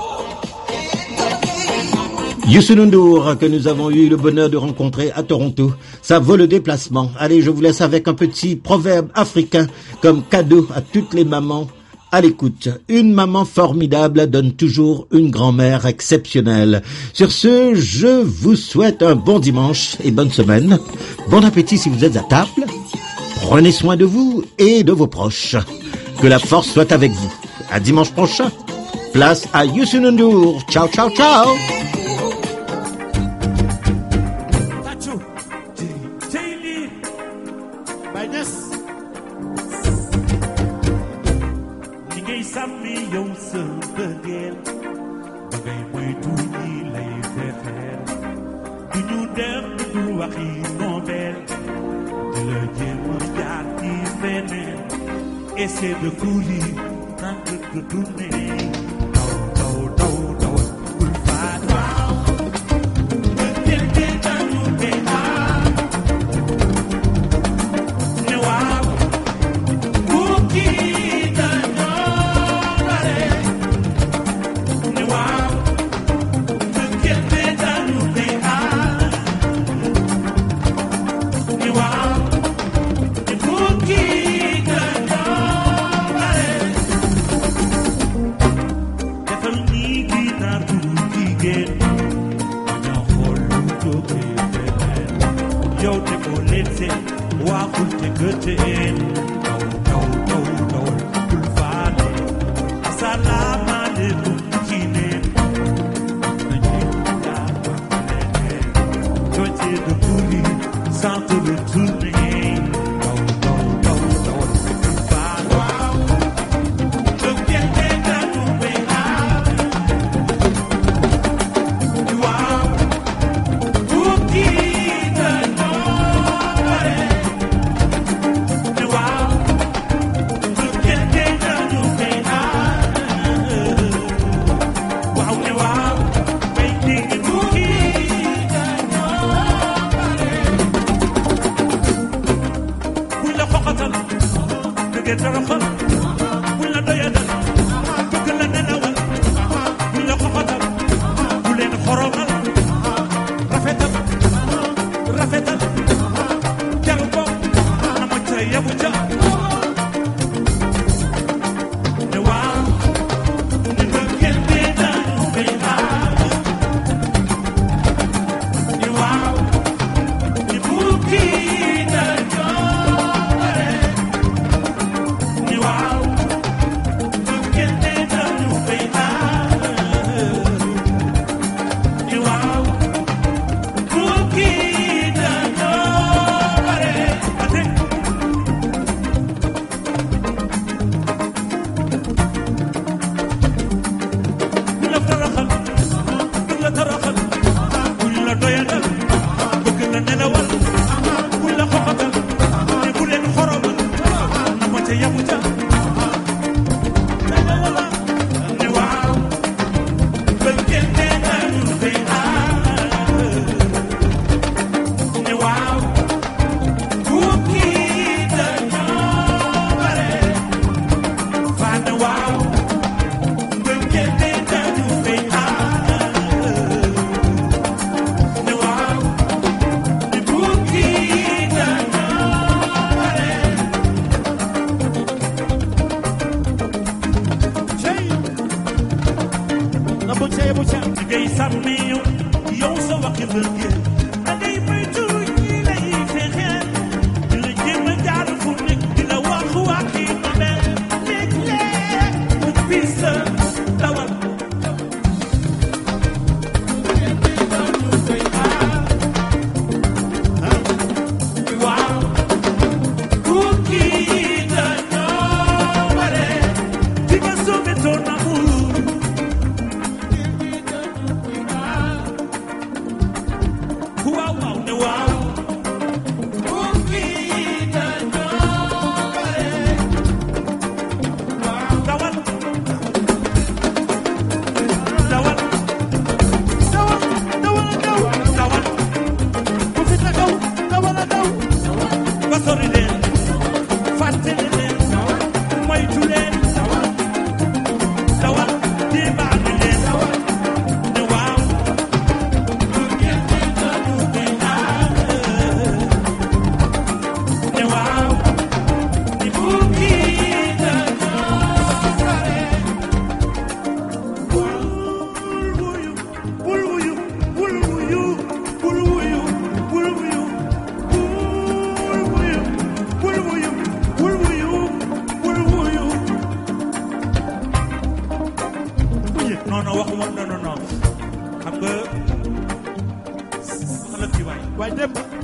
Youssou N'Dour, que nous avons eu le bonheur de rencontrer à Toronto, ça vaut le déplacement. Allez, je vous laisse avec un petit proverbe africain comme cadeau à toutes les mamans à l'écoute. Une maman formidable donne toujours une grand-mère exceptionnelle. Sur ce, je vous souhaite un bon dimanche et bonne semaine. Bon appétit si vous êtes à table. Prenez soin de vous et de vos proches. Que la force soit avec vous. À dimanche prochain. Place à Youssou N'Dour. Ciao, ciao, ciao. Essaie de courir, tente de tourner. non xam nga wax la kii waay dem